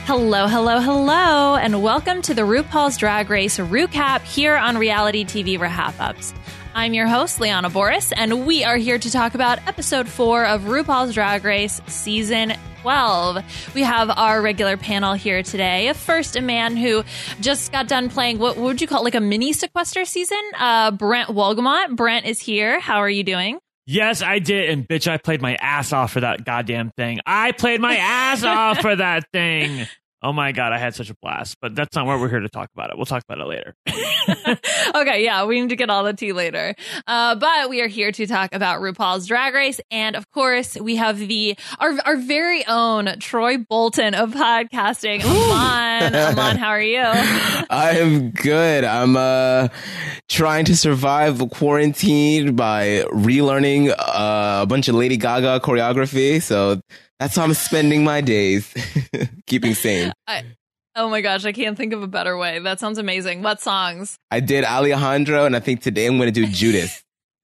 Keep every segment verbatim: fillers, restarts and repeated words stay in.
Hello, hello, hello, and welcome to the RuPaul's Drag Race Recap here on Reality T V Wrap-Ups. I'm your host, Liana Boris, and we are here to talk about episode four of RuPaul's Drag Race season twelve. We have our regular panel here today. First, a man who just got done playing, what, what would you call it, like a mini sequester season? Uh, Brent Wolgamott. Brent is here. How are you doing? Yes, I did. And bitch, I played my ass off for that goddamn thing. I played my ass off for that thing. Oh my God, I had such a blast. But that's not why we're here to talk about it. We'll talk about it later. Okay, yeah, we need to get all the tea later. Uh, but we are here to talk about RuPaul's Drag Race. And of course, we have the our, our very own Troy Bolton of podcasting. Aman, Aman, how are you? I am good. I'm uh, trying to survive the quarantine by relearning uh, a bunch of Lady Gaga choreography. So that's how I'm spending my days, keeping sane. I, oh my gosh, I can't think of a better way. That sounds amazing. What songs? I did Alejandro, and I think today I'm going to do Judas.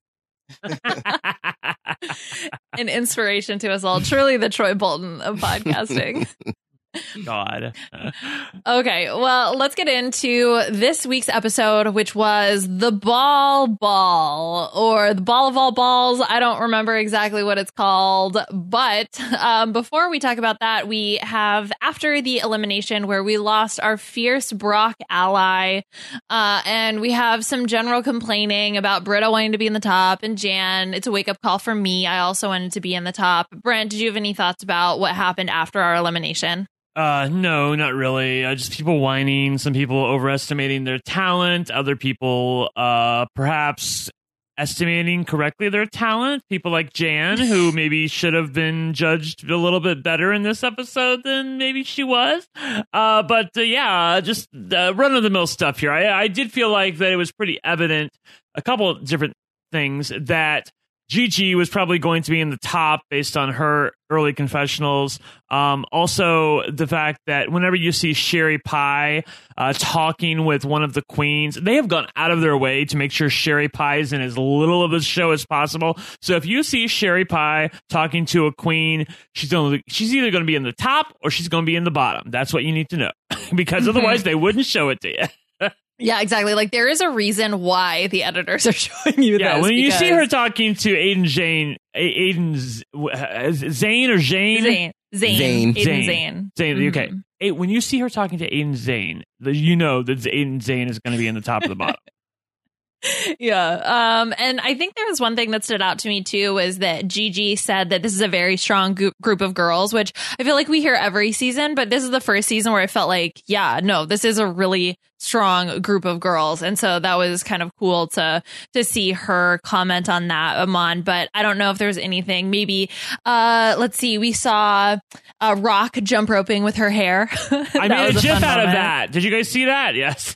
An inspiration to us all. Truly the Troy Bolton of podcasting. God. Okay, well, let's get into this week's episode, which was the Ball Ball, or the Ball of All Balls. I don't remember exactly what it's called, but um, before we talk about that, we have after the elimination where we lost our fierce Brock ally, uh, and we have some general complaining about Britta wanting to be in the top, and Jan, it's a wake-up call for me. I also wanted to be in the top. Brent, did you have any thoughts about what happened after our elimination? Uh, no, not really. Uh, just people whining, some people overestimating their talent, other people uh, perhaps estimating correctly their talent. People like Jan, who maybe should have been judged a little bit better in this episode than maybe she was. Uh, but uh, yeah, just uh, run-of-the-mill stuff here. I, I did feel like that it was pretty evident, a couple of different things, that Gigi was probably going to be in the top based on her early confessionals. Um, also, the fact that whenever you see Sherry Pie uh, talking with one of the queens, they have gone out of their way to make sure Sherry Pie is in as little of the show as possible. So if you see Sherry Pie talking to a queen, she's only, she's either going to be in the top or she's going to be in the bottom. That's what you need to know, because otherwise they wouldn't show it to you. Yeah, exactly. Like, there is a reason why the editors are showing you yeah, this. when you because... see her talking to Aiden Zane, Aiden Z- Zane or Zane? Zane. Zane. Zane. Aiden Zane. Zane. Zane. Mm-hmm. Okay. Hey, when you see her talking to Aiden Zane, you know that Aiden Zane is going to be in the top of the bottom. Yeah. Um, and I think there was one thing that stood out to me, too, was that Gigi said that this is a very strong group group of girls, which I feel like we hear every season. But this is the first season where I felt like, yeah, no, this is a really strong group of girls. And so that was kind of cool to to see her comment on that, Aman. But I don't know if there's anything. Maybe, uh, let's see, we saw uh, Rock jump roping with her hair. I made a gif out moment. of that. Did you guys see that? Yes.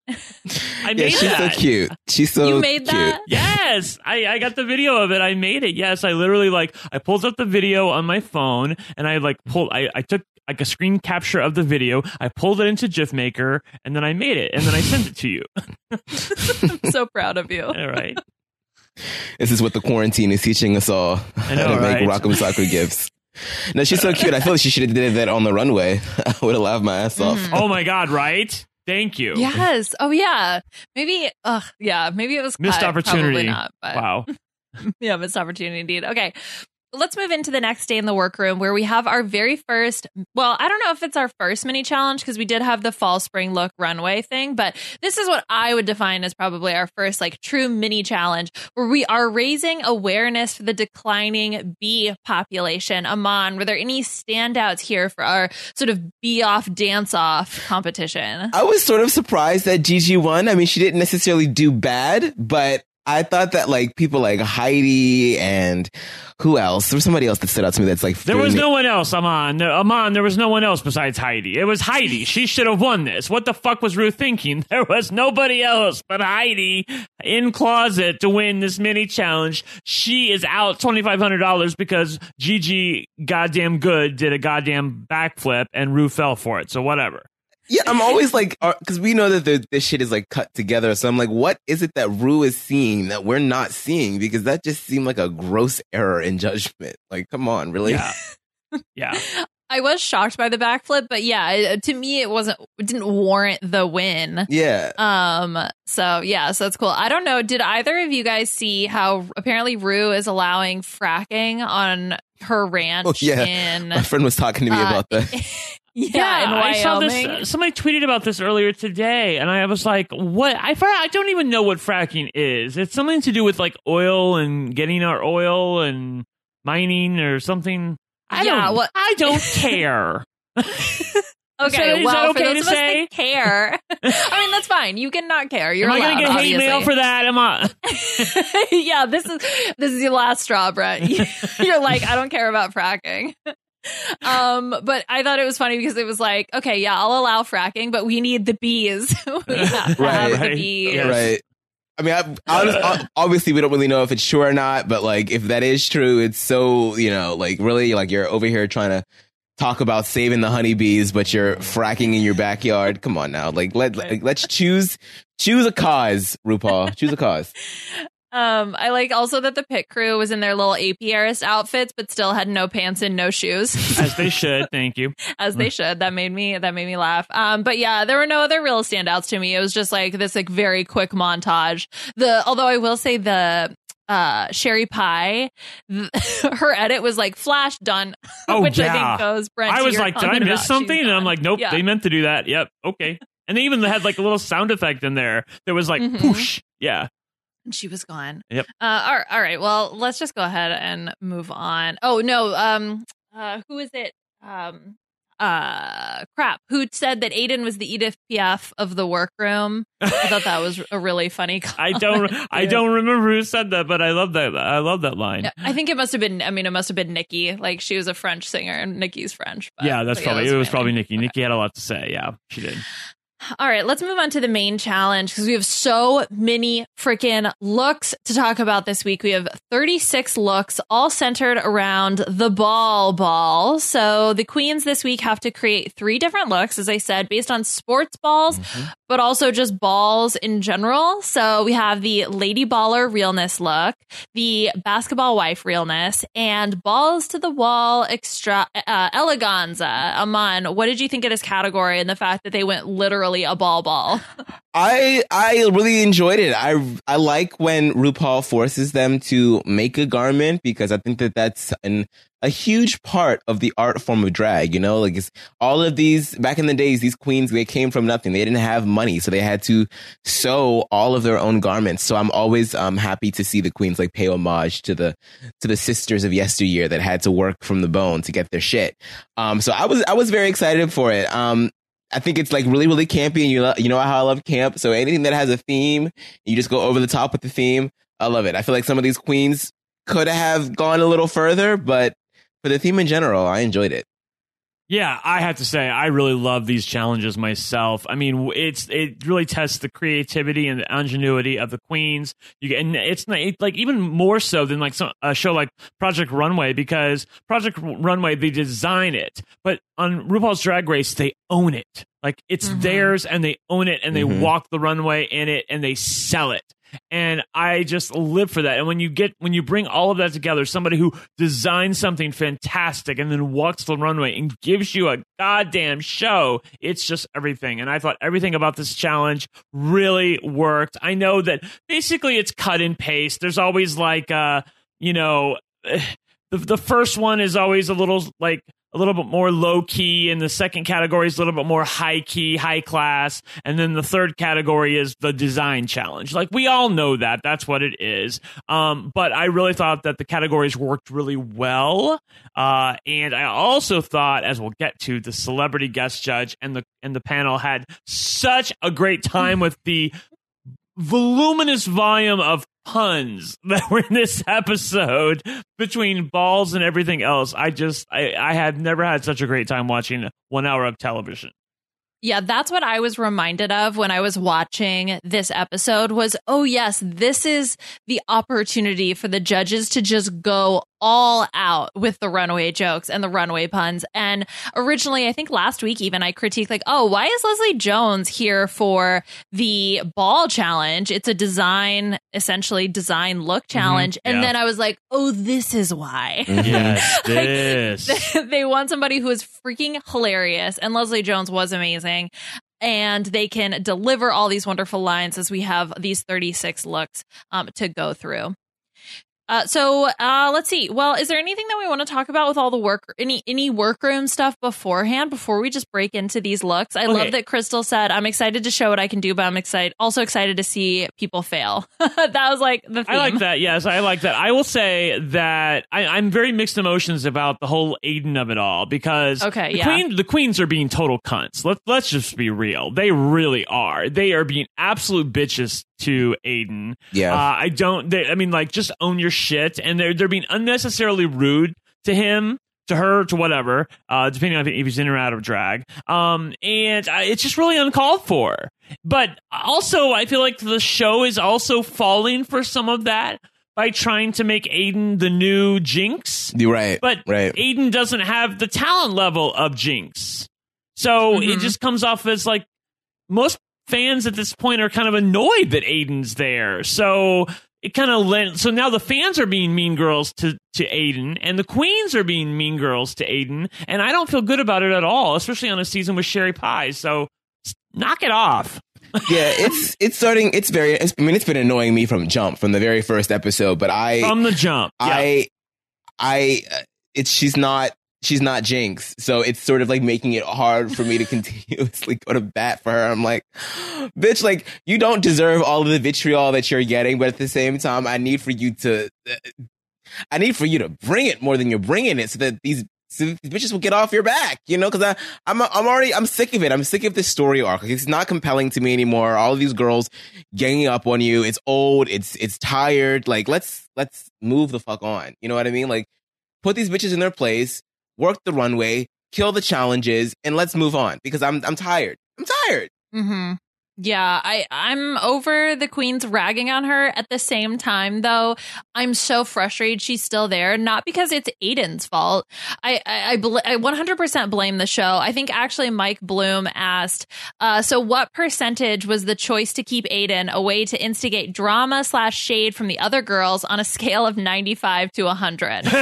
I made yeah, she's that. so cute. She's so You made cute. that? Yes, I, I got the video of it. I made it. Yes, I literally like I pulled up the video on my phone and I like pulled. I, I took like a screen capture of the video. I pulled it into GIF Maker and then I made it and then I sent it to you. I'm so proud of you. All right. This is what the quarantine is teaching us all. I know, how to right? make Rock'em Sock'em gifts. No, she's so cute. I feel like she should have did that on the runway. I would have laughed my ass off. Mm-hmm. Oh my God! Right? Thank you. Yes. Oh, yeah. Maybe. Uh, yeah. Maybe it was Missed cut. opportunity. Probably not. But Wow. yeah, missed opportunity indeed. Okay. Let's move into the next day in the workroom where we have our very first, well, I don't know if it's our first mini challenge because we did have the fall spring look runway thing, but this is what I would define as probably our first like true mini challenge where we are raising awareness for the declining bee population. Aman, were there any standouts here for our sort of bee off dance off competition? I was sort of surprised that Gigi won. I mean, she didn't necessarily do bad, but I thought that like people like Heidi and who else? There was somebody else that stood out to me that's like... There was no one else, Aman. No, Aman, there was no one else besides Heidi. It was Heidi. She should have won this. What the fuck was Ruth thinking? There was nobody else but Heidi in closet to win this mini challenge. She is out twenty-five hundred dollars because Gigi goddamn good did a goddamn backflip and Ruth fell for it. So whatever. Yeah, I'm always like, because we know that the, this shit is like cut together. So I'm like, what is it that Rue is seeing that we're not seeing? Because that just seemed like a gross error in judgment. Like, come on, really? Yeah. Yeah. I was shocked by the backflip, but yeah, it, to me, it wasn't, it didn't warrant the win. Yeah. Um. So yeah, so that's cool. I don't know. Did either of you guys see how apparently Rue is allowing fracking on her ranch? Oh, yeah. In, My friend was talking to me uh, about that. yeah, Yeah, in I saw Wyoming. this. Somebody tweeted about this earlier today, and I was like, "What? I I don't even know what fracking is. It's something to do with like oil and getting our oil and mining or something. I Yeah, don't. what- I don't care. Okay, Is that- is well, that okay for those to of us say? that care, I mean that's fine. You can not care. You're Am I allowed, going to get hate obviously. mail for that? Am I? Yeah, this is this is your last straw, Brett. You're like, I don't care about fracking. Um, but I thought it was funny because it was like, okay, yeah, I'll allow fracking, but we need the bees. We have to Right. have the Right. bees. Yes. Right. I mean, I, honest, obviously, we don't really know if it's true or not, but like, if that is true, it's so, you know, like, really, like, you're over here trying to talk about saving the honeybees, but you're fracking in your backyard. Come on now. Like, let, like, let's choose, choose a cause, RuPaul. Choose a cause. Um, I like also that the pit crew was in their little apiarist outfits, but still had no pants and no shoes. As they should. Thank you. As they should. That made me that made me laugh. Um, but yeah, there were no other real standouts to me. It was just like this like very quick montage. The although I will say the uh Sherry Pie, th- her edit was like flash done, Oh, which I yeah. think goes. Brent, I to was your like, did I comment miss about something? she's And I'm done. like, nope, Yeah. they meant to do that. Yep. Okay. And they even had like a little sound effect in there that was like, Mhm. poosh. Yeah. And she was gone. Yep. Uh, all right, all right. Well, let's just go ahead and move on. Oh no. Um. Uh. Who is it? Um. Uh. Crap. Who said that Aiden was the Edith Piaf of the workroom? I thought that was a really funny I comment. don't I too. don't remember who said that, but I love that. I love that line. Yeah, I think it must have been. I mean, it must have been Nikki. Like she was a French singer, and Nikki's French. But, yeah, that's but probably that it was funny. probably Nikki. Okay. Nikki had a lot to say. Yeah, she did. All right, let's move on to the main challenge because we have so many freaking looks to talk about this week. We have thirty-six looks all centered around the ball ball. So the queens this week have to create three different looks, as I said, based on sports balls, Mm-hmm. but also just balls in general. So we have the Lady Baller realness look, the basketball wife realness, and balls to the wall extra uh, eleganza. Aman, what did you think of this category and the fact that they went literally a ball ball? I I really enjoyed it. I I like when RuPaul forces them to make a garment because I think that that's an a huge part of the art form of drag. You know, like it's all of these back in the days, these queens, they came from nothing. They didn't have money, so they had to sew all of their own garments. So I'm always um happy to see the queens like pay homage to the to the sisters of yesteryear that had to work from the bone to get their shit. Um, so I was I was very excited for it. Um. I think it's like really, really campy, and you lo- you know how I love camp. So anything that has a theme, you just go over the top with the theme. I love it. I feel like some of these queens could have gone a little further, but for the theme in general, I enjoyed it. Yeah, I have to say, I really love these challenges myself. I mean, it's it really tests the creativity and the ingenuity of the queens. You get, and it's not, it, like even more so than like some, a show like Project Runway, because Project Runway, they design it, but on RuPaul's Drag Race, they own it. Like it's Mhm. theirs, and they own it, and they Mhm. walk the runway in it, and they sell it. And I just live for that. And when you get when you bring all of that together, somebody who designs something fantastic and then walks the runway and gives you a goddamn show, it's just everything. And I thought everything about this challenge really worked. I know that basically it's cut and paste. There's always like uh, you know, the the first one is always a little like a little bit more low key, and the second category is a little bit more high key, high class, and then the third category is the design challenge. Like we all know that that's what it is. Um, but I really thought that the categories worked really well, uh, and I also thought, as we'll get to, the celebrity guest judge and the and the panel had such a great time with the voluminous volume of puns that were in this episode between balls and everything else. I just, I, I had never had such a great time watching one hour of television. Yeah, that's what I was reminded of when I was watching this episode was, oh yes, this is the opportunity for the judges to just go all out with the runway jokes and the runway puns. And originally, I think last week even, I critiqued like, oh, why is Leslie Jones here for the ball challenge? It's a design, essentially design look challenge. Mm-hmm. And Yeah. then I was like, oh, this is why. Yes, Like, this. they, they want somebody who is freaking hilarious. And Leslie Jones was amazing. And they can deliver all these wonderful lines as we have these thirty-six looks um, to go through. Uh, so uh, let's see. Well, is there anything that we want to talk about with all the work, any any workroom stuff beforehand before we just break into these looks? I Okay. love that Crystal said, "I'm excited to show what I can do, but I'm excited also excited to see people fail." That was like the theme. I like that. Yes, I like that. I will say that I, I'm very mixed emotions about the whole Aiden of it all because Okay, the yeah. queen, the queens are being total cunts. Let's let's just be real. They really are. They are being absolute bitches to Aiden. Yeah. Uh, I don't. They, I mean, like, just own your shit, and they're they're being unnecessarily rude to him, to her, to whatever, uh, depending on if he's in or out of drag. Um, and uh, it's just really uncalled for. But also, I feel like the show is also falling for some of that by trying to make Aiden the new Jinx. You're right. But right. Aiden doesn't have the talent level of Jinx. So Mhm. it just comes off as like most fans at this point are kind of annoyed that Aiden's there. So it kind of lent, so now the fans are being mean girls to, to Aiden, and the queens are being mean girls to Aiden, and I don't feel good about it at all, especially on a season with Sherry Pie. So knock it off. Yeah, it's it's starting. It's very. It's, I mean, it's been annoying me from jump, from the very first episode. But I, From the jump. Yeah. I, I, uh, it's she's not. She's not Jinx, so it's sort of like making it hard for me to continuously go to bat for her. I'm like, bitch, like, you don't deserve all of the vitriol that you're getting, but at the same time, I need for you to, I need for you to bring it more than you're bringing it, so that these, so that these bitches will get off your back, you know? Because I, I'm, I'm already, I'm sick of it. I'm sick of this story arc. Like, it's not compelling to me anymore. All of these girls ganging up on you. It's old. It's, it's tired. Like, let's, let's move the fuck on. You know what I mean? Like, put these bitches in their place. Work the runway, kill the challenges, and let's move on because I'm I'm tired. I'm tired. Mm-hmm. Yeah, I, I'm over the queens ragging on her. At the same time, though, I'm so frustrated she's still there. Not because it's Aiden's fault. I I, I, bl- I one hundred percent blame the show. I think actually Mike Bloom asked, uh, so what percentage was the choice to keep Aiden a way to instigate drama slash shade from the other girls on a scale of ninety-five to one hundred? Like,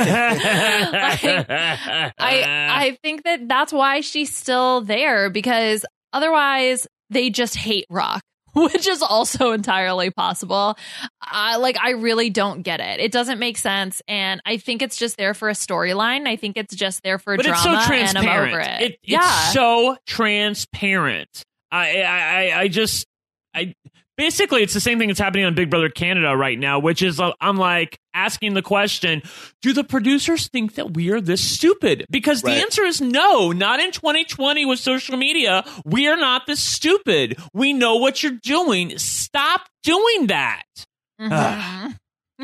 I I think that that's why she's still there, because otherwise they just hate Rock, which is also entirely possible. I like I really don't get it. It doesn't make sense, and I think it's just there for a storyline. I think it's just there for But drama, it's so and I'm transparent. over it. It- yeah, It's so transparent. I, I, I, I just, I basically it's the same thing that's happening on Big Brother Canada right now, which is uh, I'm like asking the question: do the producers think that we are this stupid? Because the Right. answer is no. Not in twenty twenty with social media. We are not this stupid. We know what you're doing. Stop doing that. Mhm.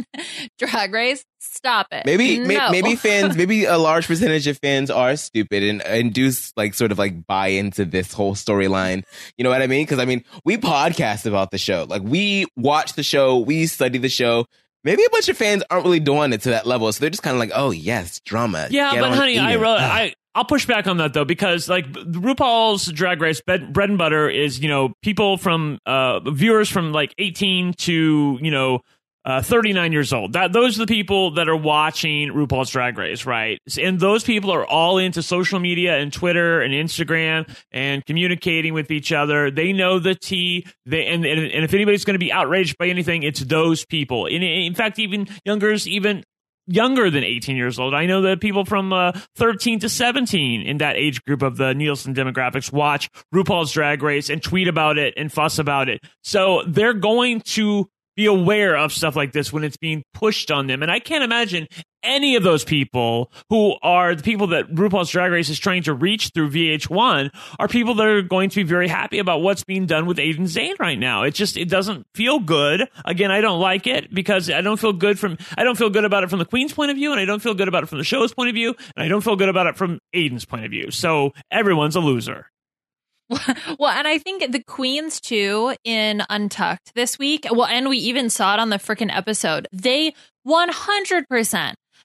Drag Race, stop it. Maybe no. may, maybe fans, maybe a large percentage of fans are stupid and and do like sort of like buy into this whole storyline. You know what I mean? Because I mean, we podcast about the show. Like, we watch the show, we study the show. Maybe a bunch of fans aren't really doing it to that level, so they're just kind of like, oh yes, drama. Yeah, Get but on honey, I, Eden. re- Ugh. I I'll push back on that though, because like RuPaul's Drag Race bed, bread and butter is, you know, people from uh viewers from like eighteen to, you know, uh thirty-nine years old. That those are the people that are watching RuPaul's Drag Race, right? And those people are all into social media and Twitter and Instagram and communicating with each other. They know the tea. They and and, and if anybody's going to be outraged by anything, it's those people. In in fact, even youngers, even younger than eighteen years old. I know that people from uh, thirteen to seventeen in that age group of the Nielsen demographics watch RuPaul's Drag Race and tweet about it and fuss about it. So they're going to be aware of stuff like this when it's being pushed on them. And I can't imagine any of those people who are the people that RuPaul's Drag Race is trying to reach through V H one are people that are going to be very happy about what's being done with Aiden Zane right now. It just, it doesn't feel good. Again, I don't like it because I don't feel good from, I don't feel good about it from the Queen's point of view, and I don't feel good about it from the show's point of view, and I don't feel good about it from Aiden's point of view. So everyone's a loser. Well, and I think the queens too in Untucked this week, well, and we even saw it on the freaking episode, they one hundred percent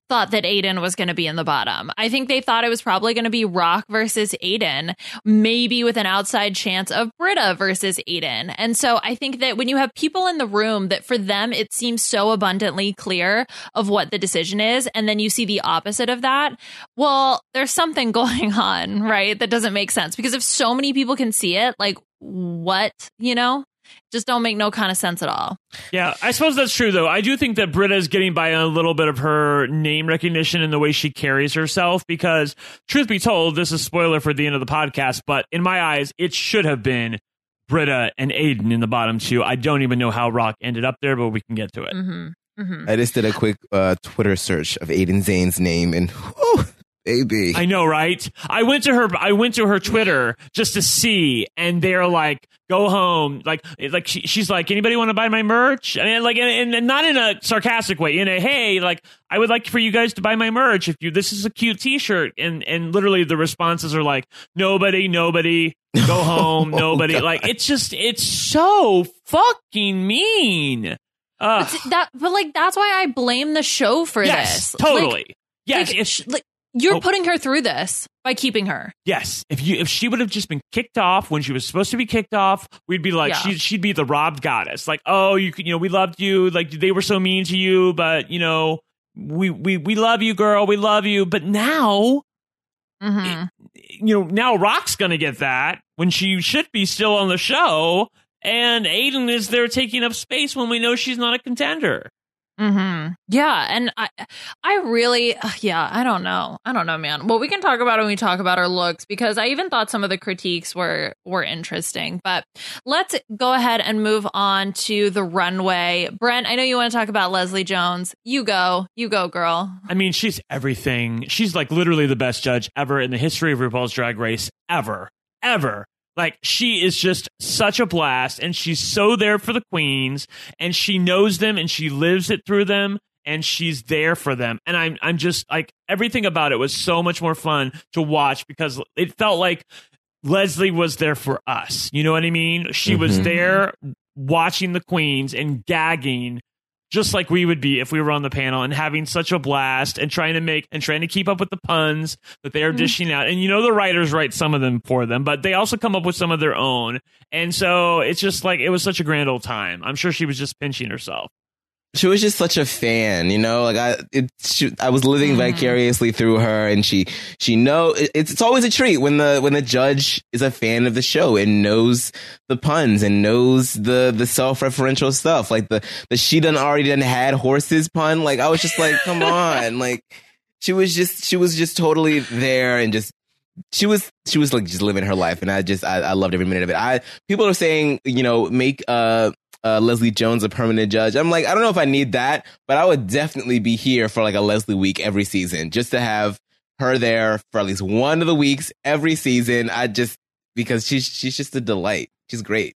thought that Aiden was going to be in the bottom. I think they thought it was probably going to be Rock versus Aiden, maybe with an outside chance of Britta versus Aiden. And so I think that when you have people in the room that for them, it seems so abundantly clear of what the decision is, and then you see the opposite of that, well, there's something going on, right? That doesn't make sense, because if so many people can see it, like what, you know? Just don't make no kind of sense at all. Yeah, I suppose that's true, though. I do think that Britta is getting by a little bit of her name recognition in the way she carries herself, because, truth be told, this is spoiler for the end of the podcast, but in my eyes, it should have been Britta and Aiden in the bottom two. I don't even know how Rock ended up there, but we can get to it. Mm-hmm. Mm-hmm. I just did a quick uh, Twitter search of Aiden Zane's name, and whew, baby. I know, right? I went to her. I went to her Twitter just to see, and they're like, "Go home!" Like, like she, she's like, "Anybody want to buy my merch?" And like, and, and not in a sarcastic way. In a, hey, like, I would like for you guys to buy my merch. If you, this is a cute T-shirt, and and literally the responses are like, "Nobody, nobody, go home, oh, nobody." God. Like, it's just, it's so fucking mean. Uh, But that, but like that's why I blame the show for yes, this. totally. Like, yes, like, if sh- like you're Oh. putting her through this by keeping her. Yes, if you if she would have just been kicked off when she was supposed to be kicked off, we'd be like, Yeah. she she'd be the robbed goddess. Like, oh, you could, you know, we loved you, like they were so mean to you, but you know, we we we love you, girl, we love you. But now, Mm-hmm. you know, now Rock's gonna get that when she should be still on the show, and Aiden is there taking up space when we know she's not a contender. Mm-hmm. Yeah, and I, I really, uh, yeah, I don't know, I don't know, man. Well, we can talk about it when we talk about her looks, because I even thought some of the critiques were were interesting. But let's go ahead and move on to the runway. Brent, I know you want to talk about Leslie Jones. You go, you go, girl. I mean, she's everything. She's like literally the best judge ever in the history of RuPaul's Drag Race, ever, ever. Like, she is just such a blast, and she's so there for the queens, and she knows them, and she lives it through them, and she's there for them. And I'm I'm just like, everything about it was so much more fun to watch, because it felt like Leslie was there for us. You know what I mean? She Mm-hmm. was there watching the queens and gagging, just like we would be if we were on the panel, and having such a blast and trying to make and trying to keep up with the puns that they are dishing out. And you know, the writers write some of them for them, but they also come up with some of their own. And so it's just like, it was such a grand old time. I'm sure she was just pinching herself. She was just such a fan, you know. Like I, it, she, I was living Mm-hmm. vicariously through her, and she, she know it, it's it's always a treat when the when the judge is a fan of the show and knows the puns and knows the the self referential stuff, like the the she done already done had horses pun. Like I was just like, come on, like she was just she was just totally there, and just she was she was like just living her life, and I just I, I loved every minute of it. I people are saying, you know, make uh. Uh, Leslie Jones a permanent judge. I'm like, I don't know if I need that, but I would definitely be here for like a Leslie week every season, just to have her there for at least one of the weeks every season. I just, because she's she's just a delight. She's great.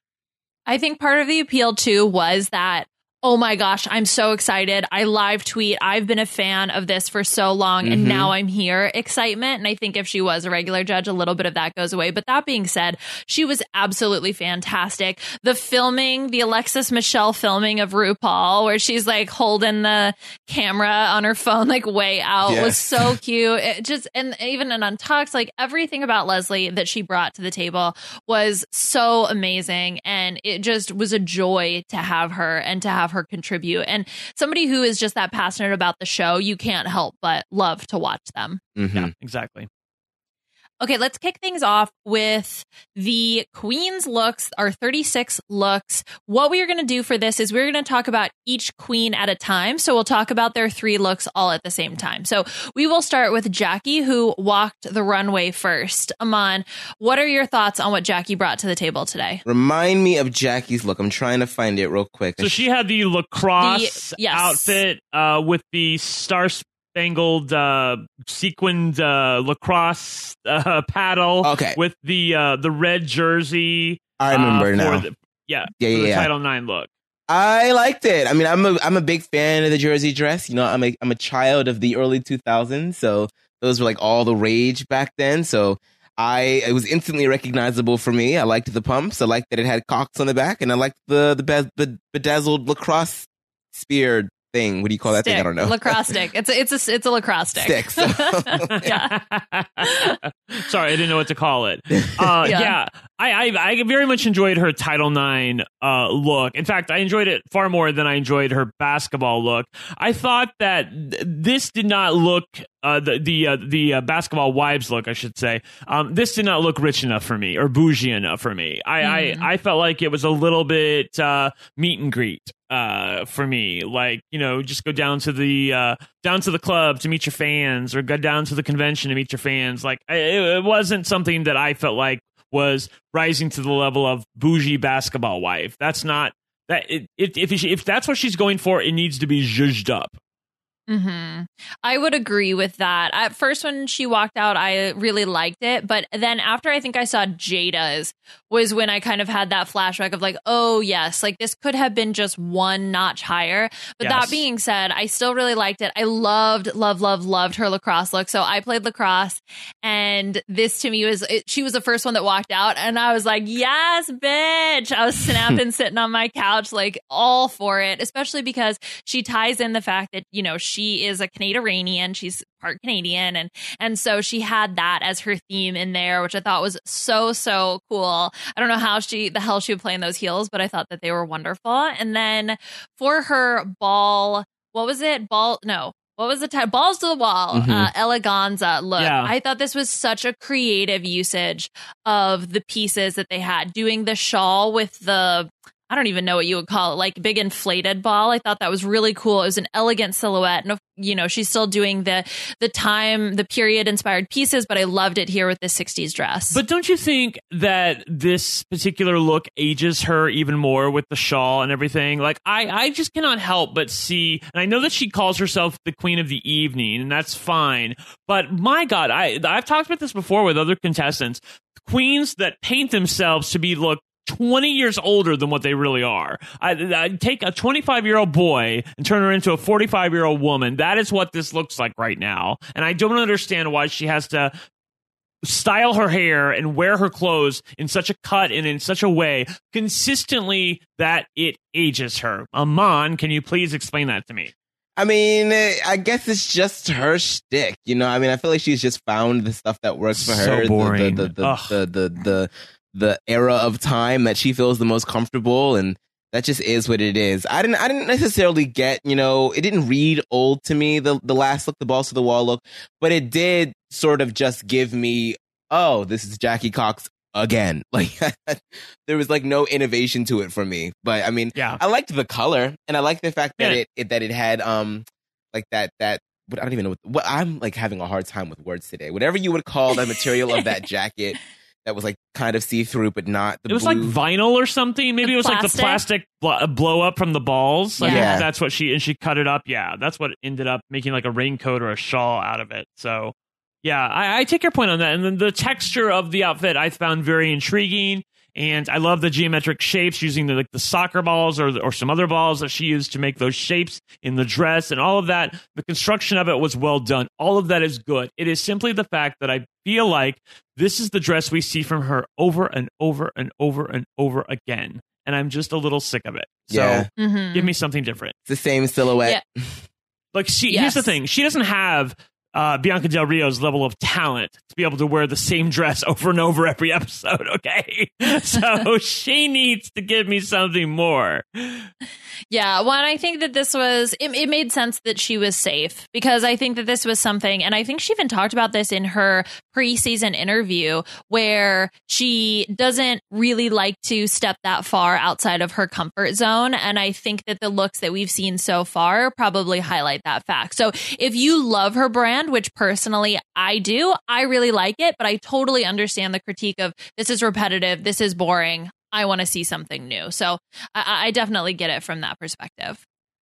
I think part of the appeal too was that, oh my gosh, I'm so excited. I live tweet. I've been a fan of this for so long, and Mhm. now I'm here. Excitement. And I think if she was a regular judge, a little bit of that goes away. But that being said, she was absolutely fantastic. The filming, the Alexis Michelle filming of RuPaul, where she's like holding the camera on her phone, like way out, was Yes. so cute. It just, and even in Untucked, like everything about Leslie that she brought to the table was so amazing. And it just was a joy to have her and to have her contribute. And somebody who is just that passionate about the show, you can't help but love to watch them. Mm-hmm. Yeah, exactly. Okay, let's kick things off with the Queen's looks, our thirty-six looks. What we are going to do for this is we're going to talk about each queen at a time. So we'll talk about their three looks all at the same time. So we will start with Jackie, who walked the runway first. Aman, what are your thoughts on what Jackie brought to the table today? Remind me of Jackie's look. I'm trying to find it real quick. So she had the lacrosse The- yes. outfit uh, with the star spangled uh, sequined uh, lacrosse uh, paddle. Okay. With the uh, the red jersey. I remember uh, for now. The, yeah, Yeah, for yeah, the yeah. Title nine look. I liked it. I mean, I'm a I'm a big fan of the jersey dress. You know, I'm a I'm a child of the early two thousands, so those were like all the rage back then. So I it was instantly recognizable for me. I liked the pumps. I liked that it had cocks on the back, and I liked the the be- be- bedazzled lacrosse spear thing. What do you call that stick. thing? I don't know. Lacrosse stick. It's a, it's a, it's a lacrosse stick. Stick. So. Yeah. Sorry, I didn't know what to call it. Uh, yeah. yeah, I, I I very much enjoyed her Title nine uh, look. In fact, I enjoyed it far more than I enjoyed her basketball look. I thought that th- this did not look uh, the the uh, the uh, basketball wives look, I should say. Um, this did not look rich enough for me or bougie enough for me. I mm. I, I felt like it was a little bit uh, meet and greet. Uh, for me, like, you know, just go down to the uh, down to the club to meet your fans, or go down to the convention to meet your fans. Like, I, it wasn't something that I felt like was rising to the level of bougie basketball wife. That's not that. It, it, if if that's what she's going for, it needs to be zhuzhed up. Mm-hmm. I would agree with that. At first, when she walked out, I really liked it. But then after I think I saw Jada's was when I kind of had that flashback of like, oh, yes, like this could have been just one notch higher. But yes. That being said, I still really liked it. I loved, love, love, loved her lacrosse look. So I played lacrosse, and this to me was, it, she was the first one that walked out. And I was like, yes, bitch. I was snapping, sitting on my couch, like all for it, especially because she ties in the fact that, you know, she She is a Canadian. She's part Canadian. And, and so she had that as her theme in there, which I thought was so, so cool. I don't know how she, the hell she would play in those heels, but I thought that they were wonderful. And then for her ball, what was it? Ball, no. What was the title? Balls to the Wall, mm-hmm. uh, Eleganza look. Yeah. I thought this was such a creative usage of the pieces that they had. Doing the shawl with the, I don't even know what you would call it, like big inflated ball. I thought that was really cool. It was an elegant silhouette. And, you know, she's still doing the the time, the period inspired pieces, but I loved it here with the sixties dress. But don't you think that this particular look ages her even more with the shawl and everything? Like, I, I just cannot help but see, and I know that she calls herself the Queen of the Evening, and that's fine. But my God, I, I've talked about this before with other contestants. Queens that paint themselves to be look twenty years older than what they really are. I, I take a twenty-five-year-old boy and turn her into a forty-five-year-old woman. That is what this looks like right now. And I don't understand why she has to style her hair and wear her clothes in such a cut and in such a way consistently that it ages her. Aman, can you please explain that to me? I mean, I guess it's just her shtick. You know, I mean, I feel like she's just found the stuff that works for her. So boring. The, the, the, the, the, the, the the era of time that she feels the most comfortable, and that just is what it is. I didn't I didn't necessarily get, you know, it didn't read old to me, the the last look, the balls to the wall look, but it did sort of just give me, oh, this is Jackie Cox again. Like, there was like no innovation to it for me. But I mean, yeah. I liked the color, and I liked the fact that yeah. it, it that it had um like that that but I don't even know what, what I'm like having a hard time with words today. Whatever you would call the material of that jacket. That was like kind of see-through, but not the It was blue. like vinyl or something. Maybe the it was plastic? like the plastic bl- blow up from the balls. Like, yeah. That's what she, and she cut it up. Yeah. That's what ended up making like a raincoat or a shawl out of it. So yeah, I, I take your point on that. And then the texture of the outfit I found very intriguing. And I love the geometric shapes using the, like the soccer balls or or some other balls that she used to make those shapes in the dress and all of that. The construction of it was well done. All of that is good. It is simply the fact that I feel like this is the dress we see from her over and over and over and over again. And I'm just a little sick of it. So yeah. mm-hmm. give me something different. It's the same silhouette. Yeah. Like, she, yes. here's the thing. She doesn't have Uh, Bianca Del Rio's level of talent to be able to wear the same dress over and over every episode, okay? So she needs to give me something more. Yeah, well, I think that this was, it, it made sense that she was safe, because I think that this was something, and I think she even talked about this in her preseason interview, where she doesn't really like to step that far outside of her comfort zone. And I think that the looks that we've seen so far probably highlight that fact. So if you love her brand, which personally I do, I really like it, but I totally understand the critique of this is repetitive, this is boring, I want to see something new. So I, I definitely get it from that perspective.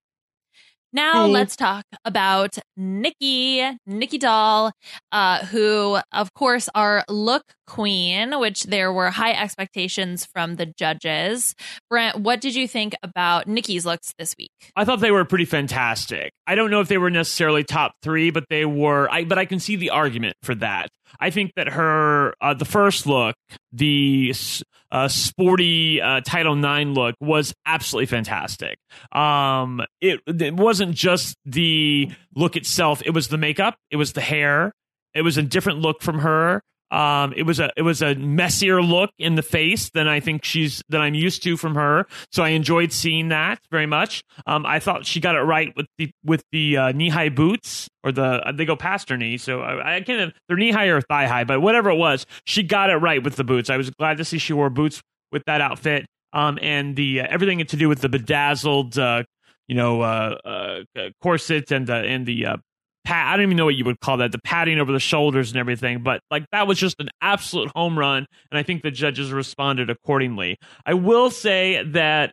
Now, Hey. let's talk about Nikki, Nikki Doll, uh, who, of course, our look queen, which there were high expectations from the judges. Brent, what did you think about Nikki's looks this week? I thought they were pretty fantastic. I don't know if they were necessarily top three, but they were. I, but I can see the argument for that. I think that her, uh, the first look, the uh, sporty uh, Title nine look was absolutely fantastic. Um, it, it wasn't just the look itself; it was the makeup, it was the hair, it was a different look from her. Um, it was a it was a messier look in the face than I think she's than I'm used to from her. So I enjoyed seeing that very much. Um, I thought she got it right with the with the uh, knee high boots, or the they go past her knee. So I, I can't they're knee high or thigh high, but whatever it was, she got it right with the boots. I was glad to see she wore boots with that outfit. Um, and the uh, everything to do with the bedazzled, uh, you know, uh, uh, corset and the and the uh, Pat, I don't even know what you would call that, the padding over the shoulders and everything, but like that was just an absolute home run, and I think the judges responded accordingly. I will say that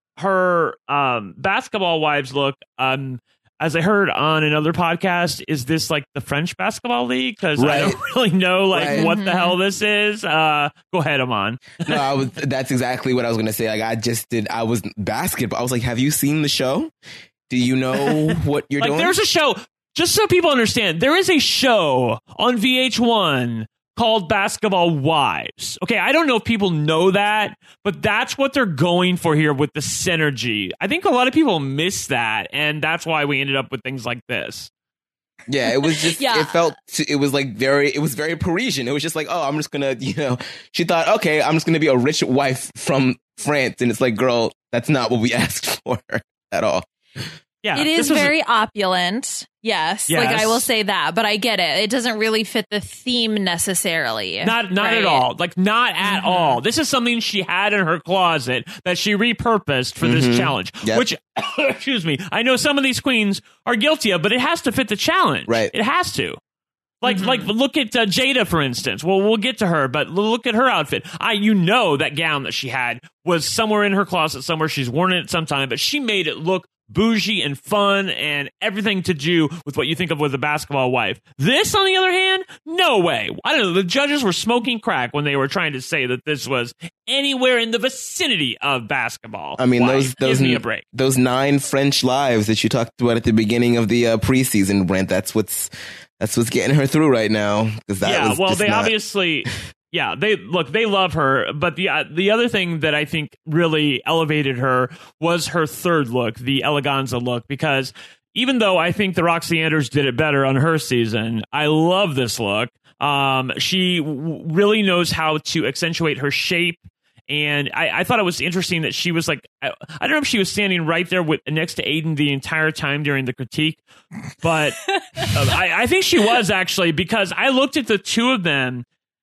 her um, Basketball Wives look, um, as I heard on another podcast, is this like the French Basketball League? Because right. I don't really know like right. what mm-hmm. the hell this is. Uh, go ahead, Aman. No, I was. That's exactly what I was going to say. Like I just did. I was basketball. I was like, have you seen the show? Do you know what you're like, doing? There's a show. Just so people understand, there is a show on V H one called Basketball Wives. Okay, I don't know if people know that, but that's what they're going for here with the synergy. I think a lot of people miss that, and that's why we ended up with things like this. Yeah, it was just, yeah. it felt, it was like very, it was very Parisian. It was just like, oh, I'm just gonna, you know, she thought, okay, I'm just gonna be a rich wife from France. And it's like, girl, that's not what we asked for at all. Yeah, it is very a- opulent. Yes, yes, like I will say that, but I get it. It doesn't really fit the theme necessarily. Not, not right? at all. Like not at mm-hmm. all. This is something she had in her closet that she repurposed for mm-hmm. this challenge. Yep. Which, excuse me, I know some of these queens are guilty of, but it has to fit the challenge. Right? It has to. Like, mm-hmm. like, look at uh, Jada, for instance. Well, we'll get to her, but look at her outfit. I, you know, that gown that she had was somewhere in her closet, somewhere she's worn it at some time, but she made it look bougie and fun and everything to do with what you think of with a basketball wife. This, on the other hand, no way. I don't know. The judges were smoking crack when they were trying to say that this was anywhere in the vicinity of basketball. I mean, wife. those those Give me a break. Those nine French lives that you talked about at the beginning of the uh, preseason, Brent. That's what's that's what's getting her through right now. Because that yeah, was well, just they not- obviously. Yeah, they look, they love her. But the uh, the other thing that I think really elevated her was her third look, the eleganza look, because even though I think the Roxy Andrews did it better on her season, I love this look. Um, she w- really knows how to accentuate her shape. And I, I thought it was interesting that she was like, I, I don't know if she was standing right there with next to Aiden the entire time during the critique, but uh, I, I think she was actually, because I looked at the two of them.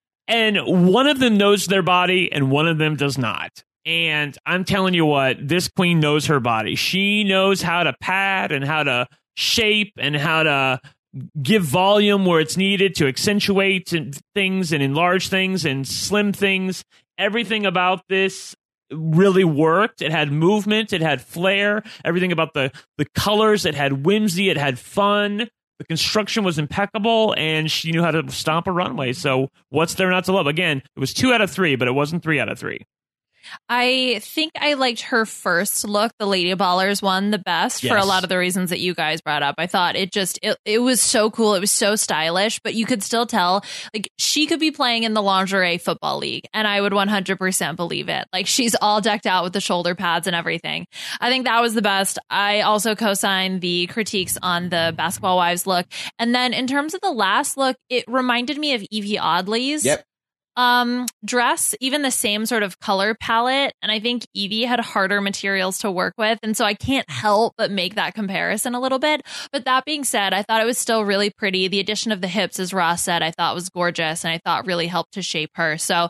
And one of them knows their body and one of them does not. And I'm telling you what, this queen knows her body. She knows how to pad and how to shape and how to give volume where it's needed to accentuate things and enlarge things and slim things. Everything about this really worked. It had movement. It had flair. Everything about the, the colors. It had whimsy. It had fun. The construction was impeccable, and she knew how to stomp a runway. So what's there not to love? Again, it was two out of three, but it wasn't three out of three. I think I liked her first look, the Lady Ballers one, the best, yes. for a lot of the reasons that you guys brought up. I thought it just, it, it was so cool. It was so stylish, but you could still tell, like, she could be playing in the lingerie football league, and I would one hundred percent believe it. Like, she's all decked out with the shoulder pads and everything. I think that was the best. I also co-signed the critiques on the Basketball Wives look. And then in terms of the last look, it reminded me of Evie Oddly's. Yep. Um, dress, even the same sort of color palette. And I think Evie had harder materials to work with. And so I can't help but make that comparison a little bit. But that being said, I thought it was still really pretty. The addition of the hips, as Ross said, I thought was gorgeous and I thought really helped to shape her. So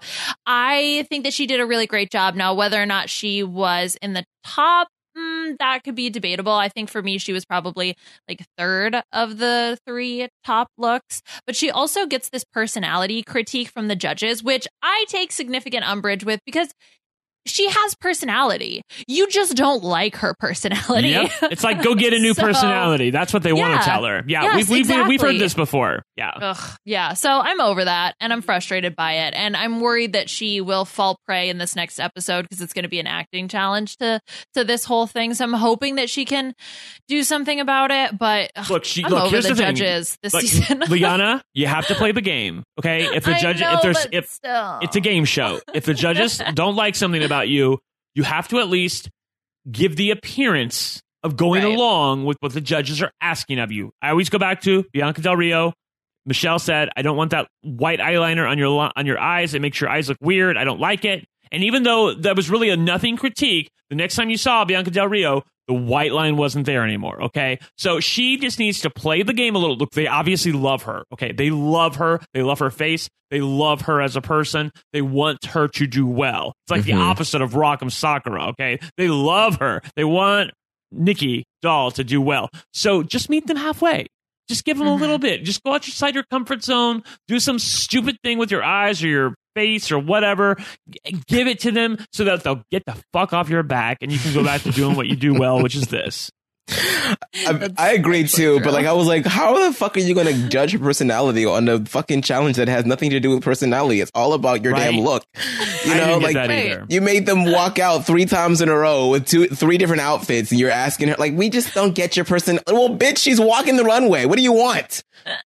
I think that she did a really great job. Now, whether or not she was in the top, Mm, that could be debatable. I think for me, she was probably like third of the three top looks. But she also gets this personality critique from the judges, which I take significant umbrage with, because she has personality. You just don't like her personality. Yep. It's like, go get a new so, personality. That's what they yeah. want to tell her. Yeah, yes, we've, we've, exactly. we've heard this before. Yeah. Ugh, yeah. So I'm over that, and I'm frustrated by it. And I'm worried that she will fall prey in this next episode because it's going to be an acting challenge to to this whole thing. So I'm hoping that she can do something about it. But ugh, look, she, I'm look, over here's the, the judges this like, season. Liana, you have to play the game. Okay. If the judge, know, if there's, if still. it's a game show, if the judges don't like something about you, you have to at least give the appearance of going right. along with what the judges are asking of you. I always go back to Bianca Del Rio. Michelle said, I don't want that white eyeliner on your on your eyes. It makes your eyes look weird. I don't like it. And even though that was really a nothing critique, the next time you saw Bianca Del Rio, the white line wasn't there anymore, okay? So she just needs to play the game a little. Look, they obviously love her, okay? They love her. They love her face. They love her as a person. They want her to do well. It's like mm-hmm. the opposite of Rock'em Sakura, okay? They love her. They want Nikki Doll to do well. So just meet them halfway. Just give them mm-hmm. a little bit. Just go outside your comfort zone. Do some stupid thing with your eyes or your face or whatever. Give it to them so that they'll get the fuck off your back and you can go back to doing what you do well, which is this. I, I agree too, true. But like I was like, how the fuck are you going to judge her personality on a fucking challenge that has nothing to do with personality? It's all about your right. damn look. You know, like you made them walk out three times in a row with two, three different outfits, and you're asking her like, we just don't get your person. Well, bitch, she's walking the runway. What do you want?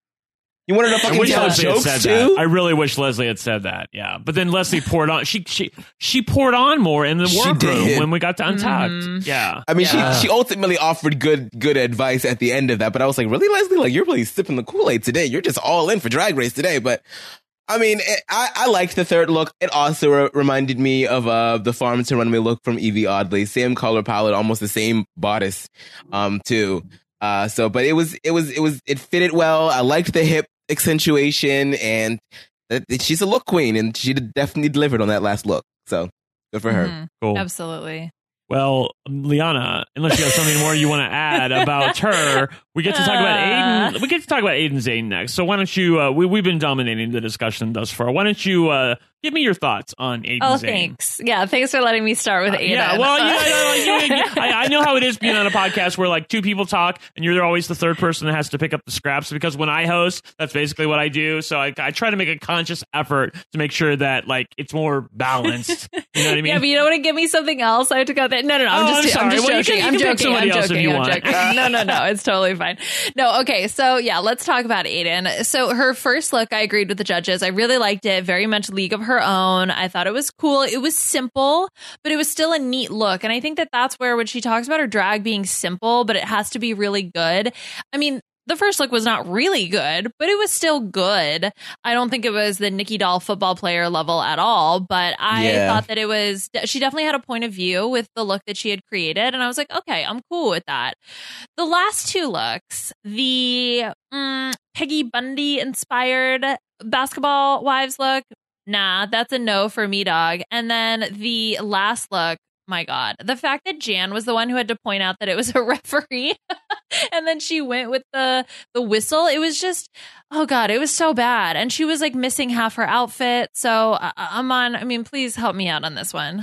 You wanted to fucking tell jokes too? That. I really wish Leslie had said that. Yeah, but then Leslie poured on. She she she poured on more in the workroom when we got to Untucked. Mm-hmm. Yeah, I mean, yeah. she she ultimately offered good good advice at the end of that. But I was like, really, Leslie? Like, you're really sipping the Kool-Aid today. You're just all in for Drag Race today. But I mean, it, I I liked the third look. It also re- reminded me of uh the Farm to Runway look from Evie Oddly. Same color palette, almost the same bodice, um too. Uh, so, but it was it was it was it fitted well. I liked the hip accentuation, and that she's a look queen, and she definitely delivered on that last look. So good for her. Mm-hmm. Cool. Absolutely. Well, Liana, unless you have something more you want to add about her, we get to talk about Aiden. We get to talk about Aiden Zane next. So why don't you? Uh, we we've been dominating the discussion thus far. Why don't you uh, give me your thoughts on Aiden oh, Zane? thanks. Yeah, thanks for letting me start with Aiden. Uh, yeah, well, you know, you, you, I, I know how it is being on a podcast where like two people talk, and you're always the third person that has to pick up the scraps. Because when I host, that's basically what I do. So I, I try to make a conscious effort to make sure that like it's more balanced. You know what I mean? Yeah, but you don't want to give me something else. I have to go there. No, no, no. I'm oh, just, I'm, I'm just well, joking. You can, I'm you can joking. I'm else joking. if you I'm want. joking. No, no, no. It's totally fine. No, okay. So yeah, let's talk about Aiden. So her first look, I agreed with the judges. I really liked it. Very much League of Her Own. I thought it was cool. It was simple, but it was still a neat look. And I think that that's where when she talks about her drag being simple, but it has to be really good. I mean, the first look was not really good, but it was still good. I don't think it was the Nikki Doll football player level at all, but I yeah. thought that it was, she definitely had a point of view with the look that she had created. And I was like, okay, I'm cool with that. The last two looks, the mm, Peggy Bundy inspired Basketball Wives look, nah, that's a no for me, dog. And then the last look, my God, the fact that Jan was the one who had to point out that it was a referee and then she went with the the whistle. It was just, oh God, it was so bad. And she was like missing half her outfit. So uh, I'm on, I mean, please help me out on this one.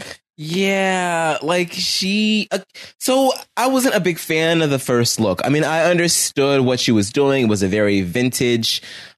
Yeah, like she, uh, so I wasn't a big fan of the first look. I mean, I understood what she was doing. It was a very vintage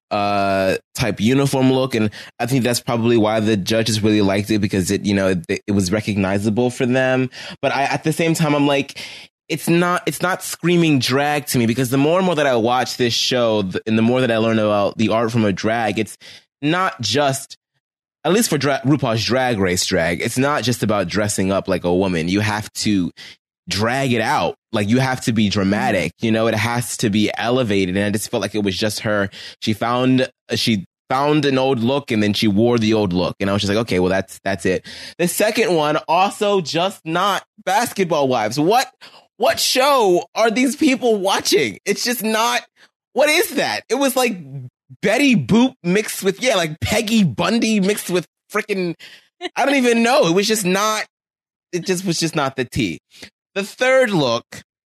uh type uniform look, and I think that's probably why the judges really liked it, because it, you know, it, it was recognizable for them. But I, at the same time, I'm like, it's not it's not screaming drag to me, because the more and more that I watch this show, and the more that I learn about the art from a drag, it's not just, at least for dra- RuPaul's Drag Race drag, it's not just about dressing up like a woman. You have to drag it out. Like, you have to be dramatic, you know, it has to be elevated. And I just felt like it was just her. She found, she found an old look, and then she wore the old look. And I was just like, okay, well, that's, that's it. The second one, also just not Basketball Wives. What, what show are these people watching? It's just not, what is that? It was like Betty Boop mixed with, yeah, like Peggy Bundy mixed with freaking, I don't even know. It was just not, it just was just not the tea. The third look,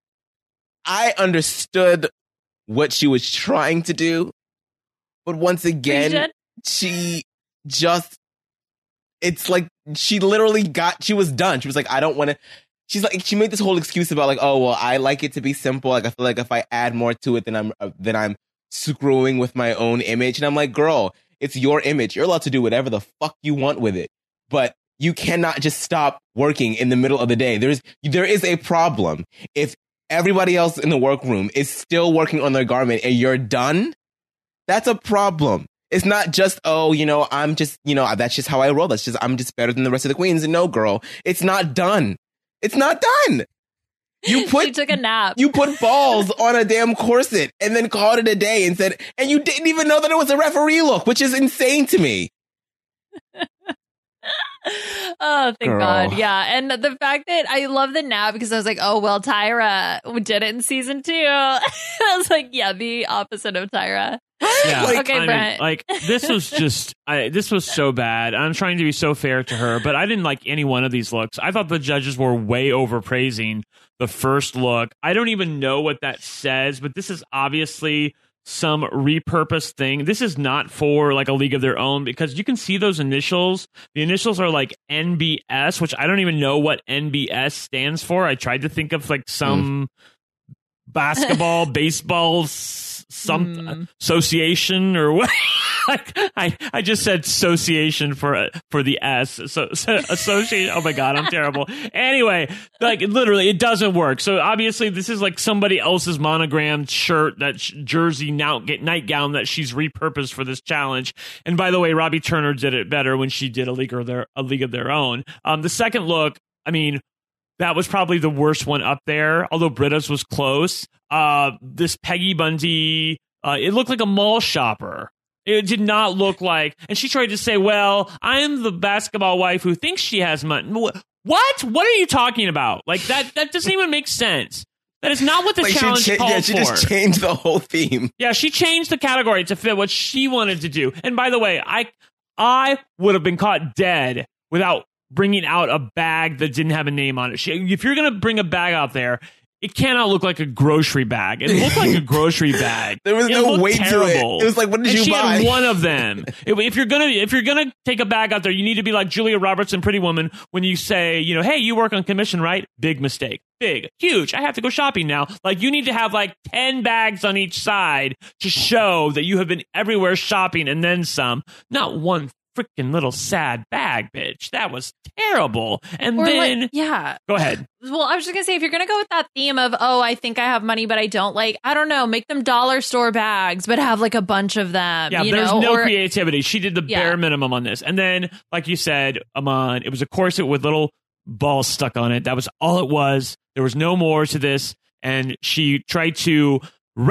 I understood what she was trying to do, but once again, she just, it's like she literally got, she was done. She was like, I don't want to. She's like, she made this whole excuse about like, oh, well, I like it to be simple. Like, I feel like if I add more to it, then I'm, uh, then I'm screwing with my own image. And I'm like, girl, it's your image. You're allowed to do whatever the fuck you want with it. But you cannot just stop working in the middle of the day. There's, there is a problem. If everybody else in the workroom is still working on their garment and you're done, that's a problem. It's not just, oh, you know, I'm just, you know, that's just how I roll. That's just, I'm just better than the rest of the queens. And no, girl, it's not done. It's not done. You put she took a nap. You put balls on a damn corset and then called it a day and said, and you didn't even know that it was a referee look, which is insane to me. Oh, thank Girl. God. Yeah. And the fact that I love the nap because I was like, oh, well, Tyra did it in season two. I was like, yeah, the opposite of Tyra. Yeah. Like, okay, I mean, Brent. like this was just, I, this was so bad. I'm trying to be so fair to her, but I didn't like any one of these looks. I thought the judges were way overpraising the first look. I don't even know what that says, but this is obviously some repurposed thing. This is not for like a League of Their Own because you can see those initials. The initials are like N B S, which I don't even know what N B S stands for. I tried to think of like some mm. basketball, baseball, some mm. association or what. Like, I, I just said association for for the S. So, so associate. Oh my God, I'm terrible. Anyway, like literally, it doesn't work. So obviously, this is like somebody else's monogrammed shirt, that sh- jersey now get nightgown that she's repurposed for this challenge. And by the way, Robbie Turner did it better when she did a league of their a league of their own. Um, the second look, I mean, that was probably the worst one up there. Although Britta's was close. Uh, this Peggy Bundy, uh, it looked like a mall shopper. It did not look like, and she tried to say, well, I am the basketball wife who thinks she has money. What? What are you talking about? Like, that that doesn't even make sense. That is not what the like challenge she cha- called yeah, she for. just changed the whole theme. Yeah, she changed the category to fit what she wanted to do. And by the way, I I would have been caught dead without bringing out a bag that didn't have a name on it. She, if you're going to bring a bag out there, it cannot look like a grocery bag. It looked like a grocery bag. There was it no weight terrible. to it. It was like, what did and you she buy? Had one of them. if, if you're gonna, if you're gonna take a bag out there, you need to be like Julia Roberts in Pretty Woman when you say, you know, hey, you work on commission, right? Big mistake. Big, huge. I have to go shopping now. Like, you need to have like ten bags on each side to show that you have been everywhere shopping and then some. Not one freaking little sad bag, bitch. That was terrible. And or then, like, yeah. Go ahead. Well, I was just gonna say, if you're gonna go with that theme of, oh, I think I have money, but I don't, like, I don't know, make them dollar store bags, but have like a bunch of them. Yeah, you there's know? no or, creativity. She did the yeah. bare minimum on this. And then, like you said, Aman, it was a corset with little balls stuck on it. That was all it was. There was no more to this. And she tried to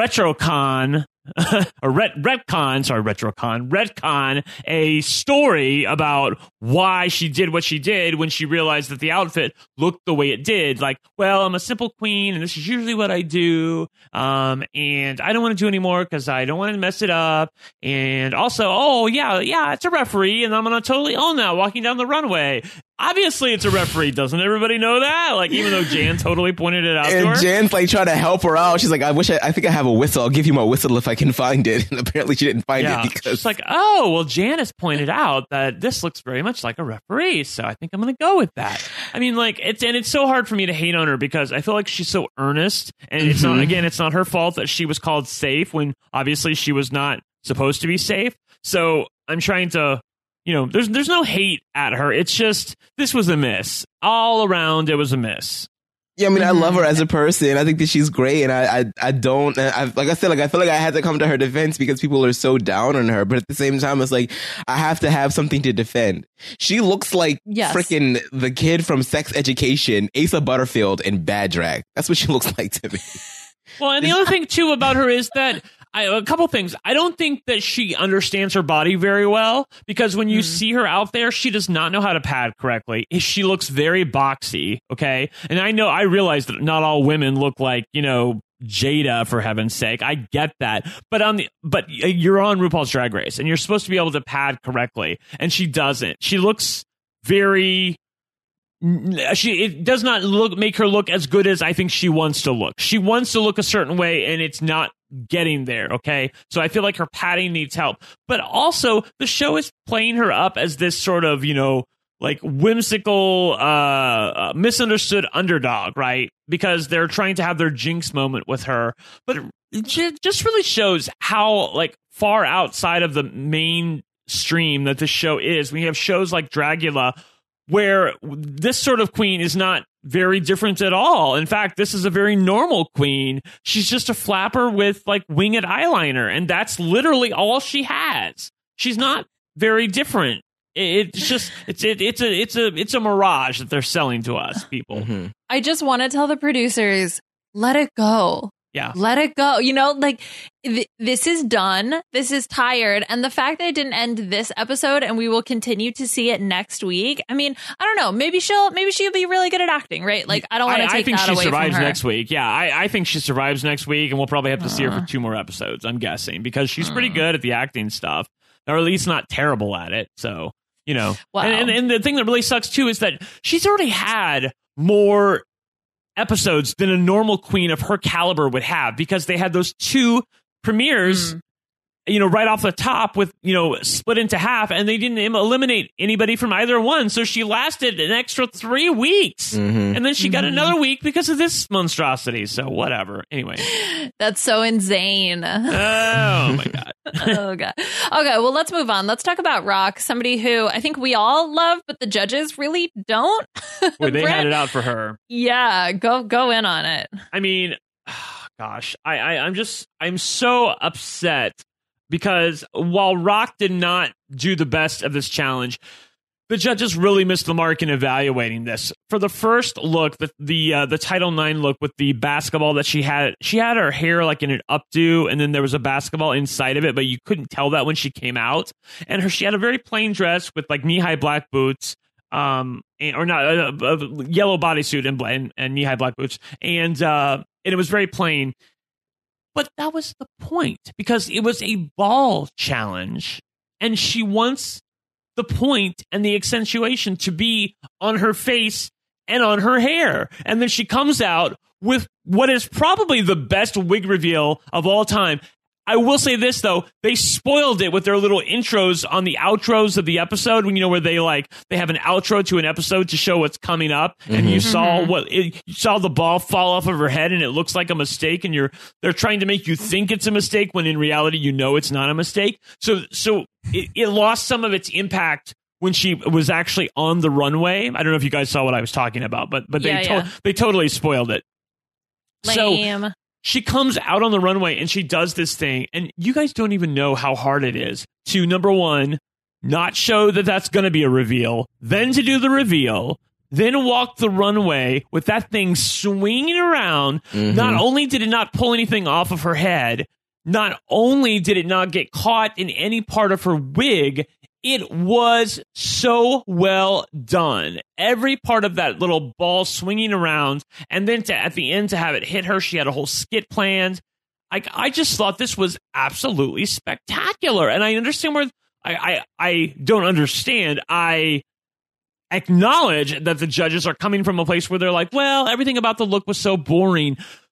retrocon or ret- retcon, sorry, retrocon, retcon a story about why she did what she did when she realized that the outfit looked the way it did. Like, well, I'm a simple queen, and this is usually what I do, um, and I don't want to do anymore because I don't want to mess it up. And also, oh yeah, yeah, it's a referee, and I'm gonna totally own that walking down the runway. Obviously, it's a referee. Doesn't everybody know that? Like, even though Jan totally pointed it out and to her. Jan's like trying to help her out. She's like, I wish I, I think I have a whistle. I'll give you my whistle if I can find it. And apparently she didn't find yeah. it because She's like, oh, well, Jan has pointed out that this looks very much like a referee. So I think I'm going to go with that. I mean, like, it's, and it's so hard for me to hate on her because I feel like she's so earnest. And mm-hmm. it's not, again, it's not her fault that she was called safe when obviously she was not supposed to be safe. So I'm trying to, you know, there's there's no hate at her. It's just, this was a miss. All around, it was a miss. Yeah, I mean, I love her as a person. I think that she's great, and I, I, I don't. I, like I said, like I feel like I had to come to her defense because people are so down on her. But at the same time, it's like I have to have something to defend. She looks like yes. freaking the kid from Sex Education, Asa Butterfield, in Bad Drag. That's what she looks like to me. Well, and the other thing too about her is that. I, a couple things. I don't think that she understands her body very well because when you mm-hmm. see her out there, she does not know how to pad correctly. She looks very boxy. Okay. And I know, I realize that not all women look like, you know, Jada, for heaven's sake. I get that. But on the, but you're on RuPaul's Drag Race and you're supposed to be able to pad correctly. And she doesn't. She looks very, she it does not look make her look as good as I think she wants to look. She wants to look a certain way and it's not getting there. Okay, so I feel like her padding needs help, but also the show is playing her up as this sort of, you know, like whimsical, uh, uh, misunderstood underdog, right? Because they're trying to have their Jinx moment with her, but it j- just really shows how like far outside of the mainstream that this show is. We have shows like Dragula, where this sort of queen is not very different at all. In fact, this is a very normal queen. She's just a flapper with like winged eyeliner, and that's literally all she has. She's not very different. It's just it's it, it's a it's a it's a mirage that they're selling to us, people. Mm-hmm. I just want to tell the producers, let it go. Yeah. Let it go. You know, like th- this is done. This is tired. And the fact that it didn't end this episode and we will continue to see it next week. I mean, I don't know. Maybe she'll maybe she'll be really good at acting, right? Like, I don't want to take I think that she away survives from her. next week. Yeah, I, I think she survives next week, and we'll probably have to uh. see her for two more episodes, I'm guessing, because she's uh. pretty good at the acting stuff, or at least not terrible at it. So, you know. Wow. And, and, and the thing that really sucks, too, is that she's already had more episodes than a normal queen of her caliber would have, because they had those two premieres, mm. you know, right off the top with, you know, split into half, and they didn't eliminate anybody from either one. So she lasted an extra three weeks. Mm-hmm. And then she got Mm-hmm. another week because of this monstrosity. So whatever. Anyway. That's so insane. Oh, my God. Oh, God. Okay, well, let's move on. Let's talk about Rock, somebody who I think we all love, but the judges really don't. Wait, they Brent, had it out for her. Yeah, go go in on it. I mean, oh, gosh, I, I, I'm just, I'm so upset because while Rock did not do the best of this challenge, the judges really missed the mark in evaluating this. For the first look, the the, uh, the Title nine look with the basketball that she had, she had her hair like in an updo, and then there was a basketball inside of it, but you couldn't tell that when she came out. And her, she had a very plain dress with like knee-high black boots, um, and, or not, a, a yellow bodysuit and, and, and knee-high black boots, and uh, and it was very plain. But that was the point, because it was a ball challenge, and she wants the point and the accentuation to be on her face and on her hair. And then she comes out with what is probably the best wig reveal of all time. I will say this, though. They spoiled it with their little intros on the outros of the episode, when you know, where they like they have an outro to an episode to show what's coming up, mm-hmm. and you saw what it, you saw the ball fall off of her head, and it looks like a mistake, and you're they're trying to make you think it's a mistake when in reality you know it's not a mistake. So so it, it lost some of its impact when she was actually on the runway. I don't know if you guys saw what I was talking about, but but they yeah, to- yeah. they totally spoiled it. Lame. So she comes out on the runway and she does this thing, and you guys don't even know how hard it is to, number one, not show that that's going to be a reveal, then to do the reveal, then walk the runway with that thing swinging around. Mm-hmm. Not only did it not pull anything off of her head, not only did it not get caught in any part of her wig, it was so well done. Every part of that little ball swinging around, and then to, at the end to have it hit her, she had a whole skit planned. I, I just thought this was absolutely spectacular. And I understand where I, I, I don't understand. I acknowledge that the judges are coming from a place where they're like, well, everything about the look was so boring.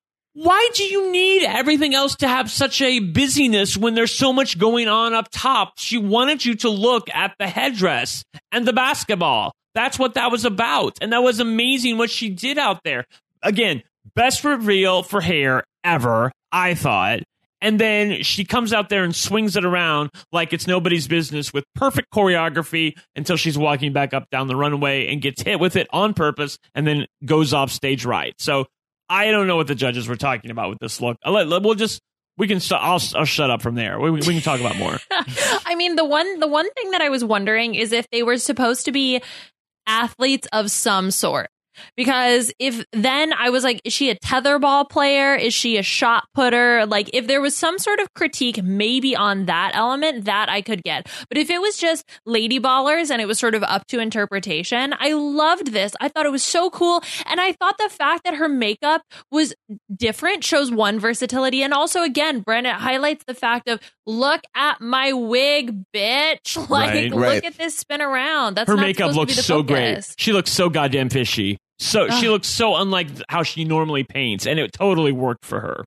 Why do you need everything else to have such a busyness when there's so much going on up top? She wanted you to look at the headdress and the basketball. That's what that was about. And that was amazing what she did out there. Again, best reveal for hair ever, I thought. And then she comes out there and swings it around like it's nobody's business with perfect choreography until she's walking back up down the runway and gets hit with it on purpose and then goes off stage right. So I don't know what the judges were talking about with this look. I'll let, we'll just we can. St- I'll, I'll shut up from there. We, we can talk about more. I mean, the one the one thing that I was wondering is if they were supposed to be athletes of some sort. Because if then I was like, is she a tetherball player? Is she a shot putter? Like, if there was some sort of critique maybe on that element, that I could get. But if it was just lady ballers and it was sort of up to interpretation, I loved this. I thought it was so cool. And I thought the fact that her makeup was different shows one, versatility. And also, again, Brent, it highlights the fact of, look at my wig, bitch. Like, Right, look right. at this spin around. That's Her not makeup supposed to looks be the so focus. great. She looks so goddamn fishy. So Ugh. she looks so unlike how she normally paints, and it totally worked for her.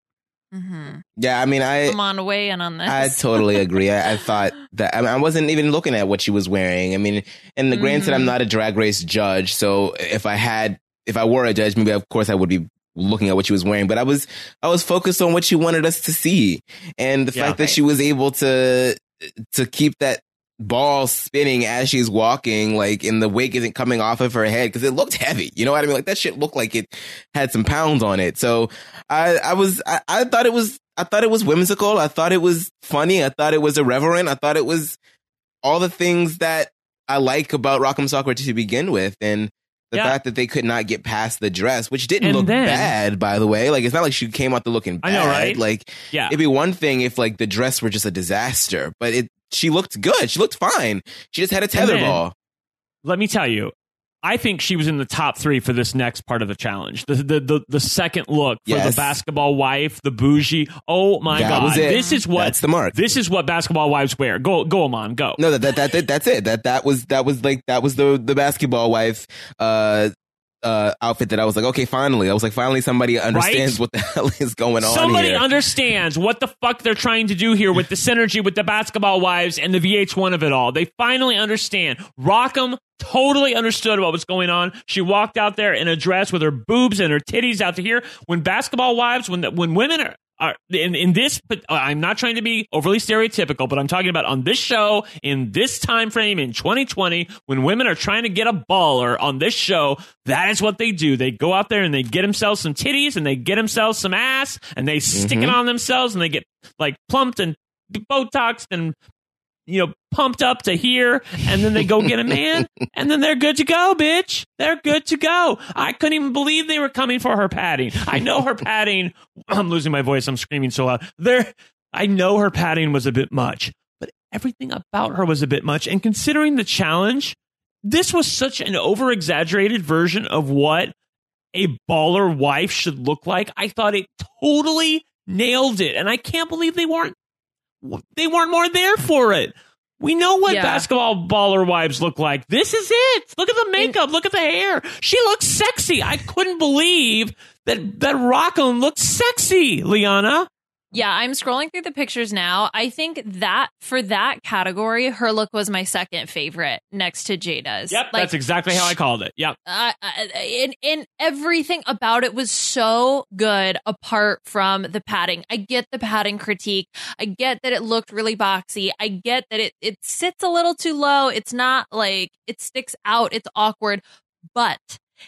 Mm-hmm. Yeah, I mean, I Come on, weigh in on this. I totally agree. I, I thought that I, mean, I wasn't even looking at what she was wearing. I mean, and the Mm-hmm. granted, I'm not a Drag Race judge, so if I had, if I were a judge, maybe of course I would be looking at what she was wearing. But I was, I was focused on what she wanted us to see, and the Yeah. fact that Right. she was able to to keep that ball spinning as she's walking, like, and the wig isn't coming off of her head because it looked heavy. You know what I mean? Like that shit looked like it had some pounds on it. So I, I was, I, I thought it was, I thought it was whimsical. I thought it was funny. I thought it was irreverent. I thought it was all the things that I like about Rock'em Sock'em to begin with, and the Yeah. fact that they could not get past the dress, which didn't And look then- bad, by the way. Like, it's not like she came out the looking I bad. know, right? Like, Yeah. it'd be one thing if like the dress were just a disaster, but it she looked good. She looked fine. She just had a tether then- ball. Let me tell you, I think she was in the top three for this next part of the challenge. The the the, the second look for Yes. the basketball wife, the bougie. Oh my That god! was it. This is what That's the mark. This is what basketball wives wear. Go go, Amon, go. No, that, that that that that's it. That that was that was like that was the the basketball wife uh uh outfit that I was like, okay, finally. I was like, finally somebody understands Right? what the hell is going on Somebody here. understands what the fuck they're trying to do here with the synergy with the basketball wives and the V H one of it all. They finally understand. Rock'em totally understood what was going on. She walked out there in a dress with her boobs and her titties out to here. When basketball wives, when the, when women are, are in, in this, but I'm not trying to be overly stereotypical, but I'm talking about on this show, in this time frame, in twenty twenty, when women are trying to get a baller on this show, that is what they do. They go out there and they get themselves some titties and they get themselves some ass and they stick it on themselves and they get like plumped and Botoxed and, you know, pumped up to here, and then they go get a man, and then they're good to go, bitch. They're good to go. I couldn't even believe they were coming for her padding. I know her padding. I'm losing my voice. I'm screaming so loud. There, I know her padding was a bit much, but everything about her was a bit much. And considering the challenge, this was such an over-exaggerated version of what a baller wife should look like. I thought it totally nailed it, and I can't believe they weren't they weren't more there for it. We know what Yeah. basketball baller wives look like. This is it. Look at the makeup. Look at the hair. She looks sexy. I couldn't believe that that Rock'em looked sexy, Liana. Yeah, I'm scrolling through the pictures now. I think that for that category, her look was my second favorite next to Jada's. Yep, Like, that's exactly how I called it. Yep. uh, uh, in, in everything about it was so good apart from the padding. I get the padding critique. I get that it looked really boxy. I get that it, it sits a little too low. It's not like it sticks out. It's awkward. But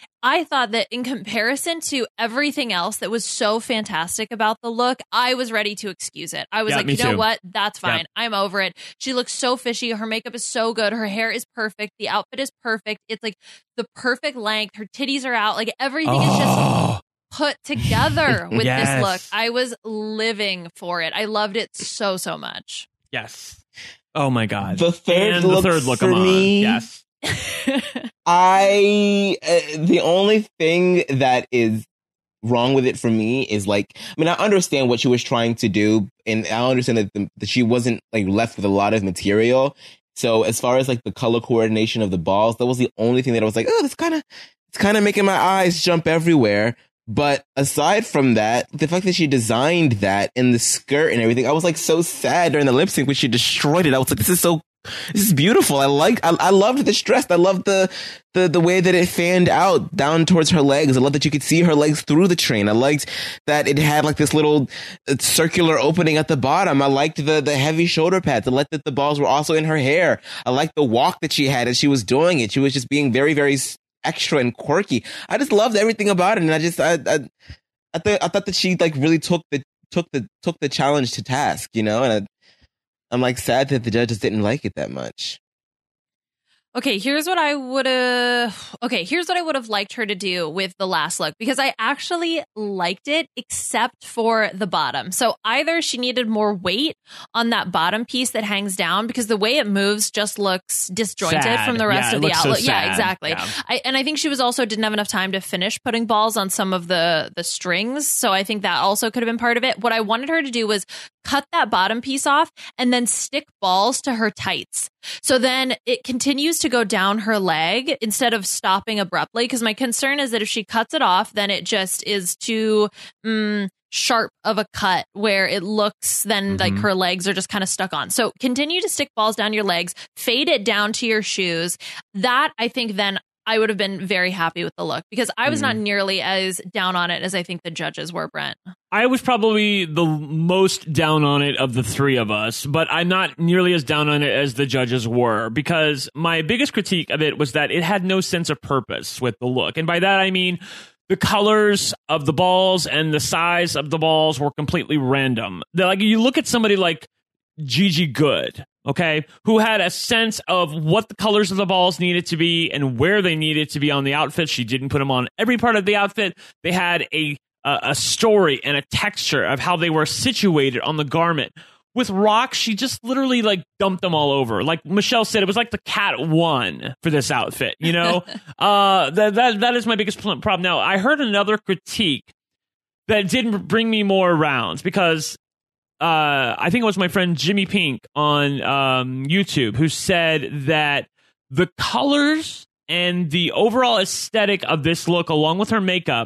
I thought that in comparison to everything else that was so fantastic about the look, I was ready to excuse it. I was Yeah, like, me you know too. what? That's fine. Yeah. I'm over it. She looks so fishy. Her makeup is so good. Her hair is perfect. The outfit is perfect. It's like the perfect length. Her titties are out. Like everything is just Oh, put together with Yes. this look. I was living for it. I loved it so, so much. yes. Oh my God. The third and look the third look for I'm on. me- Yes. I uh, the only thing that is wrong with it for me is like, I mean, I understand what she was trying to do, and I understand that, the, that she wasn't like left with a lot of material. So as far as like the color coordination of the balls, that was the only thing that I was like, oh, it's kind of it's kind of making my eyes jump everywhere. But aside from that, the fact that she designed that in the skirt and everything, I was like so sad during the lip sync when she destroyed it. I was like, this is so, this is beautiful. I like, I, I loved this dress. I loved the, the, the way that it fanned out down towards her legs. I loved that you could see her legs through the train. I liked that it had like this little uh, circular opening at the bottom. I liked the, the heavy shoulder pads. I liked that the balls were also in her hair. I liked the walk that she had as she was doing it. She was just being very, very extra and quirky. I just loved everything about it, and I just I I, I thought I thought that she like really took the took the took the challenge to task, you know. And I, I'm like sad that the judges didn't like it that much. Okay, here's what I would have. Okay, here's what I would have liked her to do with the last look, because I actually liked it, except for the bottom. So either she needed more weight on that bottom piece that hangs down, because the way it moves just looks disjointed Sad. from the rest Yeah, of it the looks so outlook. Yeah, sad. exactly. Yeah. I, and I think she was also didn't have enough time to finish putting balls on some of the the strings. So I think that also could have been part of it. What I wanted her to do was cut that bottom piece off and then stick balls to her tights. So then it continues to go down her leg instead of stopping abruptly. Because my concern is that if she cuts it off, then it just is too mm, sharp of a cut where it looks then mm-hmm. like her legs are just kind of stuck on. So continue to stick balls down your legs, fade it down to your shoes. That I think then I would have been very happy with the look because I was mm. not nearly as down on it as I think the judges were, Brent. I was probably the most down on it of the three of us, but I'm not nearly as down on it as the judges were because my biggest critique of it was that it had no sense of purpose with the look. And by that, I mean the colors of the balls and the size of the balls were completely random. They're like you look at somebody like Gigi Goode, okay, who had a sense of what the colors of the balls needed to be and where they needed to be on the outfit. She didn't put them on every part of the outfit. They had a a, a story and a texture of how they were situated on the garment. With Rock, she just literally like dumped them all over. Like Michelle said, it was like the cat won for this outfit, you know? uh, that, that that is my biggest problem. Now, I heard another critique that didn't bring me more rounds because Uh, I think it was my friend Jimmy Pink on um, YouTube who said that the colors and the overall aesthetic of this look, along with her makeup,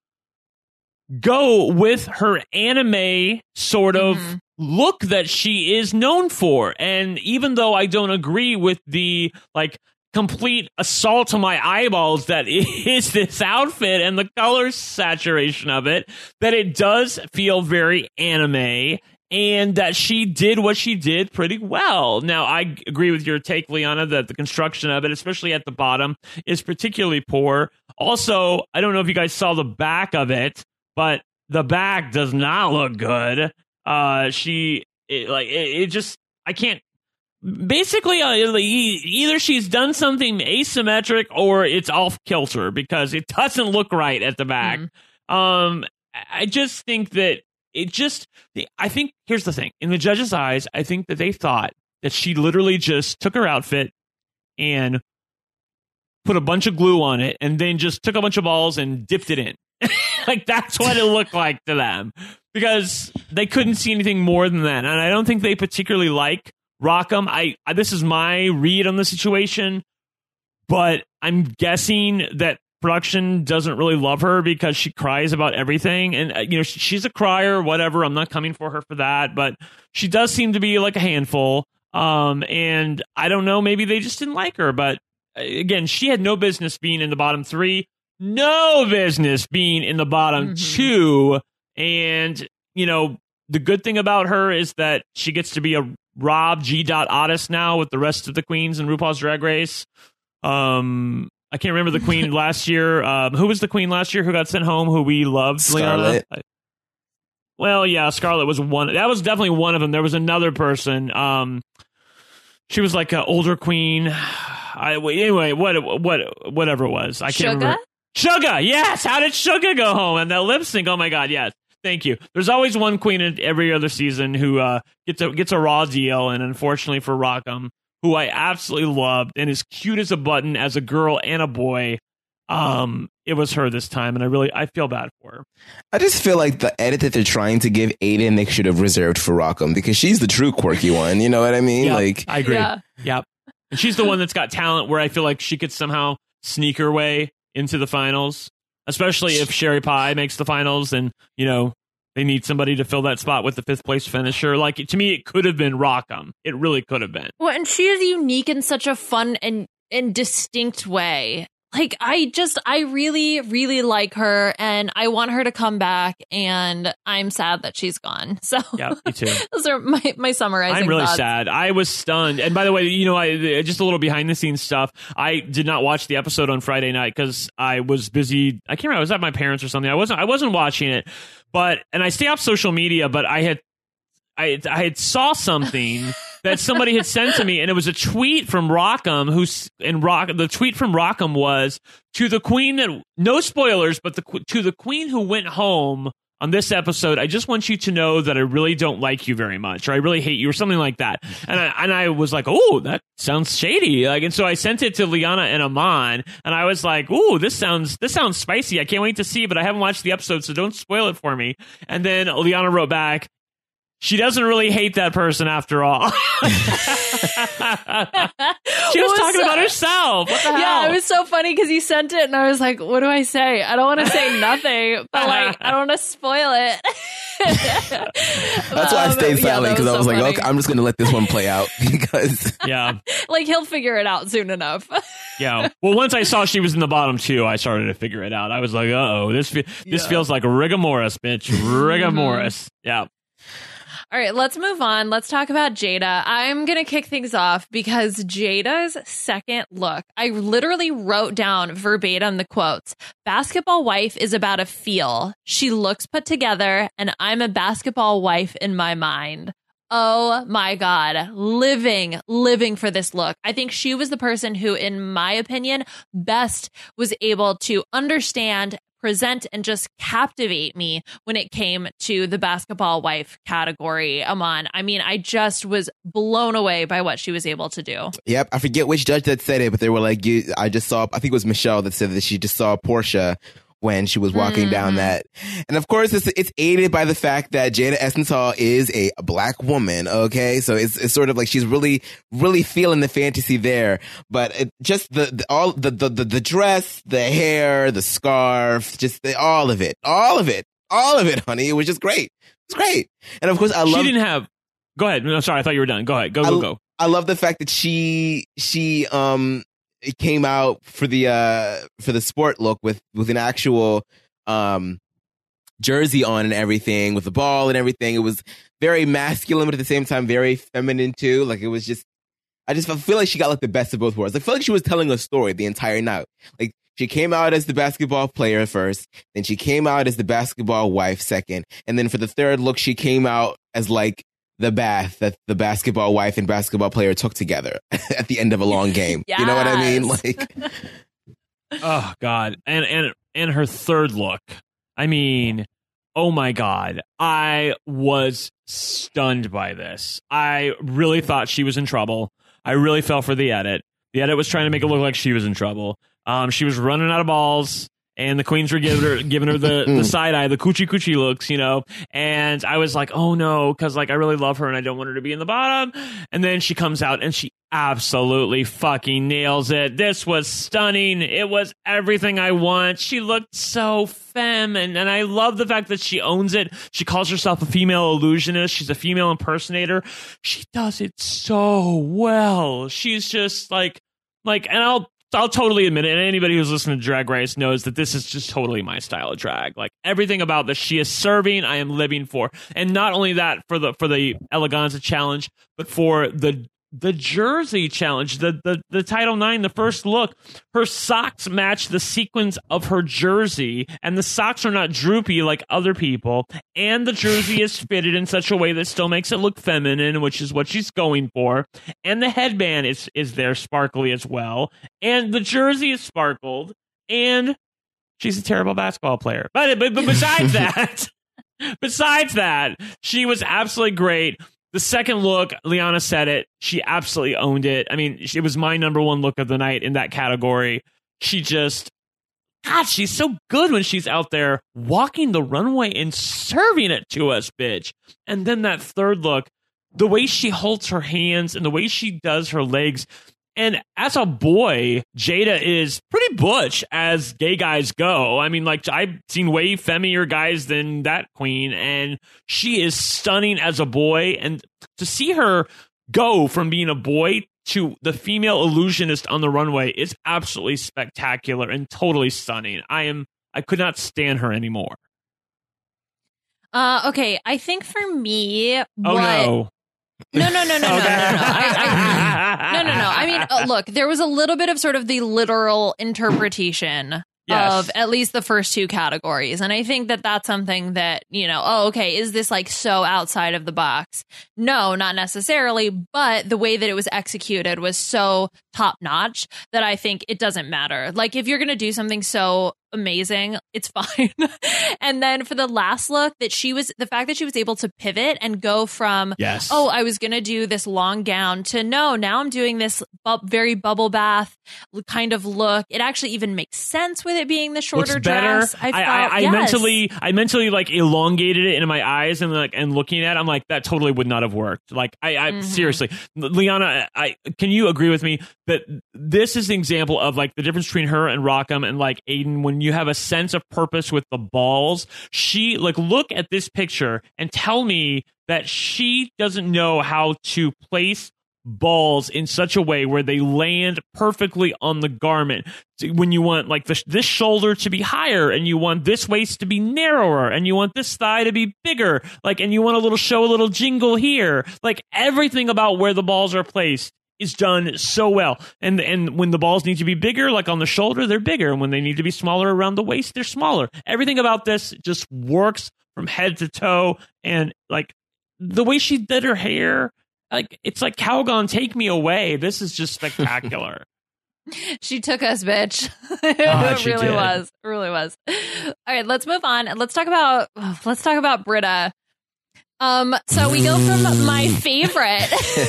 go with her anime sort of mm-hmm. look that she is known for. And even though I don't agree with the like complete assault to my eyeballs that is this outfit and the color saturation of it, that it does feel very anime. And that she did what she did pretty well. Now, I agree with your take, Liana, that the construction of it, especially at the bottom, is particularly poor. Also, I don't know if you guys saw the back of it, but the back does not look good. Uh, she, it, like, it, it just, I can't. Basically, uh, either she's done something asymmetric or it's off kilter because it doesn't look right at the back. Mm-hmm. Um, I just think that. It just, I think, here's the thing. In the judges' eyes, I think that they thought that she literally just took her outfit and put a bunch of glue on it and then just took a bunch of balls and dipped it in. Like, that's what it looked like to them. Because they couldn't see anything more than that. And I don't think they particularly like Rockham. I, I This is my read on the situation. But I'm guessing that production doesn't really love her because she cries about everything. And, uh, you know, she, she's a crier, whatever. I'm not coming for her for that. But she does seem to be like a handful. Um, and I don't know, maybe they just didn't like her. But again, she had no business being in the bottom three. No business being in the bottom mm-hmm. two. And, you know, the good thing about her is that she gets to be a Rob G. Otis now with the rest of the queens in RuPaul's Drag Race. Um... I can't remember the queen last year. Um, who was the queen last year who got sent home, who we loved? Scarlett. Liana? Well, yeah, Scarlett was one. That was definitely one of them. There was another person. Um, she was like an older queen. I, anyway, what, what, whatever it was. I can't Suga? remember. Suga, yes. How did Suga go home? And that lip sync, oh my God, yes. Thank you. There's always one queen in every other season who uh, gets a gets a raw deal, and unfortunately for Rockham, who I absolutely loved and is cute as a button as a girl and a boy. Um, it was her this time, and I really I feel bad for her. I just feel like the edit that they're trying to give Aiden, they should have reserved for Rockham because she's the true quirky one. You know what I mean? Yep, like, I agree. Yeah. Yep. And she's the one that's got talent where I feel like she could somehow sneak her way into the finals, especially if Sherry Pie makes the finals and, you know, they need somebody to fill that spot with the fifth place finisher. Like, to me, it could have been Rockham. It really could have been. Well, and she is unique in such a fun and, and distinct way. Like, I just, I really, really like her, and I want her to come back, and I'm sad that she's gone. So, yeah, me too. Those are my, my summarizing I'm really thoughts. sad. I was stunned. And by the way, you know, I just a little behind the scenes stuff. I did not watch the episode on Friday night because I was busy. I can't remember. I was at my parents' or something. I wasn't, I wasn't watching it, but, and I stay off social media, but I had, I, I had saw something that somebody had sent to me, and it was a tweet from Rockham. Who's and Rock? The tweet from Rockham was to the queen that no spoilers, but the to the queen who went home on this episode. I just want you to know that I really don't like you very much, or I really hate you, or something like that. And I and I was like, oh, that sounds shady. Like, and so I sent it to Liana and Aman, and I was like, oh, this sounds this sounds spicy. I can't wait to see, but I haven't watched the episode, so don't spoil it for me. And then Liana wrote back, she doesn't really hate that person after all. She was talking so, about herself. What the hell? Yeah, it was so funny because you sent it and I was like, what do I say? I don't want to say nothing, but like, I don't want to spoil it. That's why I stayed um, yeah, silent because was I was so like, funny. okay, I'm just going to let this one play out because Yeah. Like, he'll figure it out soon enough. Yeah. Well, once I saw she was in the bottom two, I started to figure it out. I was like, uh-oh, this, fe- this Yeah. feels like rigor bitch. Rigor Yeah. All right, let's move on. Let's talk about Jada. I'm going to kick things off because Jada's second look, I literally wrote down verbatim the quotes. Basketball wife is about a feel. She looks put together, and I'm a basketball wife in my mind. Oh my God. Living, living for this look. I think she was the person who, in my opinion, best was able to understand, present, and just captivate me when it came to the basketball wife category. Aman, I mean, I just was blown away by what she was able to do. Yep, I forget which judge that said it, but they were like, you, I just saw, I think it was Michelle that said that she just saw Portia when she was walking Mm-hmm. down that. And of course, it's, it's aided by the fact that Jada Essence Hall is a black woman, okay? So it's, it's sort of like she's really, really feeling the fantasy there. But it, just the, the all the, the, the, the dress, the hair, the scarf, just the, all of it, all of it, all of it, honey. It was just great. It's great. And of course, I love. She didn't have. Go ahead. No, sorry, I thought you were done. Go ahead. Go, go, I, go. I love the fact that she, she, um, it came out for the uh for the sport look with with an actual um jersey on and everything, with the ball and everything. It was very masculine, but at the same time very feminine too. Like it was just, I just feel like she got like the best of both worlds. I feel like she was telling a story the entire night. Like she came out as the basketball player first, then she came out as the basketball wife second, and then for the third look she came out as like the bath that the basketball wife and basketball player took together at the end of a long game. Yes. You know what I mean? Like, Oh God. And and and her third look. I mean, oh my God. I was stunned by this. I really thought she was in trouble. I really fell for the edit. The edit was trying to make it look like she was in trouble. Um, she was running out of balls. And the queens were giving her giving her the, the side eye, the coochie coochie looks, you know. And I was like, oh no, because like I really love her and I don't want her to be in the bottom. And then she comes out and she absolutely fucking nails it. This was stunning. It was everything I want. She looked so femme, and, and I love the fact that she owns it. She calls herself a female illusionist. She's a female impersonator. She does it so well. She's just like like, and I'll. I'll totally admit it, and anybody who's listening to Drag Race knows that this is just totally my style of drag. Like everything about this, she is serving, I am living for, and not only that for the for the Eleganza challenge, but for the the jersey challenge, the the the Title nine, the first look. Her socks match the sequins of her jersey, and the socks are not droopy like other people, and the jersey is fitted in such a way that still makes it look feminine, which is what she's going for. And the headband is is there sparkly as well, and the jersey is sparkled, and she's a terrible basketball player. But but, but besides that, besides that, she was absolutely great. The second look, Liana said it. She absolutely owned it. I mean, it was my number one look of the night in that category. She just, God, she's so good when she's out there walking the runway and serving it to us, bitch. And then that third look, the way she holds her hands and the way she does her legs. And as a boy, Jada is pretty butch as gay guys go. I mean, like, I've seen way femmier guys than that queen, and she is stunning as a boy. And to see her go from being a boy to the female illusionist on the runway is absolutely spectacular and totally stunning. I am, I could not stand her anymore. Uh, okay, I think for me, Oh, what... no. No, no, no, no, no, no, no, no. Okay. I, I, no, no, no. I mean, uh, look, there was a little bit of sort of the literal interpretation Yes. of at least the first two categories. And I think that that's something that, you know, oh, okay, is this like so outside of the box? No, not necessarily. But the way that it was executed was so top notch that I think it doesn't matter. Like if you're going to do something so amazing, it's fine. And then for the last look that she was, the fact that she was able to pivot and go from, yes. oh, I was going to do this long gown to no, now I'm doing this bu- very bubble bath kind of look. It actually even makes sense with it being the shorter Looks better. dress. I, felt, I, I, I yes. mentally, I mentally like elongated it in my eyes and like and looking at it, I'm like, that totally would not have worked. Like I, I Mhm. seriously, Liana, I can you agree with me that this is an example of like the difference between her and Rockham and like Aiden when you have a sense of purpose with the balls. She like look at this picture and tell me that she doesn't know how to place balls in such a way where they land perfectly on the garment. When you want like this, this shoulder to be higher and you want this waist to be narrower and you want this thigh to be bigger, like, and you want a little show a little jingle here, like everything about where the balls are placed is done so well. And and when the balls need to be bigger, like on the shoulder, they're bigger. And when they need to be smaller around the waist, they're smaller. Everything about this just works from head to toe. And like the way she did her hair, like it's like Calgon, take me away. This is just spectacular. She took us, bitch. Oh, it she really did. was. It really was. All right, let's move on. Let's talk about let's talk about Britta. Um, so we go from my favorite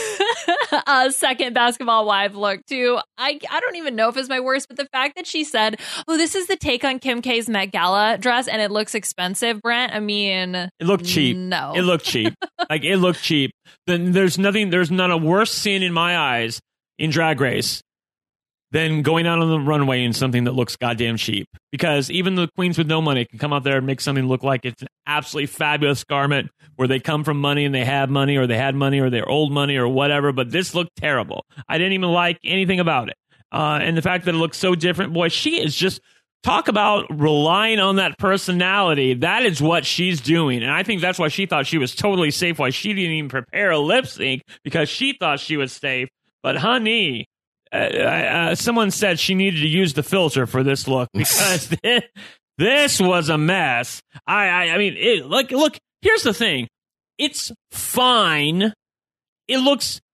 uh, second basketball wife look to I I don't even know if it's my worst, but the fact that she said, "Oh, this is the take on Kim K's Met Gala dress, and it looks expensive." Brent, I mean, it looked cheap. No, it looked cheap. Like it looked cheap. Then there's nothing. There's not a worse scene in my eyes in Drag Race than going out on the runway in something that looks goddamn cheap. Because even the queens with no money can come out there and make something look like it's an absolutely fabulous garment where they come from money and they have money or they had money or they're old money or whatever. But this looked terrible. I didn't even like anything about it. Uh, and the fact that it looks so different, boy, she is just talk about relying on that personality. That is what she's doing. And I think that's why she thought she was totally safe, why she didn't even prepare a lip sync because she thought she was safe. But honey, Uh, uh, someone said she needed to use the filter for this look because this, this was a mess. I, I, I mean, it, like, look, here's the thing. It's fine. It looks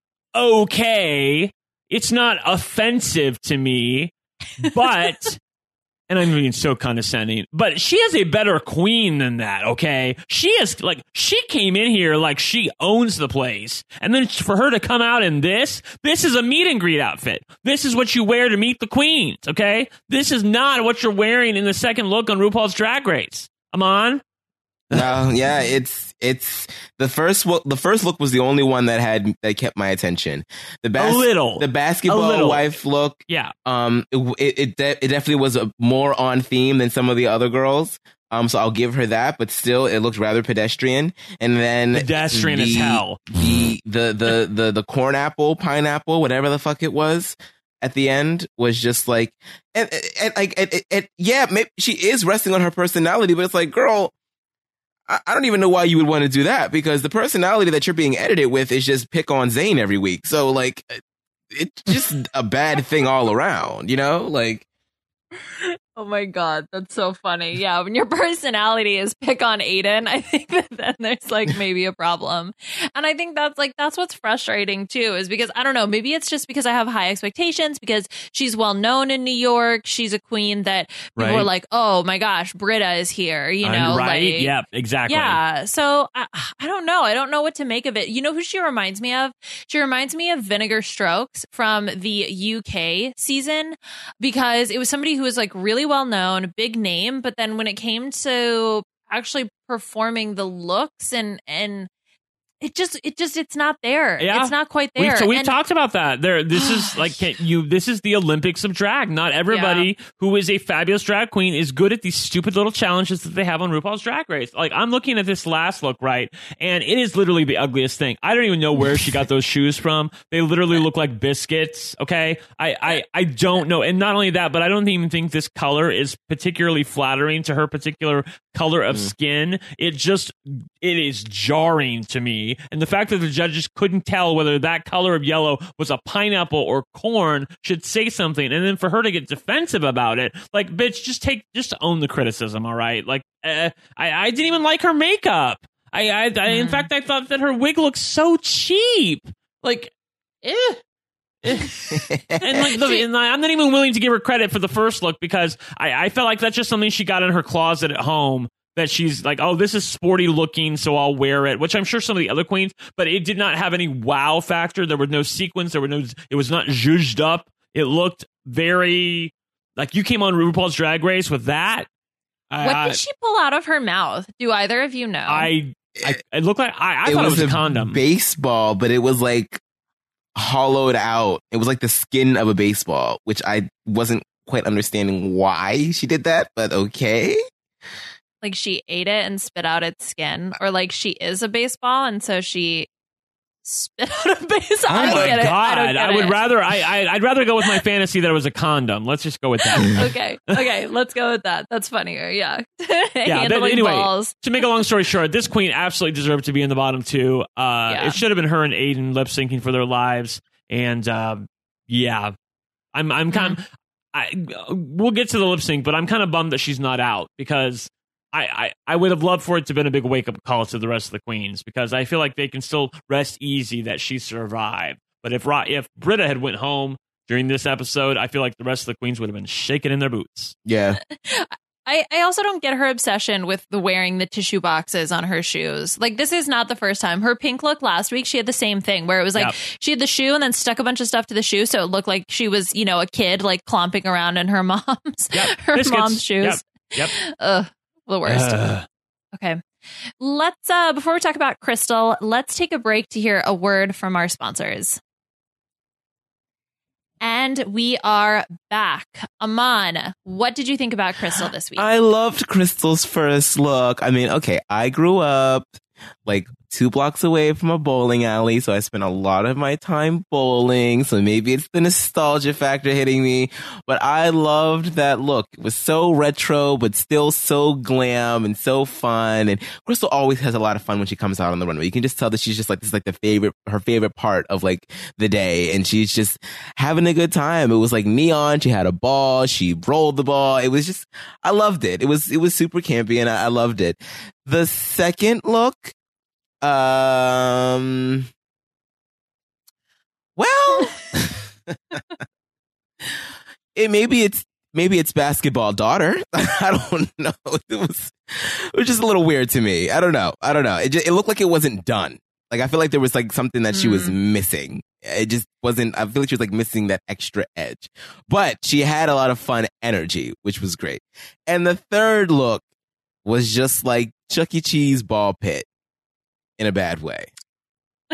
okay. It's not offensive to me, but, and I'm being so condescending, but she is a better queen than that, okay? She is, like, she came in here like she owns the place. And then for her to come out in this, this is a meet and greet outfit. This is what you wear to meet the queens, okay? This is not what you're wearing in the second look on RuPaul's Drag Race. Come on. No, yeah, it's it's the first wo- the first look was the only one that had that kept my attention. The bas- A little. the basketball A little. wife look, Yeah. um, it it it, de- it definitely was a, more on theme than some of the other girls. Um, so I'll give her that, but still, it looked rather pedestrian. And then Pedestrian the, as hell. The the the the the corn apple, pineapple, whatever the fuck it was. At the end was just like, and, and like, and, and, yeah, maybe she is resting on her personality, but it's like, girl, I, I don't even know why you would want to do that because the personality that you're being edited with is just pick on Zayn every week. So like, it's just a bad thing all around, you know? Like, oh my god, that's so funny. Yeah, when your personality is pick on Aiden, I think that then there's like maybe a problem. And I think that's like that's what's frustrating too, is because I don't know, maybe it's just because I have high expectations because she's well known in New York. She's a queen that people Right. are like, oh my gosh, Britta is here, you know, I'm right? like, yeah, exactly. yeah. So I, I don't know. I don't know what to make of it. You know who she reminds me of? She reminds me of Vinegar Strokes from the U K season because it was somebody who was like really well known, big name, but then when it came to actually performing the looks and and it just it just it's not there. Yeah. It's not quite there. We've, so we've And- talked about that. There, this is like can you. This is the Olympics of drag. Not everybody who is a fabulous drag queen is good at these stupid little challenges that they have on RuPaul's Drag Race. Like I'm looking at this last look, right, and it is literally the ugliest thing. I don't even know where she got those shoes from. They literally look like biscuits. Okay, I, I, I don't know. And not only that, but I don't even think this color is particularly flattering to her particular color of Mm. skin. It just it is jarring to me. And the fact that the judges couldn't tell whether that color of yellow was a pineapple or corn should say something. And then for her to get defensive about it, like, bitch, just take, just own the criticism, all right? Like, uh, I, I didn't even like her makeup. I, I, I in Mm. fact, I thought that her wig looked so cheap. Like, eh. and like, the, and I'm not even willing to give her credit for the first look because I, I felt like that's just something she got in her closet at home that she's like, oh, this is sporty looking, so I'll wear it, which I'm sure some of the other queens, but it did not have any wow factor. There was no sequence. There were no, it was not zhuzhed up. It looked very like you came on RuPaul's Drag Race with that. What uh, did she pull out of her mouth? Do either of you know? I, I it looked like I, I it thought was it was a a condom. baseball, but it was like hollowed out. It was like the skin of a baseball, which I wasn't quite understanding why she did that, but okay. Like she ate it and spit out its skin, or like she is a baseball and so she spit out a baseball. Oh I don't my get it. I, don't god! get I would it. rather I, I I'd rather go with my fantasy that it was a condom. Let's just go with that. Okay, okay, let's go with that. That's funnier. Yeah, Yeah. handling But anyway, balls. to make a long story short, this queen absolutely deserved to be in the bottom two. Uh, Yeah. It should have been her and Aiden lip syncing for their lives, and uh, yeah, I'm I'm kind. Of, I we'll get to the lip sync, but I'm kind of bummed that she's not out because. I, I, I would have loved for it to have been a big wake-up call to the rest of the queens because I feel like they can still rest easy that she survived. But if if Britta had went home during this episode, I feel like the rest of the queens would have been shaking in their boots. Yeah. I, I also don't get her obsession with the wearing the tissue boxes on her shoes. Like, this is not the first time. Her pink look last week, she had the same thing where it was like Yep. she had the shoe and then stuck a bunch of stuff to the shoe. So it looked like she was, you know, a kid like clomping around in her mom's, Yep. her Biscuits. mom's shoes. Yep. Ugh, the worst. Ugh. Okay. Let's, uh, before we talk about Crystal, let's take a break to hear a word from our sponsors. And we are back. Aman, what did you think about Crystal this week? I loved Crystal's first look. I mean, okay, I grew up like two blocks away from a bowling alley, so I spent a lot of my time bowling, so maybe it's the nostalgia factor hitting me, but I loved that look. It was so retro, but still so glam and so fun, and Crystal always has a lot of fun when she comes out on the runway. You can just tell that she's just like, this is like the favorite, her favorite part of like the day, and she's just having a good time. It was like neon, she had a ball, she rolled the ball, it was just, I loved it. It was, it was super campy, and I, I loved it. The second look, um, well, it maybe it's maybe it's basketball daughter. I don't know. It was it was just a little weird to me. I don't know. I don't know. It just, it looked like it wasn't done. Like I feel like there was like something that she was missing. It just wasn't. I feel like she was like missing that extra edge. But she had a lot of fun energy, which was great. And the third look was just like Chuck E. Cheese ball pit. In a bad way. uh,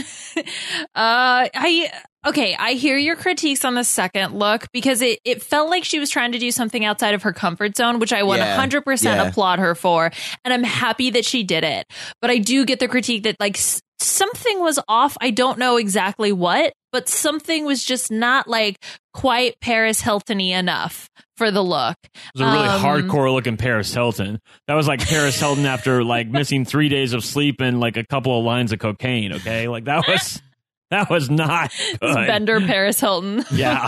I okay. I hear your critiques on the second look because it, it felt like she was trying to do something outside of her comfort zone, which I one hundred percent yeah. applaud her for, and I'm happy that she did it. But I do get the critique that like s- something was off. I don't know exactly what, but something was just not like quite Paris Hilton-y enough for the look. It was a really Um, hardcore looking Paris Hilton. That was like Paris Hilton after like missing three days of sleep and like a couple of lines of cocaine. Okay, like that was that was not good. Bender Paris Hilton. Yeah.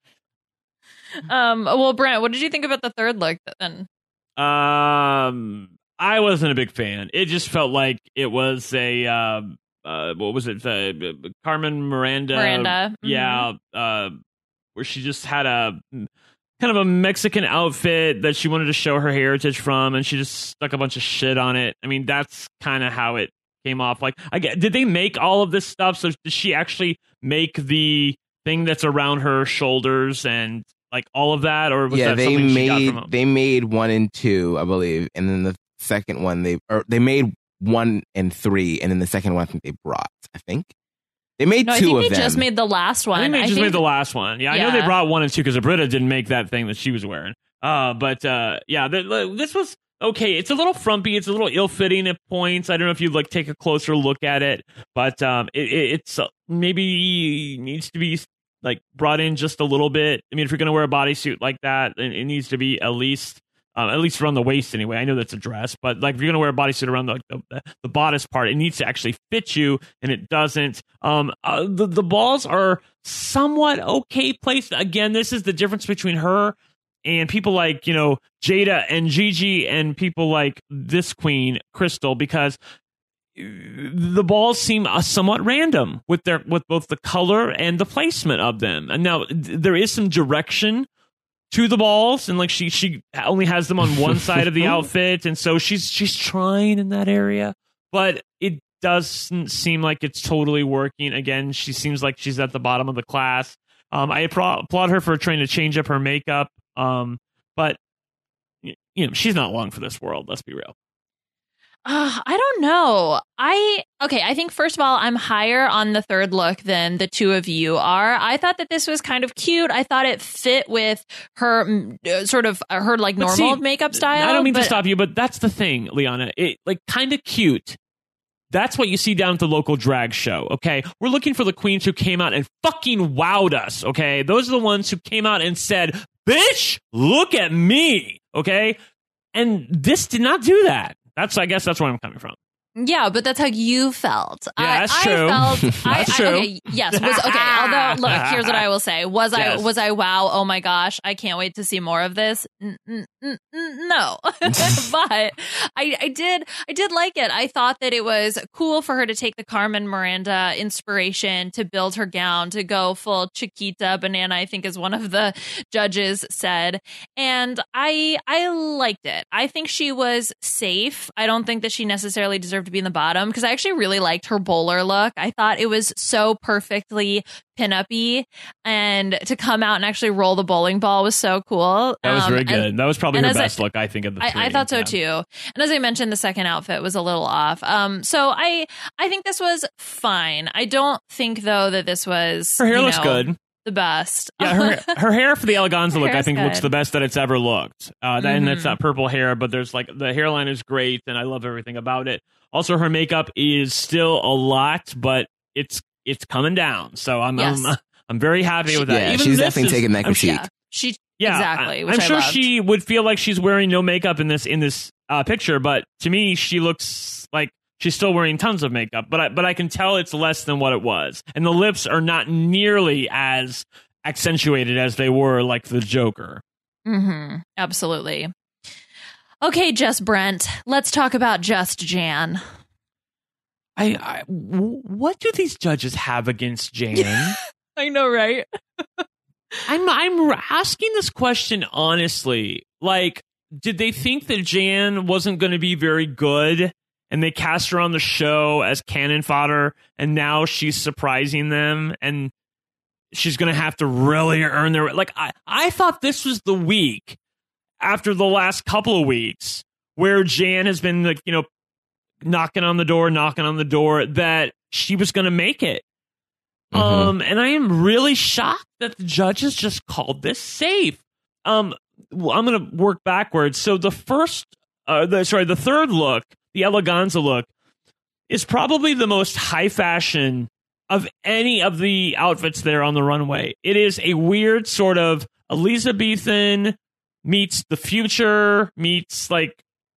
Um. Well, Brent, what did you think about the third look then? Um, I wasn't a big fan. It just felt like it was a um, uh, what was it? Uh, Carmen Miranda. Miranda. Mhm. Yeah. Uh, where she just had a kind of a Mexican outfit that she wanted to show her heritage from, and she just stuck a bunch of shit on it. I mean, that's kind of how it came off. Like, I get, did they make all of this stuff? So did she actually make the thing that's around her shoulders and like all of that, or was yeah, that they something she got made from 'em? they made one and two, I believe, and then the second one they or they made one and three, and then the second one I think they brought. I think they made No, I two think of they them. just made the last one. I think they I just think- made the last one. Yeah, I know Yeah. they brought one and two because Britta didn't make that thing that she was wearing. Uh, but uh, yeah, the, this was okay. It's a little frumpy. It's a little ill-fitting at points. I don't know if you'd like take a closer look at it, but um, it, it, it's uh, maybe needs to be like brought in just a little bit. I mean, if you're going to wear a bodysuit like that, it, it needs to be at least. Um, at least around the waist anyway. I know that's a dress, but like if you're gonna wear a bodysuit around the, the the bodice part, it needs to actually fit you, and it doesn't. Um, uh, the the balls are somewhat okay placed. Again, this is the difference between her and people like you know Jada and Gigi and people like this queen Crystal, because the balls seem uh, somewhat random with their with both the color and the placement of them. And now th- there is some direction to the balls, and like she she only has them on one side of the outfit, and so she's she's trying in that area, but it doesn't seem like it's totally working. Again, she seems like she's at the bottom of the class. Um, I appro- applaud her for trying to change up her makeup, um, but you know she's not long for this world. Let's be real. Uh, I don't know. I okay. I think first of all, I'm higher on the third look than the two of you are. I thought that this was kind of cute. I thought it fit with her mm, uh, sort of uh, her like But normal see, makeup style. I don't mean but, to stop you, but that's the thing, Liana. It like kind of cute. That's what you see down at the local drag show, okay? We're looking for the queens who came out and fucking wowed us, okay? Those are the ones who came out and said, bitch, look at me, okay? And this did not do that. That's, I guess that's where I'm coming from. Yeah, but that's how you felt. Yeah, I, that's I true. Felt, That's I, true. I, okay, yes. Was, okay. Although, look, here's what I will say. Was Yes. I? Was I? Wow! Oh my gosh! I can't wait to see more of this. N- n- n- n- no, but I, I did. I did like it. I thought that it was cool for her to take the Carmen Miranda inspiration to build her gown to go full Chiquita banana. I think is one of the judges said, and I I liked it. I think she was safe. I don't think that she necessarily deserved to be in the bottom because I actually really liked her bowler look. I thought it was so perfectly pin-up-y, and to come out and actually roll the bowling ball was so cool. That was Um, very good. and- that was probably and her as I- best look, I think, of the three. I, I thought so Yeah. too. And as I mentioned, the second outfit was a little off. Um, so I I think this was fine. I don't think though that this was Her hair you looks know, good. the best. Yeah, her her hair for the Eleganza Her look, I hair's think, looks good. the best that it's ever looked. Uh, that, And Mhm. it's that purple hair, but there's like the hairline is great, and I love everything about it. Also, her makeup is still a lot, but it's it's coming down. So I'm Yes. I'm, I'm very happy with that. Yeah, Even she's this definitely is- taking that I'm critique. Yeah, she Yeah, exactly. I, Which I'm I sure loved. she would feel like she's wearing no makeup in this in this uh, picture, but to me, she looks like she's still wearing tons of makeup. But I, but I can tell it's less than what it was, and the lips are not nearly as accentuated as they were, like the Joker. Mm-hmm. Absolutely. Okay, Just Brent. Let's talk about Just Jan. I, I w- what do these judges have against Jan? I know, right? I'm I'm asking this question honestly. Like, did they think that Jan wasn't going to be very good, and they cast her on the show as cannon fodder, and now she's surprising them, and she's going to have to really earn their like? I I thought this was the week after the last couple of weeks where Jan has been like you know knocking on the door, knocking on the door that she was going to make it. Mhm. Um, and I am really shocked that the judges just called this safe. Um, well, I'm going to work backwards. So the first, uh, the sorry, the third look, the Eleganza look, is probably the most high fashion of any of the outfits there on the runway. It is a weird sort of Elizabethan meets the future meets like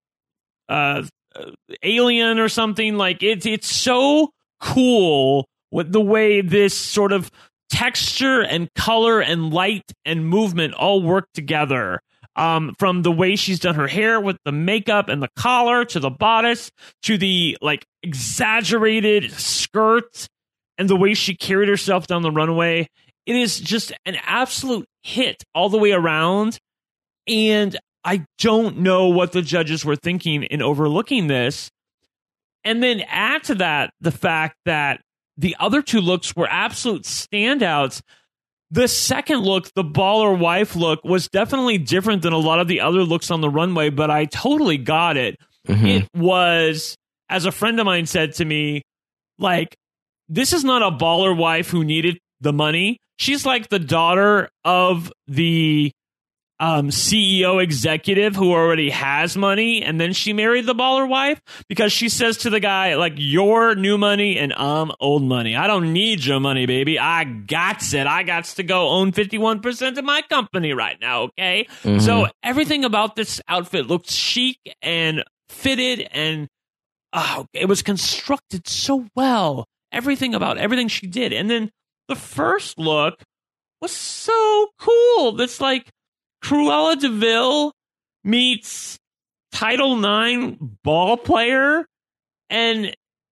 uh, Alien or something. Like it's it's so cool with the way this sort of texture and color and light and movement all work together. Um, from the way she's done her hair with the makeup and the collar to the bodice to the like exaggerated skirt and the way she carried herself down the runway. It is just an absolute hit all the way around. And I don't know what the judges were thinking in overlooking this. And then add to that the fact that the other two looks were absolute standouts. The second look, the baller wife look, was definitely different than a lot of the other looks on the runway, but I totally got it. Mhm. It was, as a friend of mine said to me, like, this is not a baller wife who needed the money. She's like the daughter of the um, C E O executive who already has money, and then she married the baller wife because she says to the guy, like, you're new money and I'm old money. I don't need your money, baby. I got it. I got to go own fifty-one percent of my company right now, okay? Mhm. So everything about this outfit looked chic and fitted, and oh, it was constructed so well. Everything about everything she did. And then the first look was so cool. That's like Cruella de Vil meets Title nine ball player. And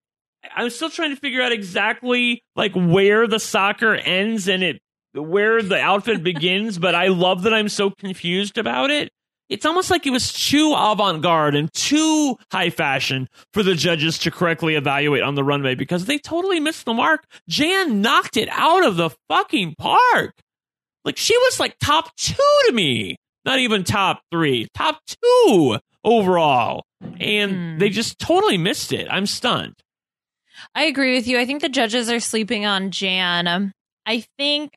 I'm still trying to figure out exactly like where the soccer ends and it where the outfit begins, but I love that I'm so confused about it. It's almost like it was too avant-garde and too high fashion for the judges to correctly evaluate on the runway because they totally missed the mark. Jan knocked it out of the fucking park. Like, she was like top two to me. Not even top three. Top two overall. And mm. they just totally missed it. I'm stunned. I agree with you. I think the judges are sleeping on Jan. Um, I think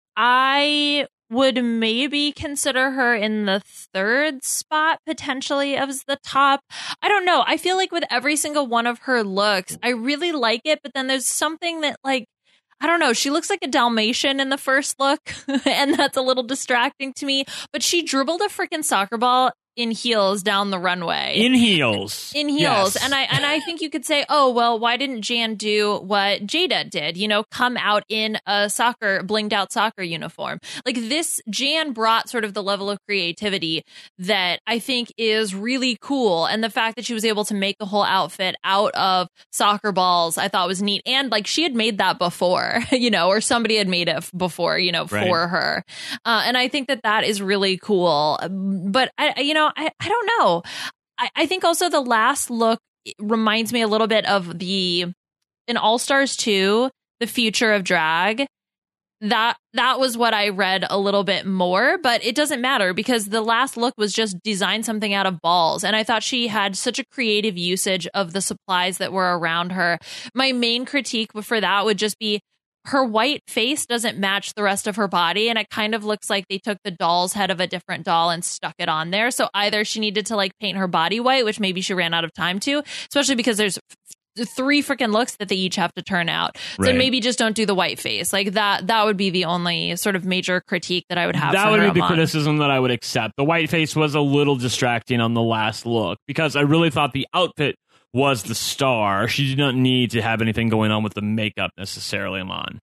I would maybe consider her in the third spot potentially as the top. I don't know. I feel like with every single one of her looks, I really like it, but then there's something that, like, I don't know. She looks like a Dalmatian in the first look, and that's a little distracting to me. But she dribbled a freaking soccer ball in heels down the runway. In heels. In heels. Yes. And I and I think you could say, oh, well, why didn't Jan do what Jada did? You know, come out in a soccer, blinged out soccer uniform. Like this, Jan brought sort of the level of creativity that I think is really cool. And the fact that she was able to make the whole outfit out of soccer balls, I thought was neat. And like she had made that before, you know, or somebody had made it before, you know, right. for her. Uh, and I think that that is really cool. But, I, you know, I, I don't know. I, I think also the last look reminds me a little bit of the in All Stars two, The Future of Drag. That that was what I read a little bit more, but it doesn't matter because the last look was just design something out of balls. And I thought she had such a creative usage of the supplies that were around her. My main critique for that would just be her white face doesn't match the rest of her body. And it kind of looks like they took the doll's head of a different doll and stuck it on there. So either she needed to like paint her body white, which maybe she ran out of time to, especially because there's f- three freaking looks that they each have to turn out. So right. maybe just don't do the white face. Like that, that would be the only sort of major critique that I would have. That for would her be the on. criticism that I would accept. The white face was a little distracting on the last look because I really thought the outfit was the star. She did not need to have anything going on with the makeup necessarily, Amon.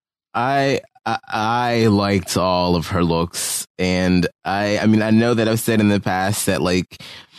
I, I I liked all of her looks, and I I mean I know that I've said in the past that like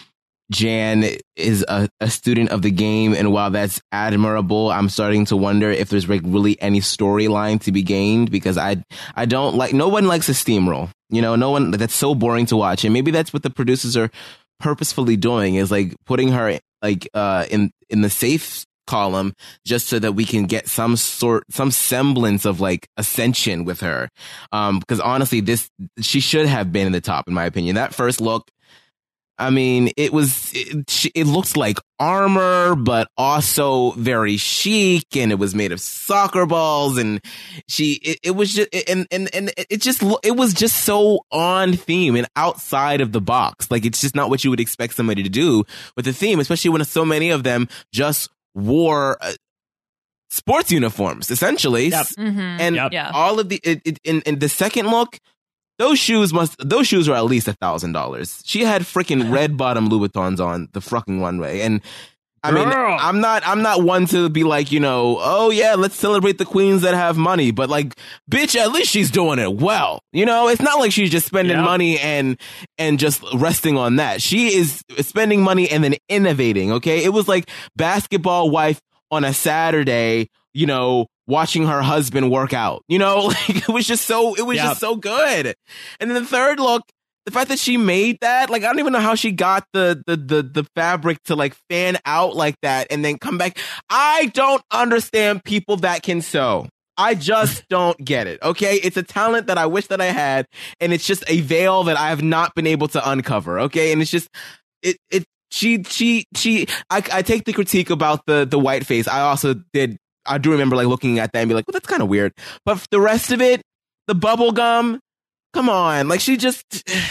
Jan is a, a student of the game, and while that's admirable, I'm starting to wonder if there's like really any storyline to be gained because I I don't like no one likes a steamroll, you know, no one that's so boring to watch, and maybe that's what the producers are purposefully doing is like putting her like uh in in the safe column just so that we can get some sort some semblance of like ascension with her um because honestly this she should have been in the top in my opinion. That first look, I mean, it was it, it looks like armor but also very chic, and it was made of soccer balls, and she it, it was just and and and it just it was just so on theme and outside of the box. Like it's just not what you would expect somebody to do with the theme, especially when so many of them just wore uh, sports uniforms essentially. Yep. Mm-hmm. And Yep. Yeah. all of the it, it, in, in the second look, those shoes must those shoes were at least a thousand dollars. She had freaking red bottom Louboutins on the fucking runway, and I mean, Girl. I'm not I'm not one to be like, you know, oh yeah, let's celebrate the queens that have money, but like, bitch, at least she's doing it well. You know, it's not like she's just spending Yep. money and and just resting on that. She is spending money and then innovating. Okay, it was like basketball wife on a Saturday, you know, watching her husband work out. You know, like it was just so it was Yep. just so good. And then the third look, the fact that she made that, like, I don't even know how she got the, the, the, the fabric to like fan out like that and then come back. I don't understand people that can sew. I just don't get it. Okay. It's a talent that I wish that I had. And it's just a veil that I have not been able to uncover. Okay. And it's just, it, it, she, she, she, I, I take the critique about the, the white face. I also did, I do remember like looking at that and be like, well, that's kind of weird. But the rest of it, the bubble gum, come on, like she just.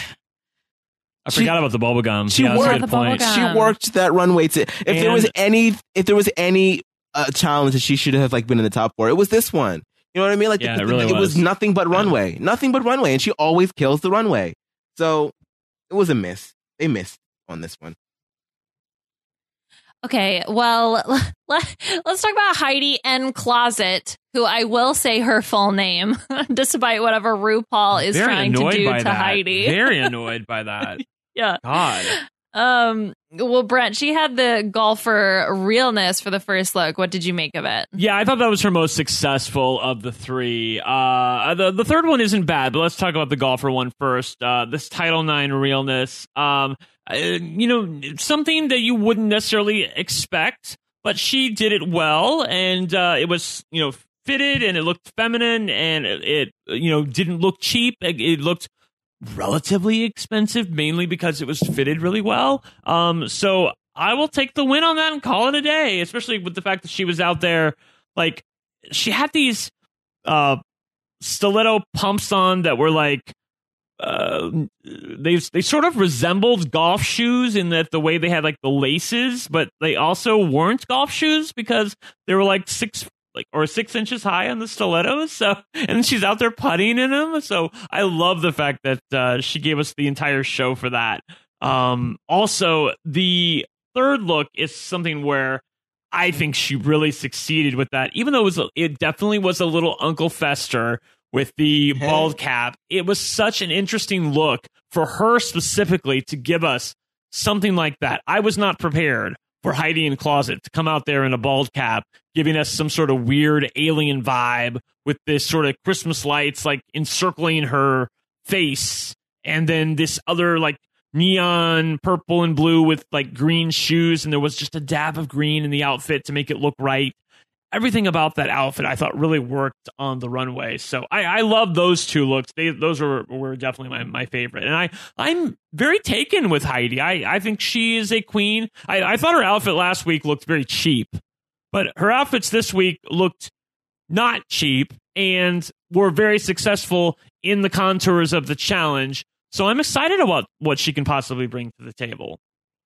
I she, forgot about the bubble gum. She Yeah, that's a worked, good point. gum. she worked that runway to. If And- there was any, if there was any uh, challenge that she should have like been in the top four, it was this one. You know what I mean? Like Yeah, the, it really it was was. nothing but runway, nothing but runway, and she always kills the runway. So it was a miss. They missed on this one. Okay, well, let, let's talk about Heidi N. Closet, who I will say her full name, despite whatever RuPaul is Very trying to annoyed do by to that. Heidi. Very annoyed by that. Yeah. God. Um, well, Brent, she had the golfer realness for the first look. What did you make of it? Yeah, I thought that was her most successful of the three. Uh, the the third one isn't bad, but let's talk about the golfer one first. Uh, this Title nine realness, um, uh, you know, something that you wouldn't necessarily expect, but she did it well, and uh, it was, you know, fitted and it looked feminine, and it, it you know, didn't look cheap. It, it looked relatively expensive, mainly because it was fitted really well. Um, so I will take the win on that and call it a day, especially with the fact that she was out there. Like, she had these uh, stiletto pumps on that were like, uh, they they sort of resembled golf shoes in that the way they had like the laces, but they also weren't golf shoes because they were like six like or six inches high on the stilettos. So, and she's out there putting in them. So I love the fact that uh, she gave us the entire show for that. Um, also, the third look is something where I think she really succeeded with that, even though it was, it definitely was a little Uncle Fester with the Hey. bald cap. It was such an interesting look for her specifically to give us something like that. I was not prepared for Heidi N Closet to come out there in a bald cap, giving us some sort of weird alien vibe with this sort of Christmas lights like encircling her face, and then this other like neon purple and blue with like green shoes, and there was just a dab of green in the outfit to make it look right. Everything about that outfit I thought really worked on the runway. So I, I love those two looks. They, those were, were definitely my, my favorite. And I, I'm very taken with Heidi. I, I think she is a queen. I, I thought her outfit last week looked very cheap, but her outfits this week looked not cheap and were very successful in the contours of the challenge. So I'm excited about what she can possibly bring to the table.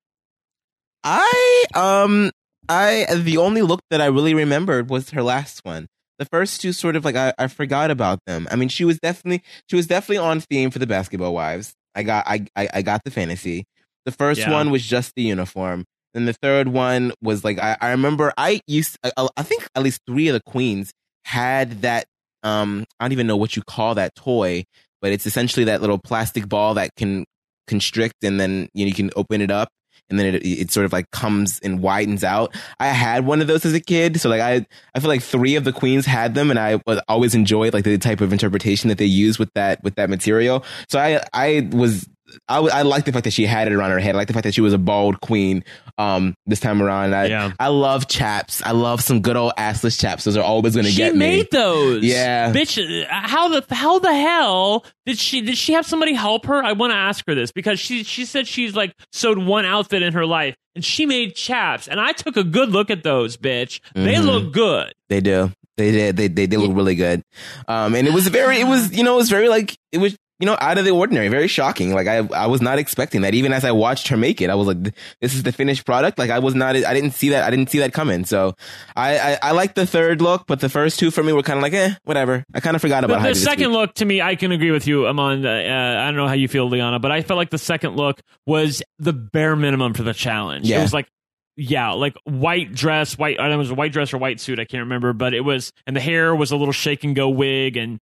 I um I the only look that I really remembered was her last one. The first two sort of like I, I forgot about them. I mean, she was definitely she was definitely on theme for the Basketball Wives. I got I I, I got the fantasy. The first Yeah. one was just the uniform. Then the third one was like I, I remember I used I, I think at least three of the queens had that um I don't even know what you call that toy, but it's essentially that little plastic ball that can constrict and then you know, you can open it up. And then it, it sort of like comes and widens out. I had one of those as a kid. So like I, I feel like three of the queens had them, and I always enjoyed like the type of interpretation that they use with that, with that material. So I, I was, I, I like the fact that she had it around her head. I like the fact that she was a bald queen um, this time around. I, Yeah. I love chaps. I love some good old assless chaps. Those are always going to She get me. made those. Yeah. Bitch, uh, how the how the hell did she did she have somebody help her? I want to ask her this because she she said she's like sewed one outfit in her life and she made chaps, and I took a good look at those, bitch. They Mhm. look good. They do. They did. They they, they look really good. Um, and it was very. It was you know. It was very like it was you know out of the ordinary. Very shocking. Like I I was not expecting that. Even as I watched her make it, I was like, this is the finished product. Like I was not. I didn't see that. I didn't see that coming. So I I, I like the third look, but the first two for me were kind of like eh, whatever. I kind of forgot about The, Heidi the this second week. look, to me, I can agree with you, Amon. Uh, I don't know how you feel, Liana, but I felt like the second look was the bare minimum for the challenge. Yeah. It was like, yeah, like white dress, white. I don't know, it was a white dress or white suit. I can't remember, but it was, and the hair was a little shake and go wig, and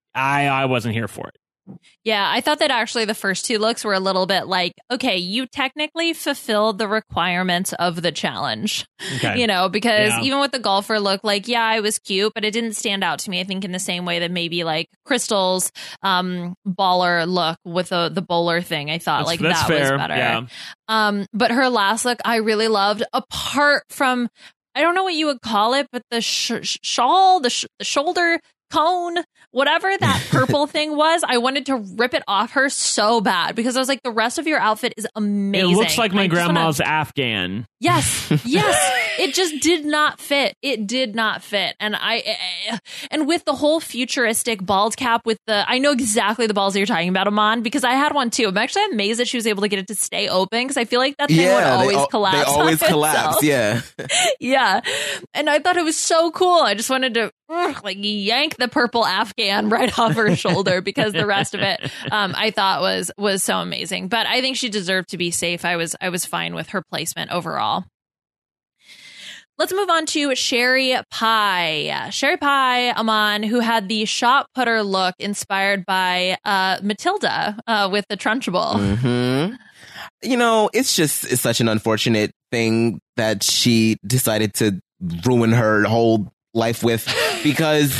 I I wasn't here for it. Yeah, I thought that actually the first two looks were a little bit like, okay, you technically fulfilled the requirements of the challenge. Okay. You know, because Yeah. even with the golfer look, like, yeah, it was cute, but it didn't stand out to me, I think, in the same way that maybe like Crystal's um, baller look with the, the bowler thing. I thought That's- like that's that fair. was better. Yeah. Um, but her last look, I really loved, apart from, I don't know what you would call it, but the sh- sh- shawl, the, sh- the shoulder cone, whatever that purple thing was, I wanted to rip it off her so bad because I was like, the rest of your outfit is amazing. It looks like my I just wanna- grandma's Afghan. Yes, yes. It just did not fit. It did not fit. And I, and with the whole futuristic bald cap with the, I know exactly the balls that you're talking about, Amon, because I had one too. I'm actually amazed that she was able to get it to stay open because I feel like that thing would Yeah, always they, al- collapse. they always on collapse. itself. Yeah. Yeah. And I thought it was so cool. I just wanted to ugh, like yank the purple Afghan right off her shoulder because the rest of it um, I thought was was so amazing. But I think she deserved to be safe. I was I was fine with her placement overall. Let's move on to Sherry Pie. Sherry Pie, Amon, who had the shot putter look inspired by uh, Matilda uh, with the Trunchbull. hmm you know, it's just it's such an unfortunate thing that she decided to ruin her whole life with, because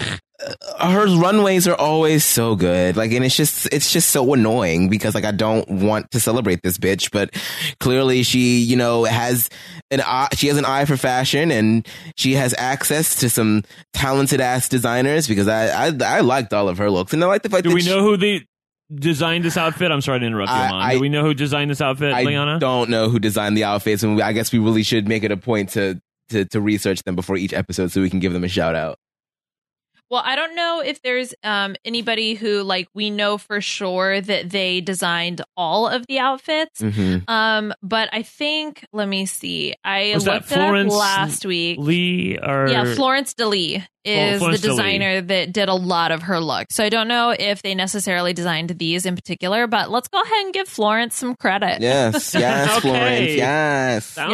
her runways are always so good. Like, and it's just it's just so annoying because like I don't want to celebrate this bitch, but clearly she, you know, has an eye, she has an eye for fashion, and she has access to some talented ass designers, because I I, I liked all of her looks, and I like the fact Do that we she, know who the designed this outfit? I'm sorry to interrupt you, I- Lon. I- Do we know who designed this outfit, I Liana? don't know who designed the outfits, and I guess we really should make it a point to, to to research them before each episode so we can give them a shout out. Well, I don't know if there's um, anybody who, like, we know for sure that they designed all of the outfits. Mm-hmm. Um, but I think, let me see. I Was that looked it Florence up last week. Lee or Yeah, Florence DeLee is Florence the DeLee. designer that did a lot of her looks. So I don't know if they necessarily designed these in particular, but let's go ahead and give Florence some credit. Yes, yes, Okay. Florence, yes. Sounds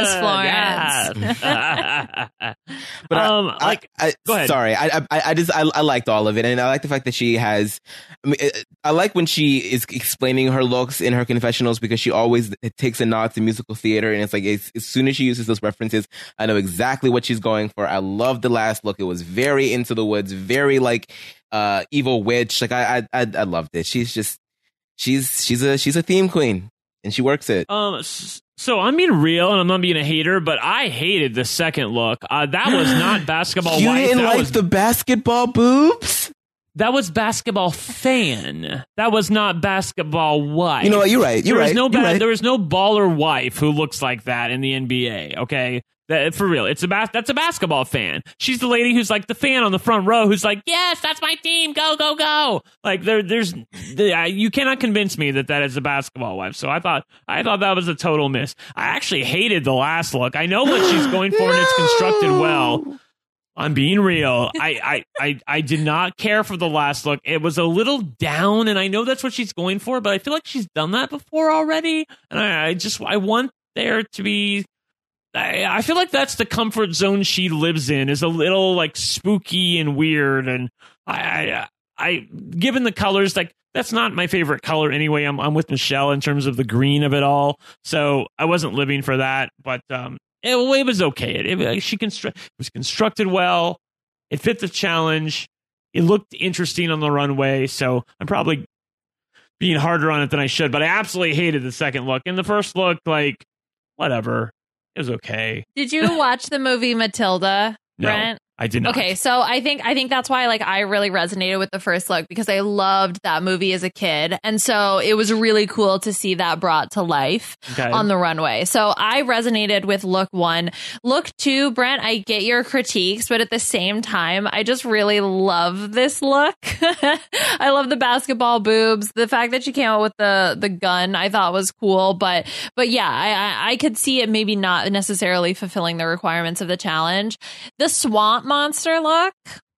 Yes, good. Florence. Yes. But I- um, I, like, I, go ahead. Sorry, I, I, I just, I, I liked all of it, and I like the fact that she has. I mean, it- I like when she is explaining her looks in her confessionals, because she always takes a nod to musical theater, and it's like as, as soon as she uses those references, I know exactly what she's going for. I love the last look; it was very Into the Woods, very like uh, evil witch. Like I, I, I, I loved it. She's just, she's, she's a, she's a theme queen, and she works it. Um, s- so I'm being real and I'm not being a hater, but I hated the second look. Uh, that was not basketball you wife. didn't That like was the basketball boobs? that was basketball fan. That was not basketball wife. You know what? You're right. You're there right. was no you're ba- right. there was no baller wife who looks like that in the N B A. Okay, that, for real, it's a bas- that's a basketball fan. She's the lady who's like the fan on the front row who's like, yes, that's my team, go go go. Like there, there's the, uh, you cannot convince me that that is a basketball wife. So I thought I thought that was a total miss. I actually hated the last look. I know what she's going for, and it's constructed well. I'm being real. I, I, I, I did not care for the last look. It was a little down, and I know that's what she's going for, but I feel like she's done that before already. And I, I just I want there to be. I, I feel like that's the comfort zone she lives in, is a little like spooky and weird. And I, I, I given the colors, like that's not my favorite color anyway. I'm, I'm with Michelle in terms of the green of it all. So I wasn't living for that, but um. It, it was okay. It, it, she constru- it was constructed well. It fit the challenge. It looked interesting on the runway. So I'm probably being harder on it than I should. But I absolutely hated the second look. And the first look, like, whatever. It was okay. Did you watch the movie Matilda, No, Brent? I did not. Okay, so I think I think that's why like I really resonated with the first look, because I loved that movie as a kid, and so it was really cool to see that brought to life Okay. on the runway. So I resonated with look one. Look two, Brent, I get your critiques, but at the same time, I just really love this look. I love the basketball boobs. The fact that she came out with the the gun, I thought was cool, but but yeah, I I, I could see it maybe not necessarily fulfilling the requirements of the challenge. The swamp monster look,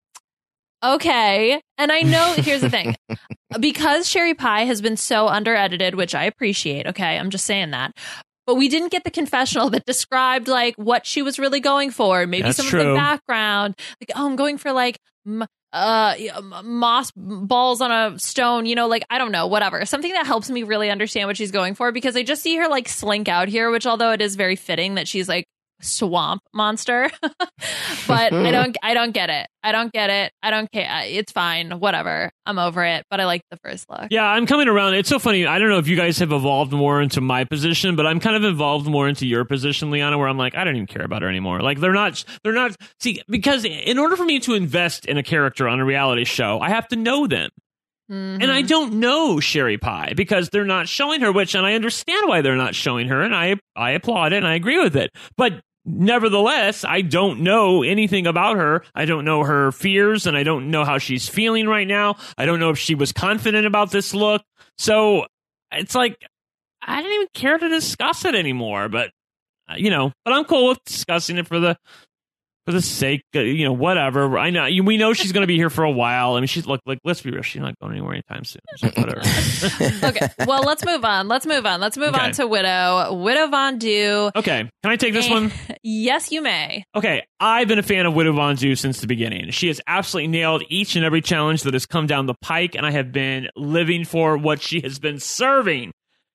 okay. And I know, here's the thing, because Sherry Pie has been so under edited, which I appreciate, okay, I'm just saying that, but we didn't get the confessional that described like what she was really going for, maybe That's some of true. the background, like, oh, I'm going for like m- uh moss balls on a stone, you know, like I don't know, whatever, something that helps me really understand what she's going for, because I just see her like slink out here, which although it is very fitting that she's like swamp monster, but I don't I don't get it. I don't get it. I don't care. It's fine. Whatever. I'm over it. But I like the first look. Yeah, I'm coming around. It's so funny. I don't know if you guys have evolved more into my position, but I'm kind of evolved more into your position, Liana, where I'm like, I don't even care about her anymore. Like they're not, they're not, see, because in order for me to invest in a character on a reality show, I have to know them. Mhm. And I don't know Sherry Pie because they're not showing her, which, and I understand why they're not showing her, and I, I applaud it and I agree with it. But nevertheless, I don't know anything about her. I don't know her fears, and I don't know how she's feeling right now. I don't know if she was confident about this look. So it's like, I didn't even care to discuss it anymore. But, uh, you know, but I'm cool with discussing it for the for the sake, of, you know, whatever. I know we know she's going to be here for a while. I mean, she's look like let's be real, she's not going anywhere anytime soon. So whatever. Okay. Well, let's move on. Let's move on. Let's move Okay. on to Widow. Widow Von Du. Okay, can I take this Eh, one? Yes, you may. Okay, I've been a fan of Widow Von Du since the beginning. She has absolutely nailed each and every challenge that has come down the pike, and I have been living for what she has been serving.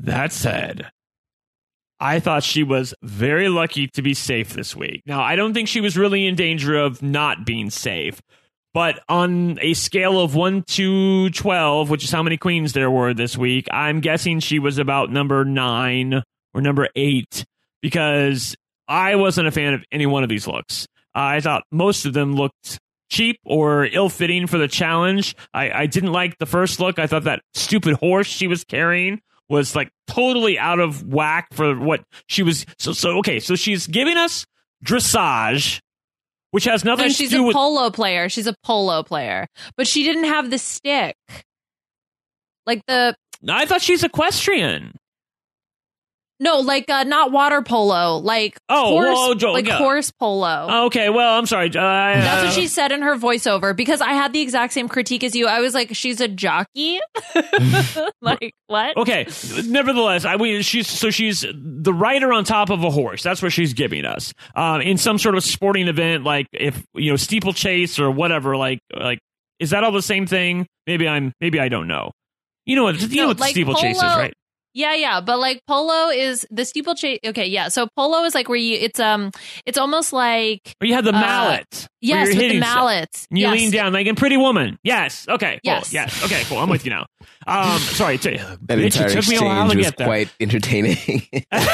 That said, I thought she was very lucky to be safe this week. Now, I don't think she was really in danger of not being safe. But on a scale of one to twelve, which is how many queens there were this week, I'm guessing she was about number nine or number eight, because I wasn't a fan of any one of these looks. Uh, I thought most of them looked cheap or ill-fitting for the challenge. I, I didn't like the first look. I thought that stupid horse she was carrying was like totally out of whack for what she was. So, so okay, so she's giving us dressage, which has nothing No, to she's do a with... polo player. She's a polo player. But she didn't have the stick. Like the... I thought she's equestrian. No, like uh, not water polo. Like Oh, horse, well, Jo- like yeah. horse polo. Okay, well, I'm sorry. Uh, That's uh, what she said in her voiceover, because I had the exact same critique as you. I was like, she's a jockey? Like, what? Okay, nevertheless, I mean, she's so she's the rider on top of a horse. That's what she's giving us. Um, in some sort of sporting event, like if you know steeplechase or whatever. Like, like is that all the same thing? Maybe I'm. Maybe I don't know. You know what? You No, know what like steeplechase is, polo- right? Yeah, yeah, but like polo is the steeplechase. Okay, yeah. So polo is like where you. It's um. It's almost like Or you have the uh, mallet. where yes, you're with the hitting stuff. mallet. And you yes. lean down like in Pretty Woman. Yes. Okay. Cool. Yes. Yes. Okay. Cool. I'm with you now. Um. Sorry. T- That bitch, entire it took me a while exchange to was get there. quite entertaining.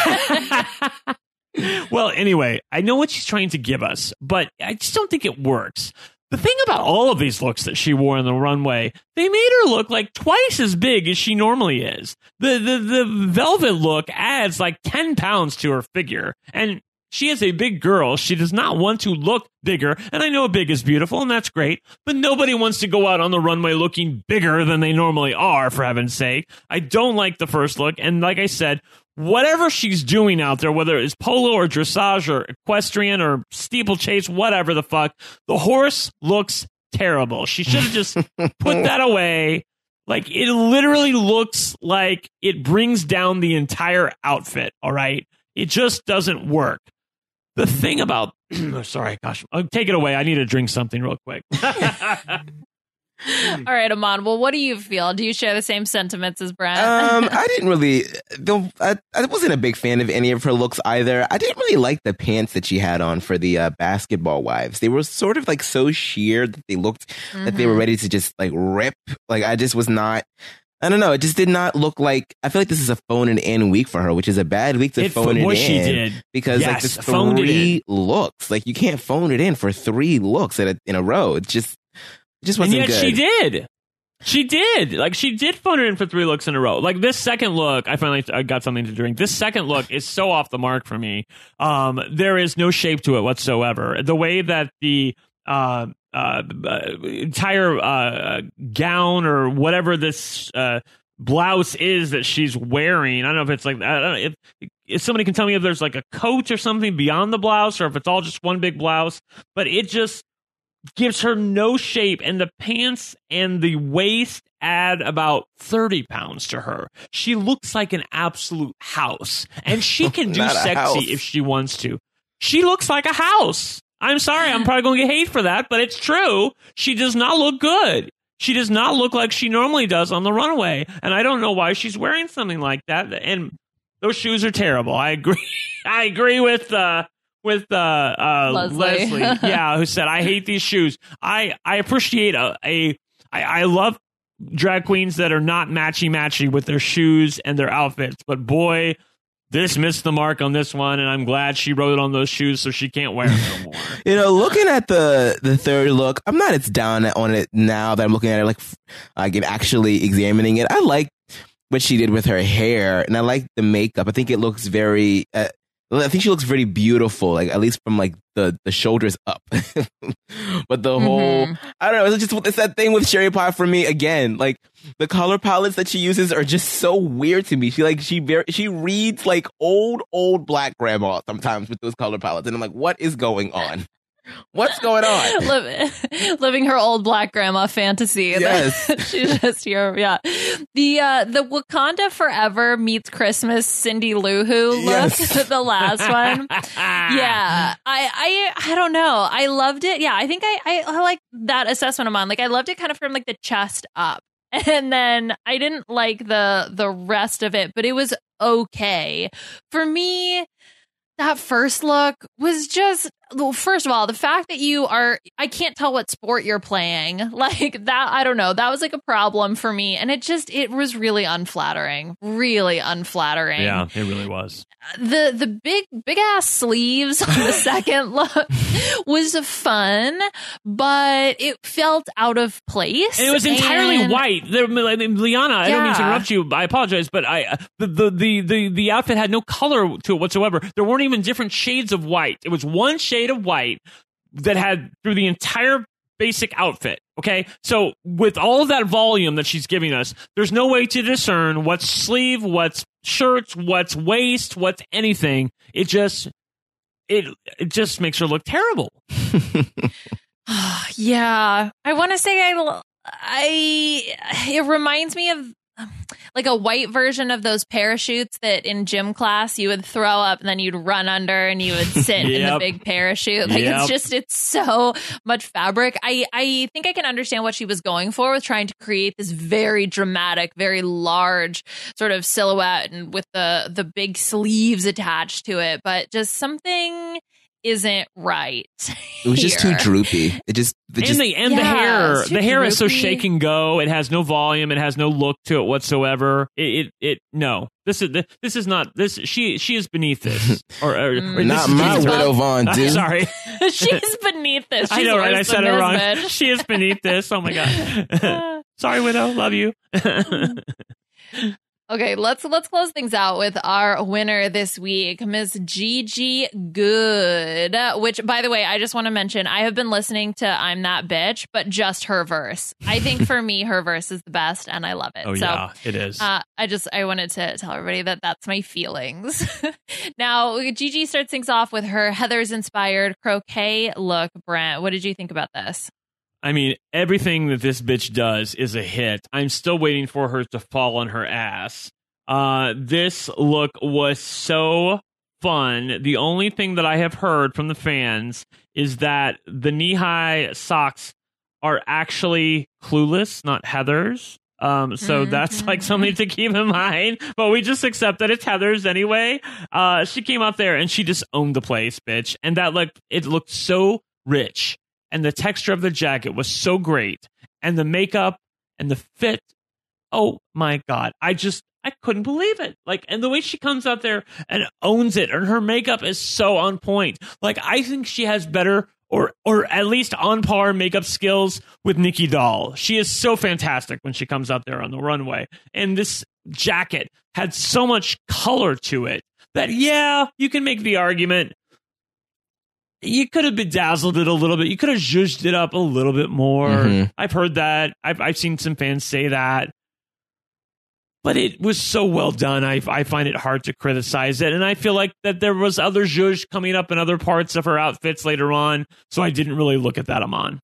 Well, anyway, I know what she's trying to give us, but I just don't think it works. The thing about all of these looks that she wore on the runway, they made her look like twice as big as she normally is. The the the velvet look adds like ten pounds to her figure, and she is a big girl. She does not want to look bigger, and I know big is beautiful, and that's great, but nobody wants to go out on the runway looking bigger than they normally are, for heaven's sake. I don't like the first look, and like I said, whatever she's doing out there, whether it's polo or dressage or equestrian or steeplechase, whatever the fuck, the horse looks terrible. She should have just put that away. Like, it literally looks like it brings down the entire outfit, all right? It just doesn't work. The thing about... sorry, gosh. I'll take it away. I need to drink something real quick. All right, Aman. Well, what do you feel? Do you share the same sentiments as Brent? Um, I didn't really. The, I, I wasn't a big fan of any of her looks either. I didn't really like the pants that she had on for the uh, basketball wives. They were sort of like so sheer that they looked mm-hmm. that they were ready to just like rip. Like I just was not. I don't know. It just did not look like. I feel like this is a phone it in week for her, which is a bad week to it, phone it in. What she did, because yes, like this phoned three looks, like you can't phone it in for three looks at a, in a row. It just, it just wasn't and yet good. She did. She did. Like, she did phone it in for three looks in a row. Like, this second look, I finally I got something to drink. This second look is so off the mark for me. Um, there is no shape to it whatsoever. The way that the uh, uh, entire uh, gown or whatever this uh, blouse is that she's wearing, I don't know if it's like, I don't know, if, if somebody can tell me if there's like a coat or something beyond the blouse or if it's all just one big blouse, but it just gives her no shape, and the pants and the waist add about thirty pounds to her. She looks like an absolute house, and she can do sexy if she wants to. She looks like a house. I'm sorry, I'm probably going to get hate for that, but it's true. She does not look good. She does not look like she normally does on the runway, and I don't know why she's wearing something like that, and those shoes are terrible. I agree. I agree with uh with uh, uh, Leslie, Leslie yeah, who said, I hate these shoes. I, I appreciate a, a I, I love drag queens that are not matchy-matchy with their shoes and their outfits, but boy, this missed the mark on this one, and I'm glad she wrote on those shoes so she can't wear them no more. You know, looking at the, the third look, I'm not as down on it now that I'm looking at it, like, like actually examining it. I like what she did with her hair, and I like the makeup. I think it looks very... Uh, I think she looks very beautiful, like at least from like the, the shoulders up. But the mm-hmm. whole, I don't know, it's just it's that thing with Sherry Pie for me again. Like the color palettes that she uses are just so weird to me. She like she very she reads like old old black grandma sometimes with those color palettes, and I'm like, what is going on? What's going on? Living, living her old black grandma fantasy. Yes. She's just here. Yeah. The uh, the Wakanda Forever meets Christmas Cindy Lou Who look, yes. The last one. Yeah. I, I I don't know. I loved it. Yeah, I think I, I, I like that assessment of mine. Like I loved it kind of from like the chest up. And then I didn't like the the rest of it, but it was okay. For me, that first look was just, well, first of all, the fact that you are, I can't tell what sport you're playing. Like that, I don't know. That was like a problem for me. And it just, it was really unflattering, really unflattering. Yeah, it really was. The the big big ass sleeves on the second look was fun, but it felt out of place. And it was entirely and, white. There, I mean, Liana, I don't mean to Yeah. interrupt you. I apologize, but I the, the the the the outfit had no color to it whatsoever. There weren't even different shades of white. It was one shade of white that had through the entire basic outfit. Okay, so with all of that volume that she's giving us, there's no way to discern what's sleeve, what's shirts, what's waist, what's anything. It just it it just makes her look terrible. Yeah, I want to say I I it reminds me of like a white version of those parachutes that in gym class you would throw up and then you'd run under and you would sit in the Yep. big parachute. Like Yep. it's just, it's so much fabric. I, I think I can understand what she was going for with trying to create this very dramatic, very large sort of silhouette and with the, the big sleeves attached to it, but just something isn't right. It was just too here. droopy. It just, it And just the and the Yeah, hair, it's too the hair is so droopy. shake and go. It has no volume. It has no look to it whatsoever. It it, it no. This is this is not this. She she is beneath this. Or, or, or this not is my beneath her. Widow Vaughn, I'm dude. sorry. She's beneath this. I She's know, right? I worse said than it wrong. Nisbet. She is beneath this. Oh my god. Sorry, Widow. Love you. Okay, let's let's close things out with our winner this week, Miss Gigi Good. Which, by the way, I just want to mention, I have been listening to "I'm That Bitch," but just her verse. I think for me, her verse is the best, and I love it. Oh so, yeah, it is. Uh, I just I wanted to tell everybody that that's my feelings. Now, Gigi starts things off with her Heather's inspired croquet look. Brent, what did you think about this? I mean, everything that this bitch does is a hit. I'm still waiting for her to fall on her ass. Uh, this look was so fun. The only thing that I have heard from the fans is that the knee-high socks are actually Clueless, not Heather's. Um, so Mm-hmm. that's like something to keep in mind. But we just accept that it's Heather's anyway. Uh, she came out there and she just owned the place, bitch. And that looked, it looked so rich. And the texture of the jacket was so great. And the makeup and the fit. Oh my God. I just, I couldn't believe it. Like, and the way she comes out there and owns it, and her makeup is so on point. Like, I think she has better or, or at least on par makeup skills with Nikki Doll. She is so fantastic when she comes out there on the runway. And this jacket had so much color to it that, yeah, you can make the argument. You could have bedazzled it a little bit. You could have zhuzhed it up a little bit more. Mhm. I've heard that. I've I've seen some fans say that. But it was so well done. I I find it hard to criticize it. And I feel like that there was other zhuzh coming up in other parts of her outfits later on. So I didn't really look at that, Aman.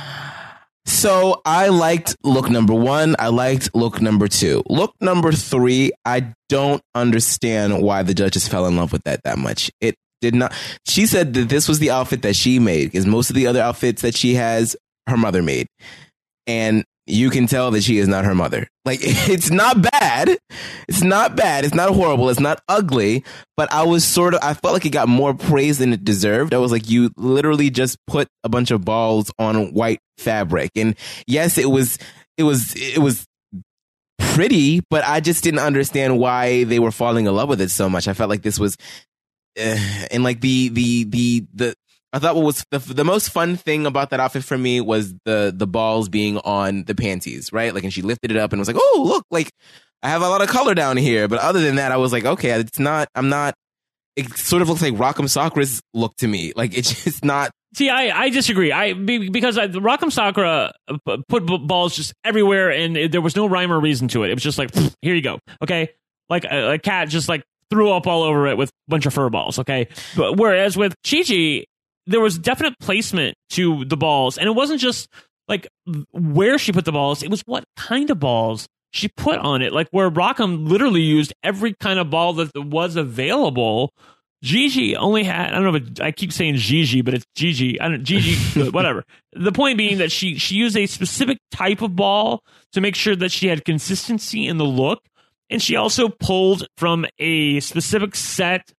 So I liked look number one. I liked look number two. Look number three, I don't understand why the judges fell in love with that that much. It did not. She said that this was the outfit that she made because most of the other outfits that she has, her mother made. And you can tell that she is not her mother. Like, it's not bad. It's not bad. It's not horrible. It's not ugly. But I was sort of, I felt like it got more praise than it deserved. I was like, you literally just put a bunch of balls on white fabric. And yes, it was, it was, it was pretty, but I just didn't understand why they were falling in love with it so much. I felt like this was, uh, and like the, the, the, the, I thought what was the, the most fun thing about that outfit for me was the the balls being on the panties, right? Like, and she lifted it up and was like, oh, look, like I have a lot of color down here. But other than that, I was like, okay, it's not, I'm not, it sort of looks like Rock'em Sakura's look to me. Like, it's just not. See, I, I disagree. I be- because I, Rock'em Sakura put b- balls just everywhere, and it, there was no rhyme or reason to it. It was just like, here you go, okay? Like a, a cat just like threw up all over it with a bunch of fur balls, okay? But whereas with Chi-Chi, there was definite placement to the balls, and it wasn't just like where she put the balls, it was what kind of balls she put on it. Like where Rock'em literally used every kind of ball that was available Gigi only had, I don't know, but I keep saying Gigi, but it's Gigi. I don't, Gigi, whatever. The point being that she, she used a specific type of ball to make sure that she had consistency in the look. And she also pulled from a specific set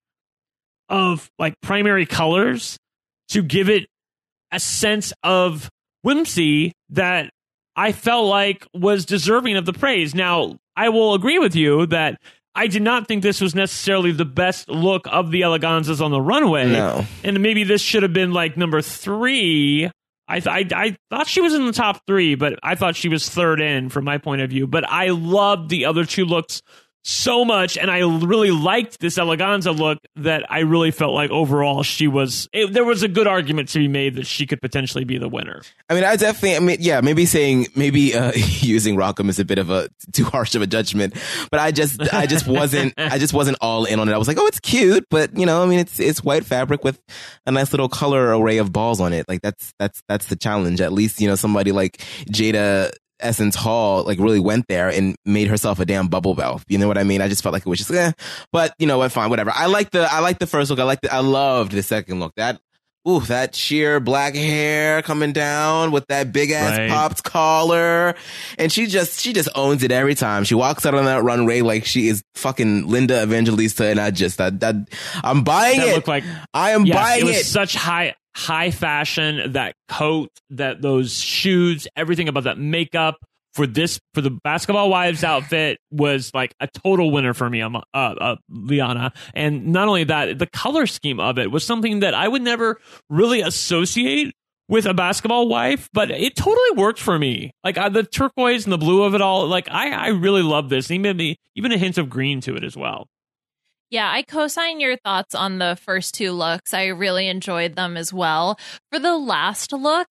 of like primary colors to give it a sense of whimsy that I felt like was deserving of the praise. Now, I will agree with you that I did not think this was necessarily the best look of the Eleganzas on the runway. No. And maybe this should have been like number three. I, th- I I thought she was in the top three, but I thought she was third in from my point of view. But I loved the other two looks so much, and I really liked this Eleganza look that I really felt like overall she was, it, there was a good argument to be made that she could potentially be the winner. I mean, I definitely, I mean, yeah, maybe saying, maybe uh, using Rockham is a bit of a, too harsh of a judgment, but I just, I just wasn't, I just wasn't all in on it. I was like, oh, it's cute, but you know, I mean, it's, it's white fabric with a nice little color array of balls on it. Like that's, that's, that's the challenge. At least, you know, somebody like Jada Essence Hall like really went there and made herself a damn bubble bath. You know what I mean? I just felt like it was just eh. But you know what? Fine, whatever. I like the I like the first look. I like the I loved the second look. That ooh, that sheer black hair coming down with that big ass Right. popped collar, and she just she just owns it every time she walks out on that runway like she is fucking Linda Evangelista. And I just that that I'm buying That it. looked like, I am yes, buying it was it. such high high fashion, that coat, that those shoes, everything about that makeup for this, for the Basketball Wives outfit was like a total winner for me, um, uh, uh, Liana. And not only that, the color scheme of it was something that I would never really associate with a basketball wife, but it totally worked for me. Like uh, the turquoise and the blue of it all, like I, I really love this. And even, even a hint of green to it as well. Yeah, I co-sign your thoughts on the first two looks. I really enjoyed them as well. For the last look,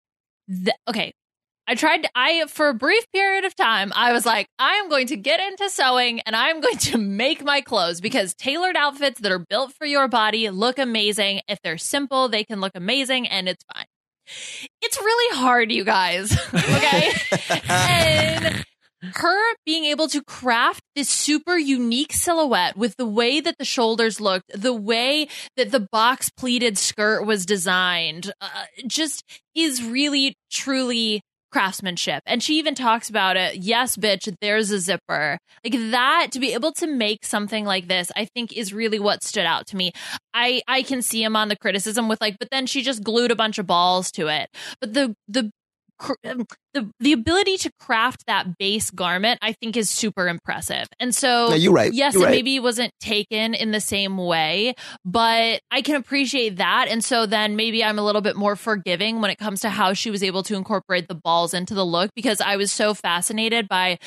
th- okay, I tried, I, for a brief period of time, I was like, I am going to get into sewing and I'm going to make my clothes, because tailored outfits that are built for your body look amazing. If they're simple, they can look amazing, and it's fine. It's really hard, you guys. Okay. And her being able to craft this super unique silhouette with the way that the shoulders looked, the way that the box pleated skirt was designed, uh, just is really, truly craftsmanship. And she even talks about it. Yes, bitch, there's a zipper. Like that, to be able to make something like this, I think is really what stood out to me. I, I can see him on the criticism with like, but then she just glued a bunch of balls to it. But the, the, the the ability to craft that base garment, I think, is super impressive. And so, no, you're right. yes, you're it right. maybe wasn't taken in the same way, but I can appreciate that. And so then maybe I'm a little bit more forgiving when it comes to how she was able to incorporate the balls into the look, because I was so fascinated by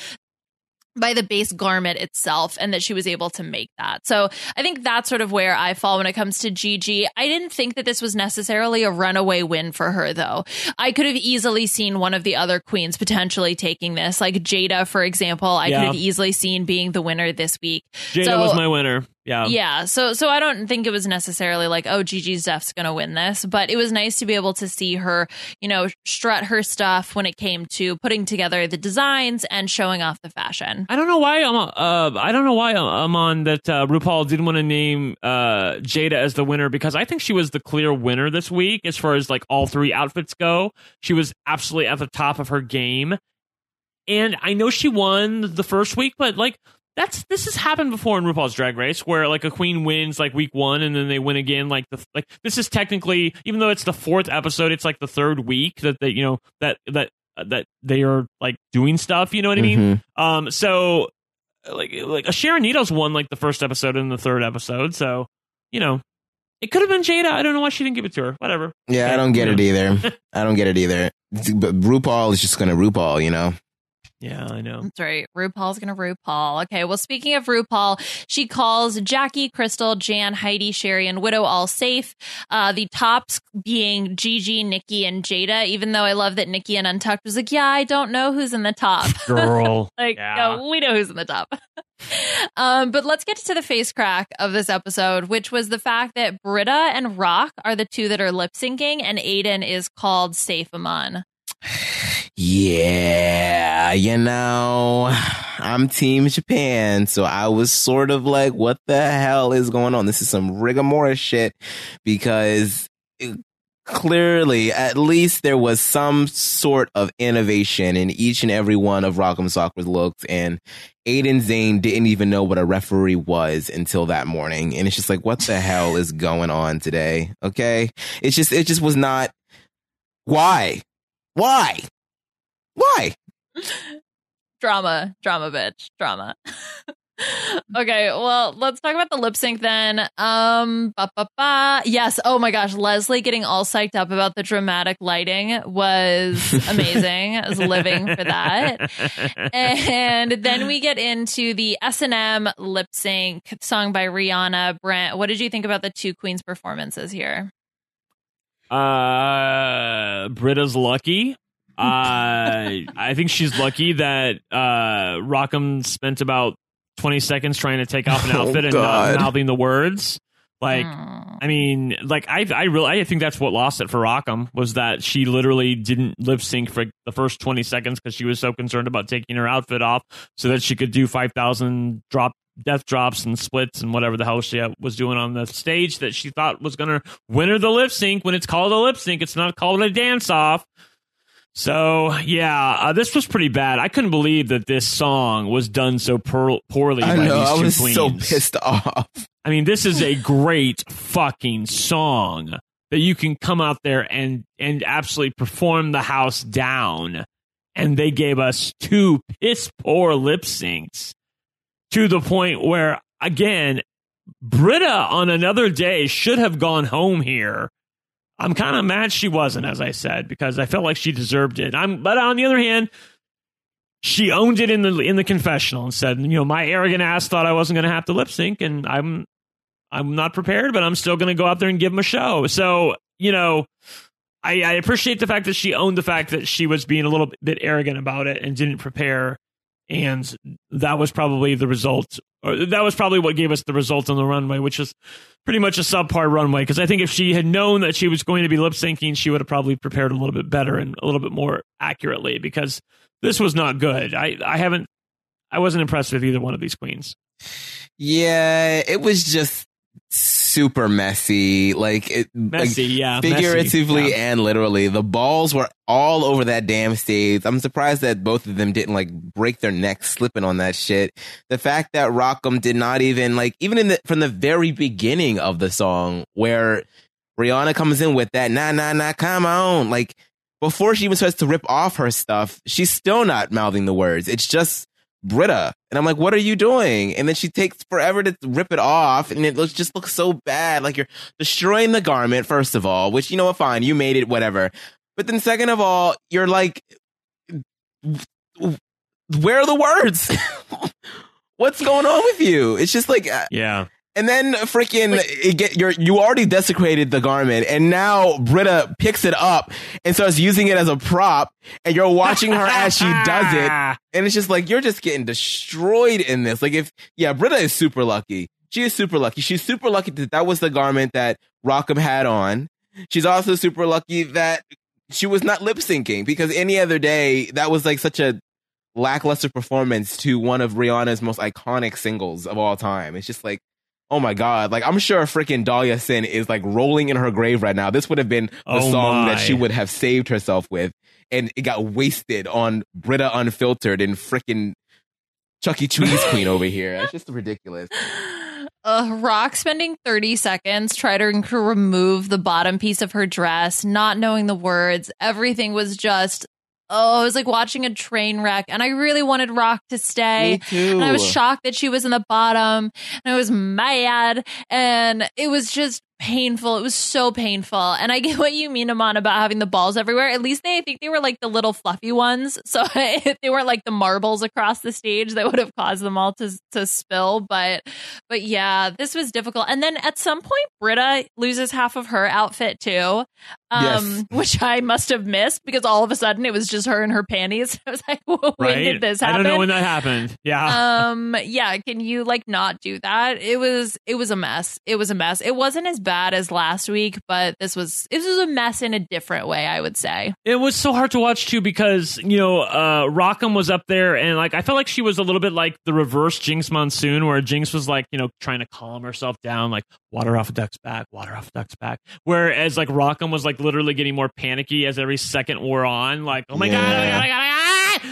by the base garment itself, and that she was able to make that. So I think that's sort of where I fall when it comes to Gigi. I didn't think that this was necessarily a runaway win for her, though. I could have easily seen one of the other queens potentially taking this, like Jada, for example. I Yeah. could have easily seen being the winner this week. Jada So- was my winner. Yeah. Yeah, so so I don't think it was necessarily like, oh, Gigi's Def's going to win this, but it was nice to be able to see her, you know, strut her stuff when it came to putting together the designs and showing off the fashion. I don't know why I'm uh I don't know why I'm on that uh, RuPaul didn't want to name uh Jada as the winner, because I think she was the clear winner this week as far as like all three outfits go. She was absolutely at the top of her game. And I know she won the first week, but like That's this has happened before in RuPaul's Drag Race, where like a queen wins like week one and then they win again. Like the like this is technically, even though it's the fourth episode, it's like the third week that they you know that that that they are like doing stuff. You know what I mean? Mm-hmm. Um, so like like a Sharon Needles won like the first episode and the third episode. So you know, it could have been Jada. I don't know why she didn't give it to her. Whatever. Yeah, Okay, I don't get you it know. either. I don't get it either. But RuPaul is just gonna RuPaul, you know. Yeah, I know. That's right. RuPaul's gonna RuPaul. Okay, well, speaking of RuPaul, she calls Jackie, Crystal, Jan, Heidi, Sherry, and Widow all safe. Uh, the tops being Gigi, Nikki, and Jada, even though I love that Nikki and Untucked was like, yeah, I don't know who's in the top. Girl. Like, Yeah. no, we know who's in the top. um, but let's get to the face crack of this episode, which was the fact that Britta and Rock are the two that are lip syncing, and Aiden is called Safe Amon. Yeah, you know, I'm Team Japan, so I was sort of like, what the hell is going on? This is some rigor shit, because it, clearly, at least there was some sort of innovation in each and every one of Rock'em Sock'em's looks, and Aiden Zane didn't even know what a referee was until that morning, and it's just like, what the hell is going on today? Okay, it's just, it just was not. Why? Why? Why? Drama, drama, bitch, drama. Okay, well, let's talk about the lip sync then. Um, ba, ba, ba. Yes. Oh my gosh, Leslie getting all psyched up about the dramatic lighting was amazing. I was living for that. And then we get into the S and M lip sync song by Rihanna. Brent, what did you think about the two queens' performances here? Uh, Britta's lucky. Uh, I think she's lucky that uh, Rock'em spent about twenty seconds trying to take off an outfit oh, and not mouthing the words. Like, mm. I mean, like I, I really, I think that's what lost it for Rock'em, was that she literally didn't lip sync for the first twenty seconds because she was so concerned about taking her outfit off so that she could do five thousand drop death drops and splits and whatever the hell she was doing on the stage that she thought was going to win her the lip sync. When it's called a lip sync, it's not called a dance off. So, yeah, uh, this was pretty bad. I couldn't believe that this song was done so poor- poorly I by know, these two I was queens. so pissed off. I mean, this is a great fucking song that you can come out there and, and absolutely perform the house down. And they gave us two piss poor lip syncs to the point where, again, Britta on another day should have gone home here. I'm kind of mad she wasn't, as I said, because I felt like she deserved it. I'm, but on the other hand, she owned it in the in the confessional and said, you know, my arrogant ass thought I wasn't going to have to lip sync, and I'm I'm not prepared, but I'm still going to go out there and give them a show. So, you know, I, I appreciate the fact that she owned the fact that she was being a little bit arrogant about it and didn't prepare, and that was probably the result. Or that was probably what gave us the result on the runway, which is pretty much a subpar runway. Because I think if she had known that she was going to be lip syncing, she would have probably prepared a little bit better and a little bit more accurately. Because this was not good. I, I haven't, I wasn't impressed with either one of these queens. Yeah, it was just super messy. Like it, messy, like, yeah, figuratively messy, yeah. and literally. The balls were all over that damn stage. I'm surprised that both of them didn't like break their necks slipping on that shit. The fact that Rock'em did not even like, even in the from the very beginning of the song where Rihanna comes in with that nah nah nah come on, like before she even starts to rip off her stuff, she's still not mouthing the words. It's just Britta. And I'm like, what are you doing? And then she takes forever to rip it off, and it looks, just looks so bad. Like you're destroying the garment, first of all, which, you know what, fine, you made it, whatever. But then second of all, you're like, where are the words? What's going on with you? It's just like, yeah. And then freaking it get you're you already desecrated the garment, and now Britta picks it up and starts using it as a prop, and you're watching her as she does it, and it's just like you're just getting destroyed in this. Like if yeah, Britta is super lucky. She is super lucky. She's super lucky that that was the garment that Rock'em had on. She's also super lucky that she was not lip syncing, because any other day that was like such a lackluster performance to one of Rihanna's most iconic singles of all time. It's just like, oh my God. Like, I'm sure freaking Dahlia Sin is like rolling in her grave right now. This would have been the oh song my. that she would have saved herself with. And it got wasted on Britta Unfiltered and freaking Chuck E. Cheese Queen over here. It's just ridiculous. Uh, Rock spending thirty seconds trying to remove the bottom piece of her dress, not knowing the words. Everything was just, oh, it was like watching a train wreck. And I really wanted Rock to stay. Me too. And I was shocked that she was in the bottom. And I was mad. And it was just painful. It was so painful. And I get what you mean, Aman, about having the balls everywhere. At least they I think they were like the little fluffy ones. So if they weren't like the marbles across the stage, that would have caused them all to to spill. But but yeah, this was difficult. And then at some point, Britta loses half of her outfit too. Um, yes. Which I must have missed, because all of a sudden it was just her and her panties. I was like, when right? did this happen? I don't know when that happened. Yeah. Um. Yeah. Can you like not do that? It was. It was a mess. It was a mess. It wasn't as bad bad as last week, but this was this was a mess in a different way, I would say. It was so hard to watch too because, you know, uh, Rockham was up there and like I felt like she was a little bit like the reverse Jinx Monsoon, where Jinx was like, you know, trying to calm herself down, like water off a duck's back, water off a duck's back. Whereas like Rockham was like literally getting more panicky as every second wore on, like, oh my Yeah. god, oh my god, oh my god, oh my god.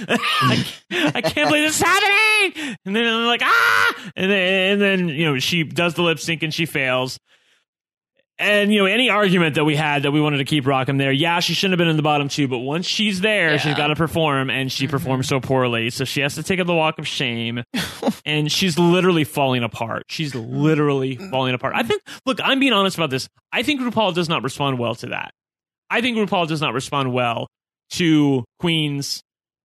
I, I can't believe this is happening. And then I'm like, ah, and then and then you know she does the lip sync and she fails. And, you know, any argument that we had that we wanted to keep Rockham there, yeah, she shouldn't have been in the bottom two, but once she's there, Yeah. she's got to perform, and she mm-hmm. performs so poorly. So she has to take up the walk of shame, and she's literally falling apart. She's literally falling apart. I think, look, I'm being honest about this. I think RuPaul does not respond well to that. I think RuPaul does not respond well to queens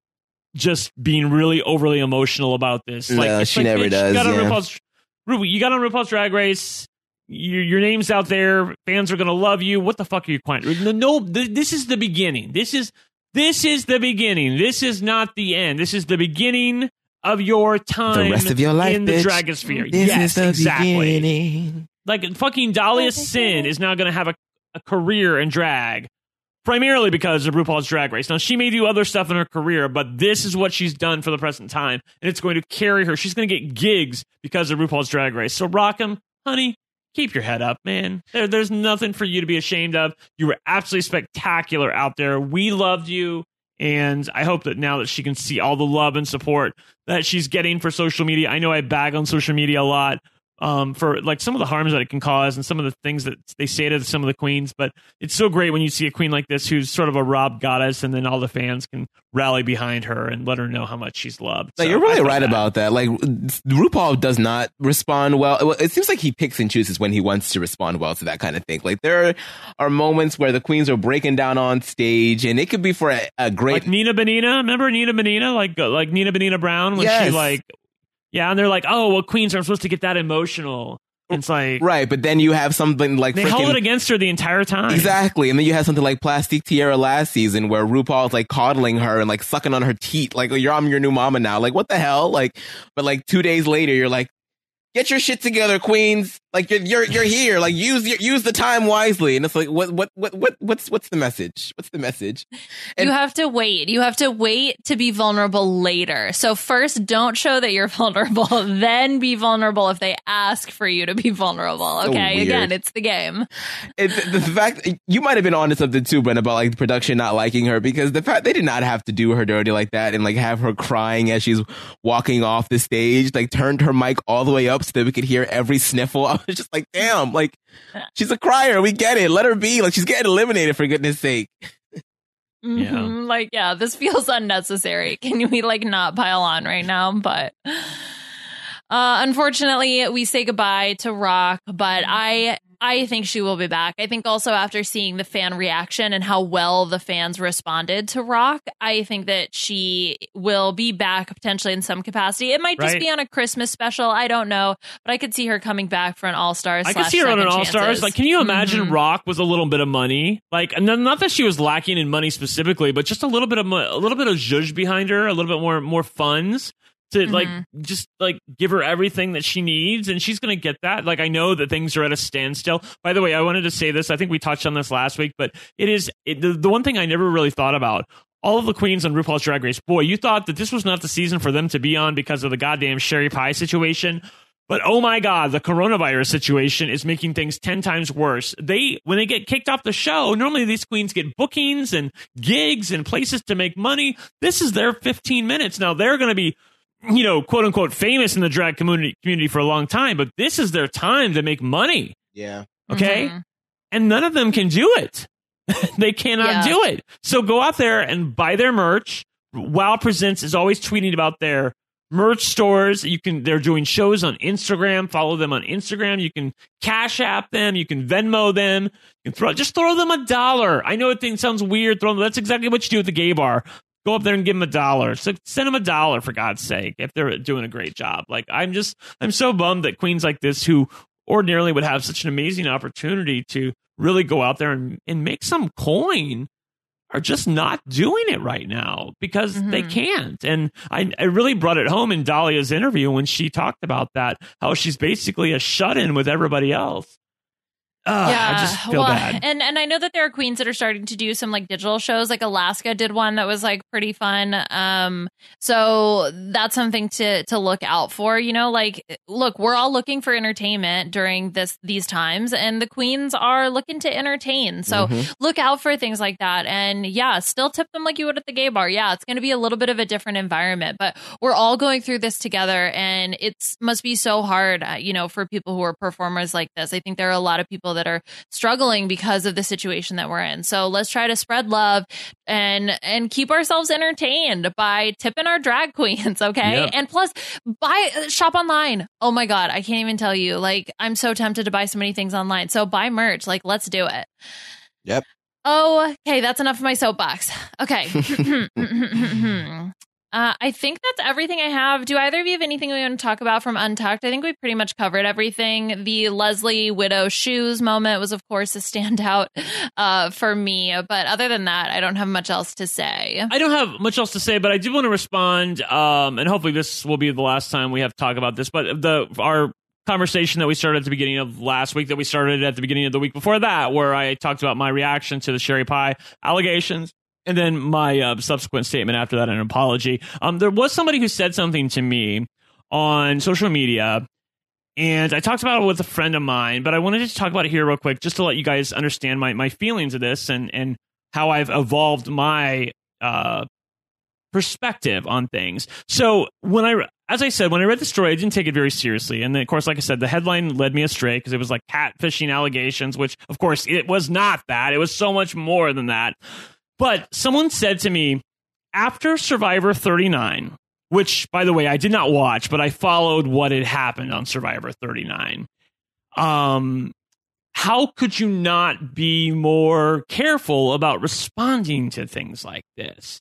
just being really overly emotional about this. No, like, she like, never bitch, does. You got, yeah. on RuPaul's, you got on RuPaul's Drag Race. Your, your name's out there. Fans are gonna love you. What the fuck are you crying? No, no th- this is the beginning. This is this is the beginning. This is not the end. This is the beginning of your time. The rest of your life, in bitch. the Dragosphere. This yes, is the exactly. beginning. Like fucking Dahlia Sin is now gonna have a, a career in drag, primarily because of RuPaul's Drag Race. Now, she may do other stuff in her career, but this is what she's done for the present time, and it's going to carry her. She's going to get gigs because of RuPaul's Drag Race. So, Rockham, honey, keep your head up, man. There, there's nothing for you to be ashamed of. You were absolutely spectacular out there. We loved you, and I hope that now that she can see all the love and support that she's getting for social media. I know I bag on social media a lot. Um, for like some of the harms that it can cause and some of the things that they say to some of the queens, but it's so great when you see a queen like this who's sort of a robbed goddess, and then all the fans can rally behind her and let her know how much she's loved. Like, so you're really I right that. about that. Like, RuPaul does not respond well. It seems like he picks and chooses when he wants to respond well to that kind of thing. Like, there are moments where the queens are breaking down on stage, and it could be for a, a great like Nina Benina. Remember Nina Benina, like like Nina Benina Brown when yes. she like. Yeah, and they're like, oh, well, queens aren't supposed to get that emotional. It's like... Right, but then you have something like... They frickin- held it against her the entire time. Exactly, and then you have something like Plastique Tiara last season where RuPaul's like coddling her and like sucking on her teeth. Like, you're, I'm your new mama now. Like, what the hell? Like, but like two days later, you're like, get your shit together, queens. Like, you're you're, you're here. Like, use use the time wisely. And it's like, what what what what what's what's the message? What's the message? And you have to wait. You have to wait to be vulnerable later. So first, don't show that you're vulnerable. Then be vulnerable if they ask for you to be vulnerable. So Okay, weird. again, it's the game. it, the, the fact you might have been onto something too, Brent, about like the production not liking her, because the fact they did not have to do her dirty like that and like have her crying as she's walking off the stage, like turned her mic all the way up so that we could hear every sniffle. I was just like, damn, like she's a crier. We get it. Let her be. Like, she's getting eliminated, for goodness sake. Mm-hmm. Yeah. Like, yeah, this feels unnecessary. Can we like not pile on right now? But uh, unfortunately, we say goodbye to Rock, but I I think she will be back. I think also after seeing the fan reaction and how well the fans responded to Rock, I think that she will be back potentially in some capacity. It might just Right. be on a Christmas special. I don't know, but I could see her coming back for an All Stars. I could see her on an All Stars. Like, can you imagine Mm-hmm. Rock with a little bit of money? Like, and then not that she was lacking in money specifically, but just a little bit of mo- a little bit of zhuzh behind her, a little bit more more funds to Mm-hmm. like just like give her everything that she needs, and she's gonna get that. Like, I know that things are at a standstill. By the way, I wanted to say this. I think we touched on this last week, but it is it, the, the one thing I never really thought about. All of the queens on RuPaul's Drag Race, boy, you thought that this was not the season for them to be on because of the goddamn Sherry Pie situation. But oh my God, the coronavirus situation is making things ten times worse. They, when they get kicked off the show, normally these queens get bookings and gigs and places to make money. This is their fifteen minutes. Now they're going to be, you know, quote unquote famous in the drag community community for a long time, but this is their time to make money. Yeah. Okay. Mhm. And none of them can do it. They cannot Yeah. do it. So go out there and buy their merch. WoW Presents is always tweeting about their merch stores. You can, they're doing shows on Instagram. Follow them on Instagram. You can Cash App them. You can Venmo them. You can throw, just throw them a dollar. I know it thing sounds weird. Throw them, that's exactly what you do at the gay bar. Go up there and give them a dollar. So send them a dollar, for God's sake, if they're doing a great job. Like, I'm just, I'm so bummed that queens like this, who ordinarily would have such an amazing opportunity to really go out there and, and make some coin, are just not doing it right now because Mhm. they can't. And I, I really brought it home in Dahlia's interview when she talked about that, how she's basically a shut-in with everybody else. uh, yeah, I just feel well, bad. And and I know that there are queens that are starting to do some like digital shows. Like Alaska did one that was like pretty fun. Um, so that's something to to look out for. You know, like look, we're all looking for entertainment during this these times, and the queens are looking to entertain. So Mhm. look out for things like that. And yeah, still tip them like you would at the gay bar. Yeah, it's going to be a little bit of a different environment, but we're all going through this together, and it's must be so hard, uh, you know, for people who are performers like this. I think there are a lot of people that are struggling because of the situation that we're in. So let's try to spread love and and keep ourselves entertained by tipping our drag queens, okay? Yep. And plus, buy shop online. Oh my god, I can't even tell you. Like, I'm so tempted to buy so many things online. So buy merch. Like, let's do it. Yep. Oh, okay, that's enough of my soapbox. Okay. Uh, I think that's everything I have. Do either of you have anything we want to talk about from Untucked? I think we pretty much covered everything. The Leslie Widow shoes moment was, of course, a standout uh, for me. But other than that, I don't have much else to say. I don't have much else to say, but I do want to respond, um, and hopefully this will be the last time we have to talk about this. But the our conversation that we started at the beginning of last week, that we started at the beginning of the week before that, where I talked about my reaction to the Sherry Pie allegations. And then my uh, subsequent statement after that, an apology. Um, there was somebody who said something to me on social media, and I talked about it with a friend of mine, but I wanted to talk about it here real quick, just to let you guys understand my, my feelings of this and, and how I've evolved my uh, perspective on things. So when I, as I said, when I read the story, I didn't take it very seriously. And then, of course, like I said, the headline led me astray because it was like catfishing allegations, which, of course, it was not that. It was so much more than that. But someone said to me, after Survivor thirty-nine, which, by the way, I did not watch, but I followed what had happened on Survivor thirty-nine, um, how could you not be more careful about responding to things like this?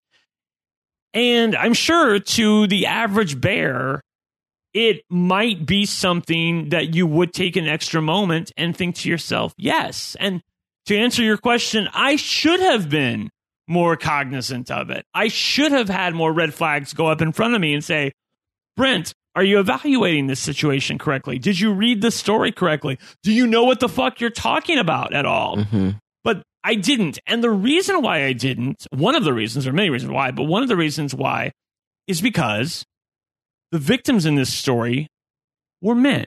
And I'm sure to the average bear, it might be something that you would take an extra moment and think to yourself, yes. And to answer your question, I should have been more cognizant of it. I should have had more red flags go up in front of me and say, Brent, are you evaluating this situation correctly? Did you read the story correctly? Do you know what the fuck you're talking about at all? Mm-hmm. But I didn't. And the reason why I didn't, one of the reasons, or many reasons why, but one of the reasons why is because the victims in this story were men.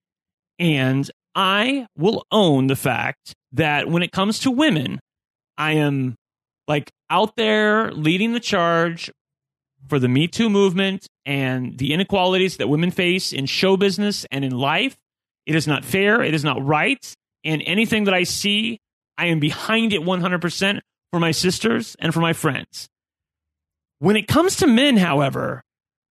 And I will own the fact that when it comes to women, I am like out there leading the charge for the Me Too movement and the inequalities that women face in show business and in life. It is not fair. It is not right. And anything that I see, I am behind it one hundred percent for my sisters and for my friends. When it comes to men, however,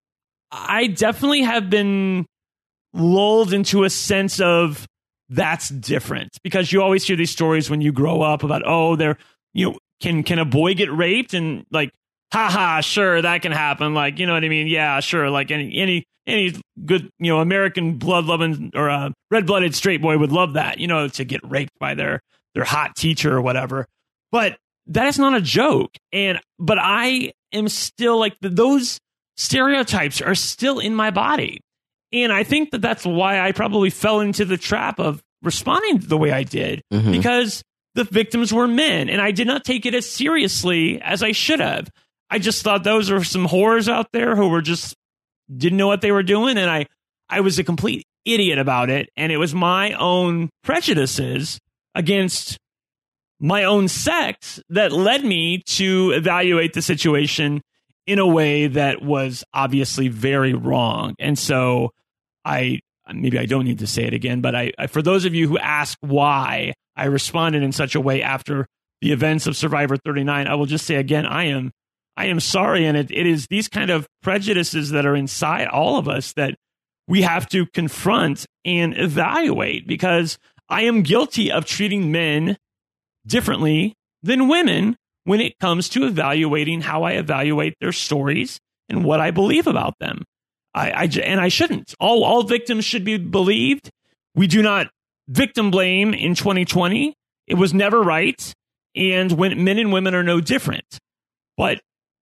I definitely have been lulled into a sense of that's different, because you always hear these stories when you grow up about, oh, they're, you know, can can a boy get raped? And like, haha, sure, that can happen. Like, you know what I mean? Yeah, sure. Like any any any good, you know, American blood loving or uh, red blooded straight boy would love that, you know, to get raped by their their hot teacher or whatever. But that is not a joke. And but I am still like, those stereotypes are still in my body. And I think that that's why I probably fell into the trap of responding the way I did, Mm-hmm. because the victims were men, and I did not take it as seriously as I should have. I just thought those were some whores out there who were just didn't know what they were doing, and I, I was a complete idiot about it, and it was my own prejudices against my own sex that led me to evaluate the situation in a way that was obviously very wrong. And so I maybe I don't need to say it again, but I, I for those of you who ask why I responded in such a way after the events of Survivor thirty-nine, I will just say again, I am I am sorry, and it, it is these kind of prejudices that are inside all of us that we have to confront and evaluate, because I am guilty of treating men differently than women when it comes to evaluating how I evaluate their stories and what I believe about them. I, I and I shouldn't. All all victims should be believed. We do not victim blame in twenty twenty. It was never right, and when men and women are no different. But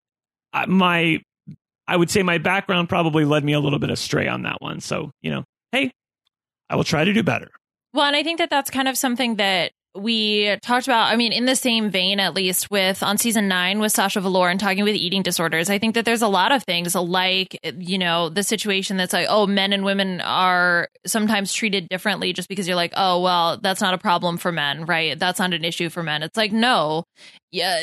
my, I would say my background probably led me a little bit astray on that one. So, you know, hey, I will try to do better. Well, and I think that that's kind of something that we talked about. I mean, in the same vein, at least with on season nine with Sasha Velour and talking with eating disorders, I think that there's a lot of things like, you know, the situation that's like, oh, men and women are sometimes treated differently just because you're like, oh, well, that's not a problem for men, right? That's not an issue for men. It's like, no, yeah.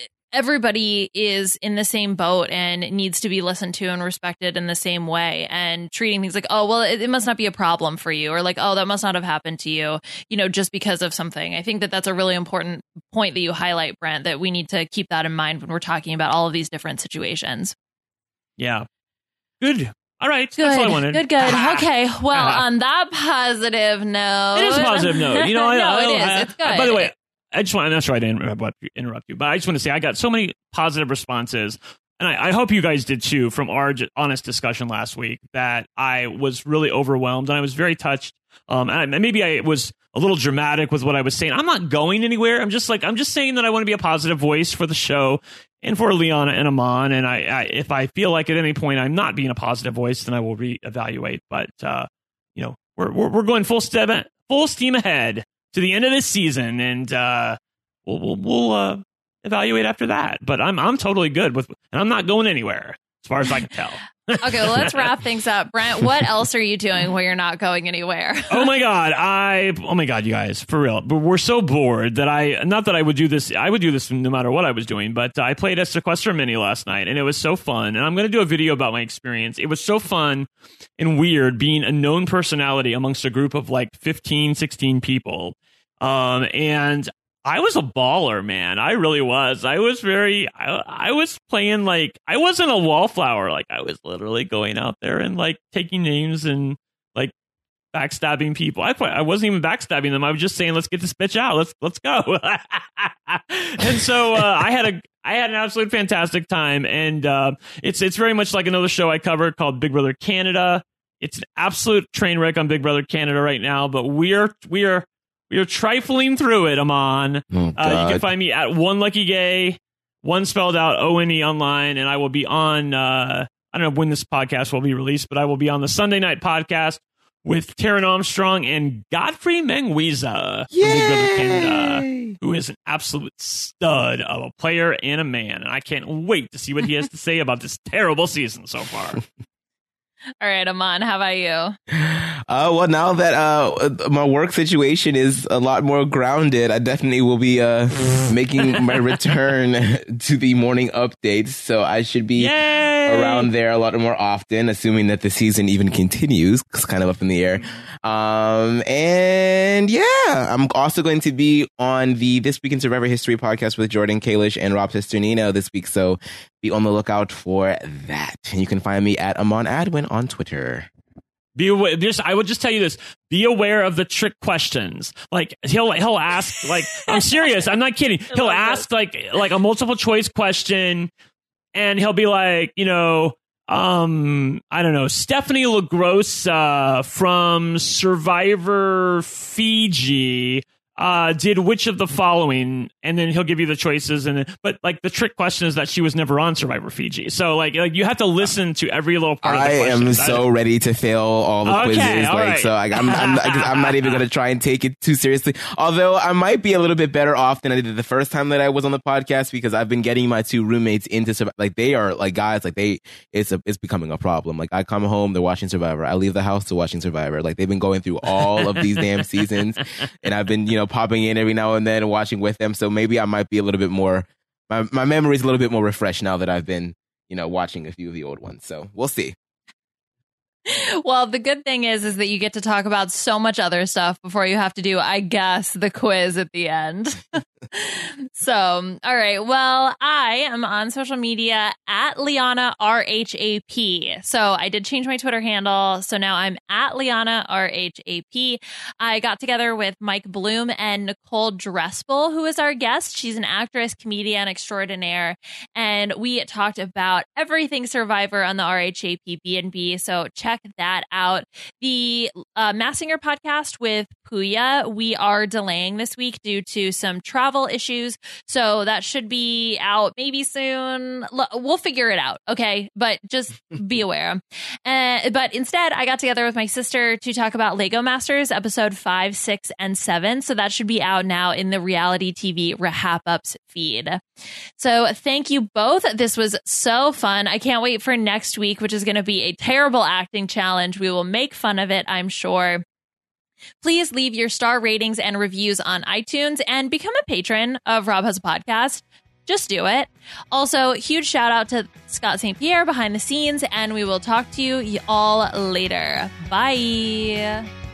Everybody is in the same boat and needs to be listened to and respected in the same way, and treating things like, oh, well, it, it must not be a problem for you, or like, oh, that must not have happened to you, you know, just because of something. I think that that's a really important point that you highlight, Brent, that we need to keep that in mind when we're talking about all of these different situations. Yeah. Good. All right. Good. That's all I wanted. Good, good. Okay. Well, on that positive note. It is a positive note. You know, I, no, I, it is. I, It's good. By the way, I just want, I'm not sure I didn't interrupt you, interrupt you, but I just want to say I got so many positive responses, and I, I hope you guys did too, from our j- honest discussion last week, that I was really overwhelmed and I was very touched. Um, and I, maybe I was a little dramatic with what I was saying. I'm not going anywhere. I'm just like, I'm just saying that I want to be a positive voice for the show and for Liana and Aman. And I, I if I feel like at any point I'm not being a positive voice, then I will reevaluate. But, uh, you know, we're, we're, we're going full step, full steam ahead to the end of this season, and uh, we'll we'll, we'll uh, evaluate after that. But I'm I'm totally good with, and I'm not going anywhere as far as I can tell. Okay, well, let's wrap things up. Brent, what else are you doing where you're not going anywhere? Oh my god, I oh my god, you guys, for real. But we're so bored that I not that I would do this. I would do this no matter what I was doing. But I played a Sequester Mini last night, and it was so fun. And I'm going to do a video about my experience. It was so fun and weird being a known personality amongst a group of like fifteen, sixteen people. Um, and I was a baller, man. I really was. I was very, I, I was playing like, I wasn't a wallflower. Like, I was literally going out there and like taking names and like backstabbing people. I I wasn't even backstabbing them. I was just saying, let's get this bitch out. Let's, let's go. And so, uh, I had a, I had an absolute fantastic time. And, uh, it's, it's very much like another show I covered called Big Brother Canada. It's an absolute train wreck on Big Brother Canada right now, but we're, we are, We are trifling through it, Aman. Oh, uh, you can find me at One Lucky Gay, one spelled out O N E online, and I will be on, uh, I don't know when this podcast will be released, but I will be on the Sunday night podcast with Taryn Armstrong and Godfrey Mengwiza from Big Brother Canada, who is an absolute stud of a player and a man. And I can't wait to see what he has to say about this terrible season so far. All right, Aman, how about you? Uh, well, now that uh, my work situation is a lot more grounded, I definitely will be uh, making my return to the morning updates. So I should be Yay! around there a lot more often, assuming that the season even continues. It's kind of up in the air. Um, and yeah, I'm also going to be on the This Week in Survivor History podcast with Jordan Kalish and Rob Cesternino this week. So be on the lookout for that. And you can find me at Aman Adwin on Twitter. Be aware, just I would just tell you this: be aware of the trick questions. Like he'll he'll ask, like I'm serious, I'm not kidding. He'll ask like like a multiple choice question, and he'll be like, you know, um, I don't know, Stephanie LaGrossa from Survivor Fiji uh, did which of the following, and then he'll give you the choices. And but like the trick question is that she was never on Survivor Fiji, so like like you have to listen to every little part of the I question. am so ready to fail all the Okay, quizzes. all Like right. so, like, I'm I'm, I'm not even going to try and take it too seriously. Although I might be a little bit better off than I did the first time that I was on the podcast, because I've been getting my two roommates into Survivor. Like they are like guys, like they it's a, it's becoming a problem. Like I come home, they're watching Survivor. I leave the house to watching Survivor. Like they've been going through all of these damn seasons, and I've been you know popping in every now and then and watching with them. So maybe I might be a little bit more. My my memory is a little bit more refreshed now that I've been you know watching a few of the old ones. So we'll see. Well, the good thing is, is that you get to talk about so much other stuff before you have to do, I guess, the quiz at the end. So, all right. Well, I am on social media at Liana R H A P. So I did change my Twitter handle. So now I'm at Liana R H A P. I got together with Mike Bloom and Nicole Drespel, who is our guest. She's an actress, comedian extraordinaire. And we talked about everything Survivor on the R H A P B and B. So check that out. The uh, Masked Singer podcast with Puya, we are delaying this week due to some travel issues. So that should be out maybe soon. L- We'll figure it out. Okay. But just be aware. Uh, but instead, I got together with my sister to talk about Lego Masters episode five, six, and seven. So that should be out now in the Reality T V Rahap Ups feed. So thank you both. This was so fun. I can't wait for next week, which is going to be a terrible acting challenge. We will make fun of it, I'm sure. Please leave your star ratings and reviews on iTunes and become a patron of Rob Has a Podcast. Just do it. Also, huge shout out to Scott Saint Pierre behind the scenes, and we will talk to you all later. Bye.